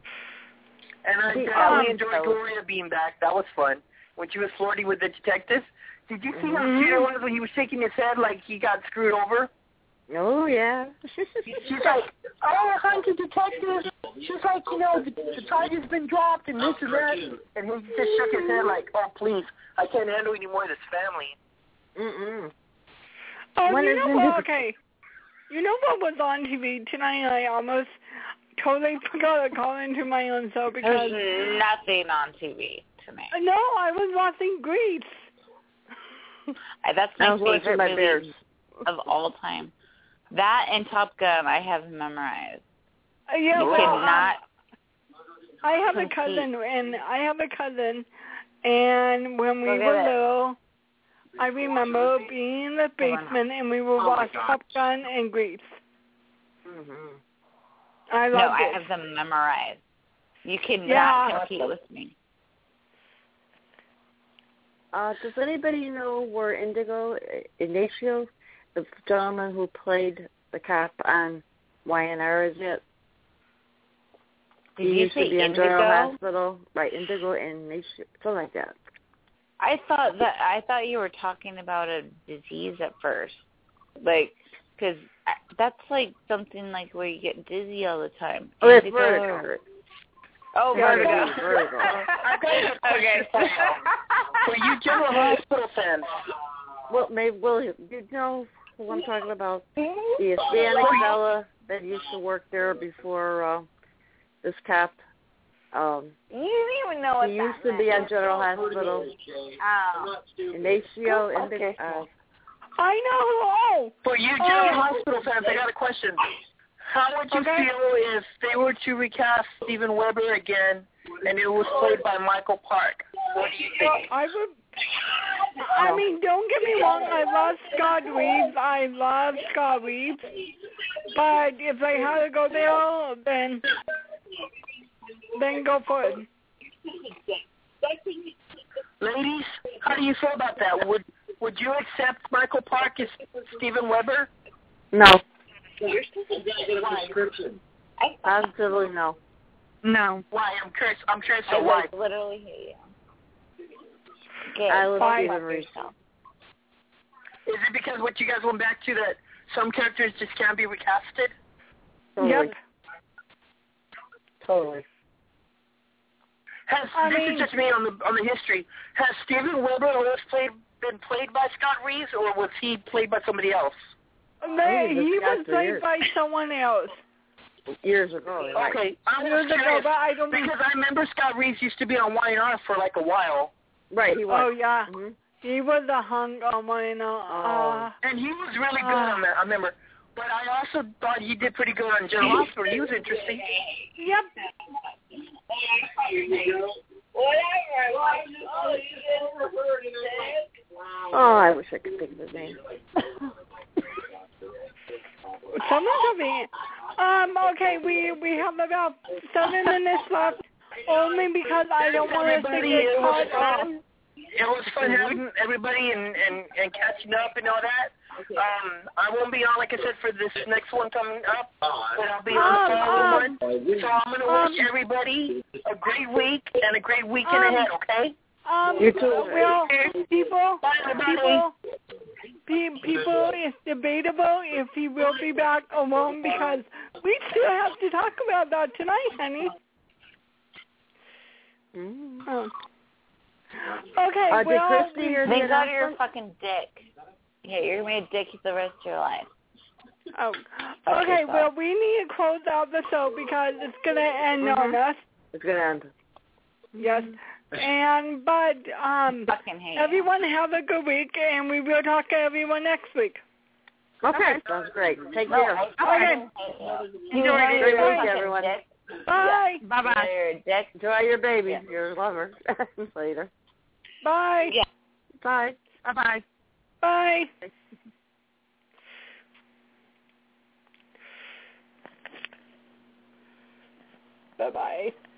And I See, definitely um, enjoyed Gloria being back. That was fun. When she was flirting with the detective. Did you see how Mhm. cute it was when he was shaking his head like he got screwed over? Oh, yeah. She's like, oh, hi, the detective. She's like, you know, the, the charge's been dropped and this and that. And he just shook his head like, oh, please, I can't handle any more of this family. Mm-mm. Oh, When you is know it- what? Okay. You know what was on T V tonight? I almost totally forgot to call into my own show because... There's nothing on T V tonight. No, I was watching Grease. I- That's I my was watching favorite my movie Bears. of all time. That and Top Gun I have memorized. Uh, yeah, You well, cannot. I have a compete. cousin, and I have a cousin, and when we Look at were it. little, I remember being in the basement, and we would Oh, my watch God. Top Gun and Grease. Mm-hmm. I No, loved I it. have them memorized. You cannot Yeah. compete with me. Uh, does anybody know where Indigo, Ignacio, the gentleman who played the cop on Y N R is yet? Did he you used say to be in Indigo? General Hospital. Right, Indigo Ignacio, something like that. I thought that I thought you were talking about a disease at first, like because that's like something like where you get dizzy all the time. Oh, it's Indigo vertigo. or- Oh, Vertigo. vertigo. Vertigo. I've got a question Okay. for you. For you General Hospital fans, Well, maybe, well, you know who I'm talking about? The Hispanic fella that used to work there before uh, this cop. Um, You didn't even know what he that used to meant. be on General Hospital. Oh. Ignacio Okay. Indigo. Uh, I know. Oh, for you General Oh. Hospital fans, I got a question. How would you Okay. feel if they were to recast Steven Weber again and it was played by Michael Park? What do you think? I would. I mean, don't get me wrong. I love Scott Reeves. I love Scott Reeves. But if they had to go there, then then go for it. Ladies, how do you feel about that? Would would you accept Michael Park as Steven Weber? no, You're still going to get a prescription. absolutely no. no. Why? I'm curious. I'm curious. I So why? like literally hate you. Okay, I love fine. Steven Reeves. Is it because what you guys went back to that some characters just can't be recasted? Totally. Yep. Totally. Has I this mean- is just me on the on the history? Has Steven Weber always played been played by Scott Reeves, or was he played by somebody else? They, He was he Scott was for played years. by someone else. Years ago. Right. Okay, I Years was ago, curious, but I don't because I remember Scott Reeves used to be on Y and R for like a while. Right, he was. Oh, yeah. Mm-hmm. He was a hung on my, uh, Oh. And he was really good uh, on that, I remember. But I also thought he did pretty good on General Hospital. He was interesting. Yep. Oh, I wish I could think of his name. Someone told me. Um, okay, we, we have about seven minutes left, only because I don't want us to Everybody, get it was caught off. fun. It was fun having everybody and, and, and catching up and all that. Um, I won't be on, like I said, for this next one coming up, but I'll be on the following um, one. So I'm going to wish um, everybody a great week and a great weekend um, ahead, okay? Um, You too. well, people, people, pe- people, it's debatable if he will be back alone because we still have to talk about that tonight, honey. Mm. Oh. Okay, Uh, well, did Christy hear the Then go to your announcement? fucking dick. Yeah, you're gonna be a dick the rest of your life. oh, okay, well, we need to close out the show because it's gonna end Mhm. on us. It's gonna end. Yes. And but um, Fucking hate you. everyone have a good week, and we will talk to everyone next week. Okay, sounds great. Take No, care. Okay. Enjoy Bye. your Bye. week, everyone. Bye. Bye bye. You're a dick. Enjoy your baby, your lover. Later. Bye. Yeah. Bye. Bye bye. Bye. Bye-bye.